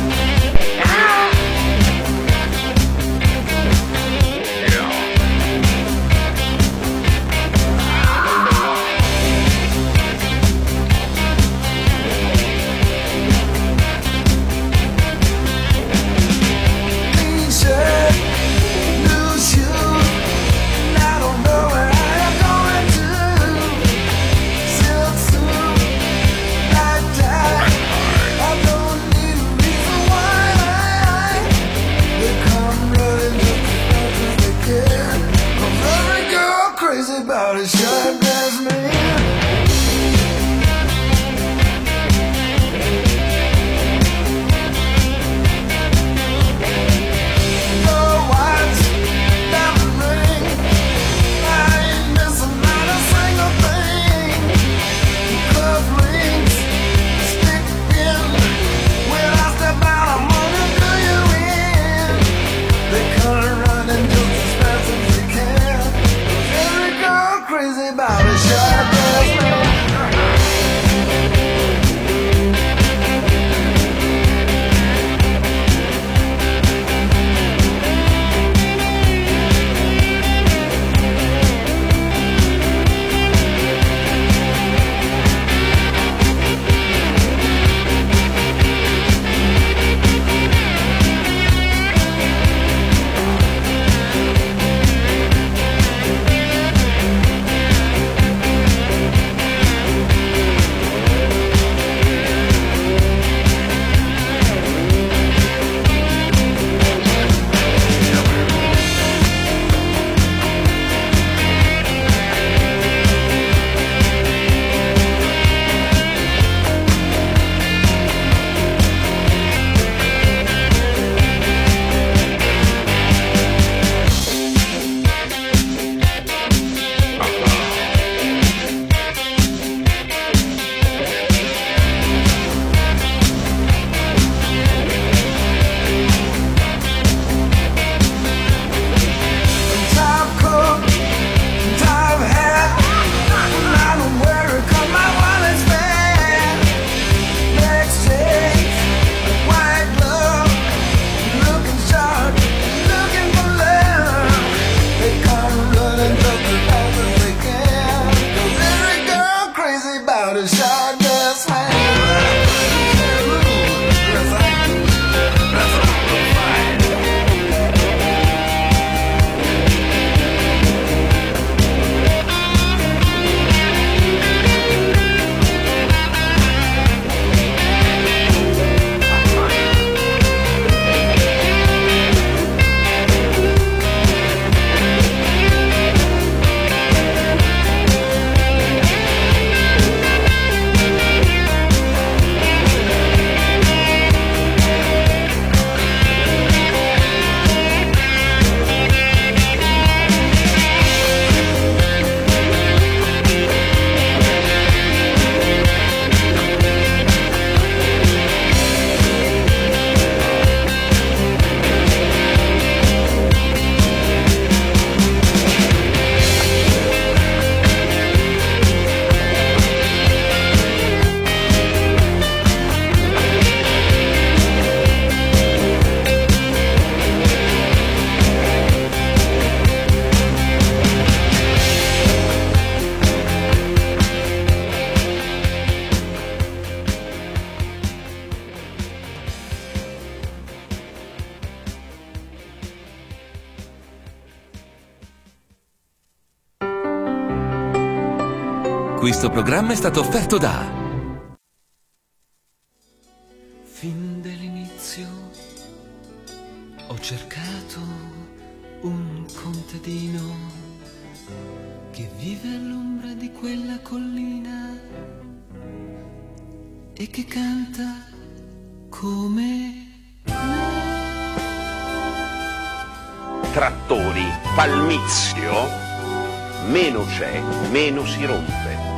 About a shot glass man. Crazy about a shot glass man. Questo programma è stato offerto da... Fin dall'inizio ho cercato un contadino che vive all'ombra di quella collina e che canta come Trattori Palmizio, meno c'è, meno si rompe.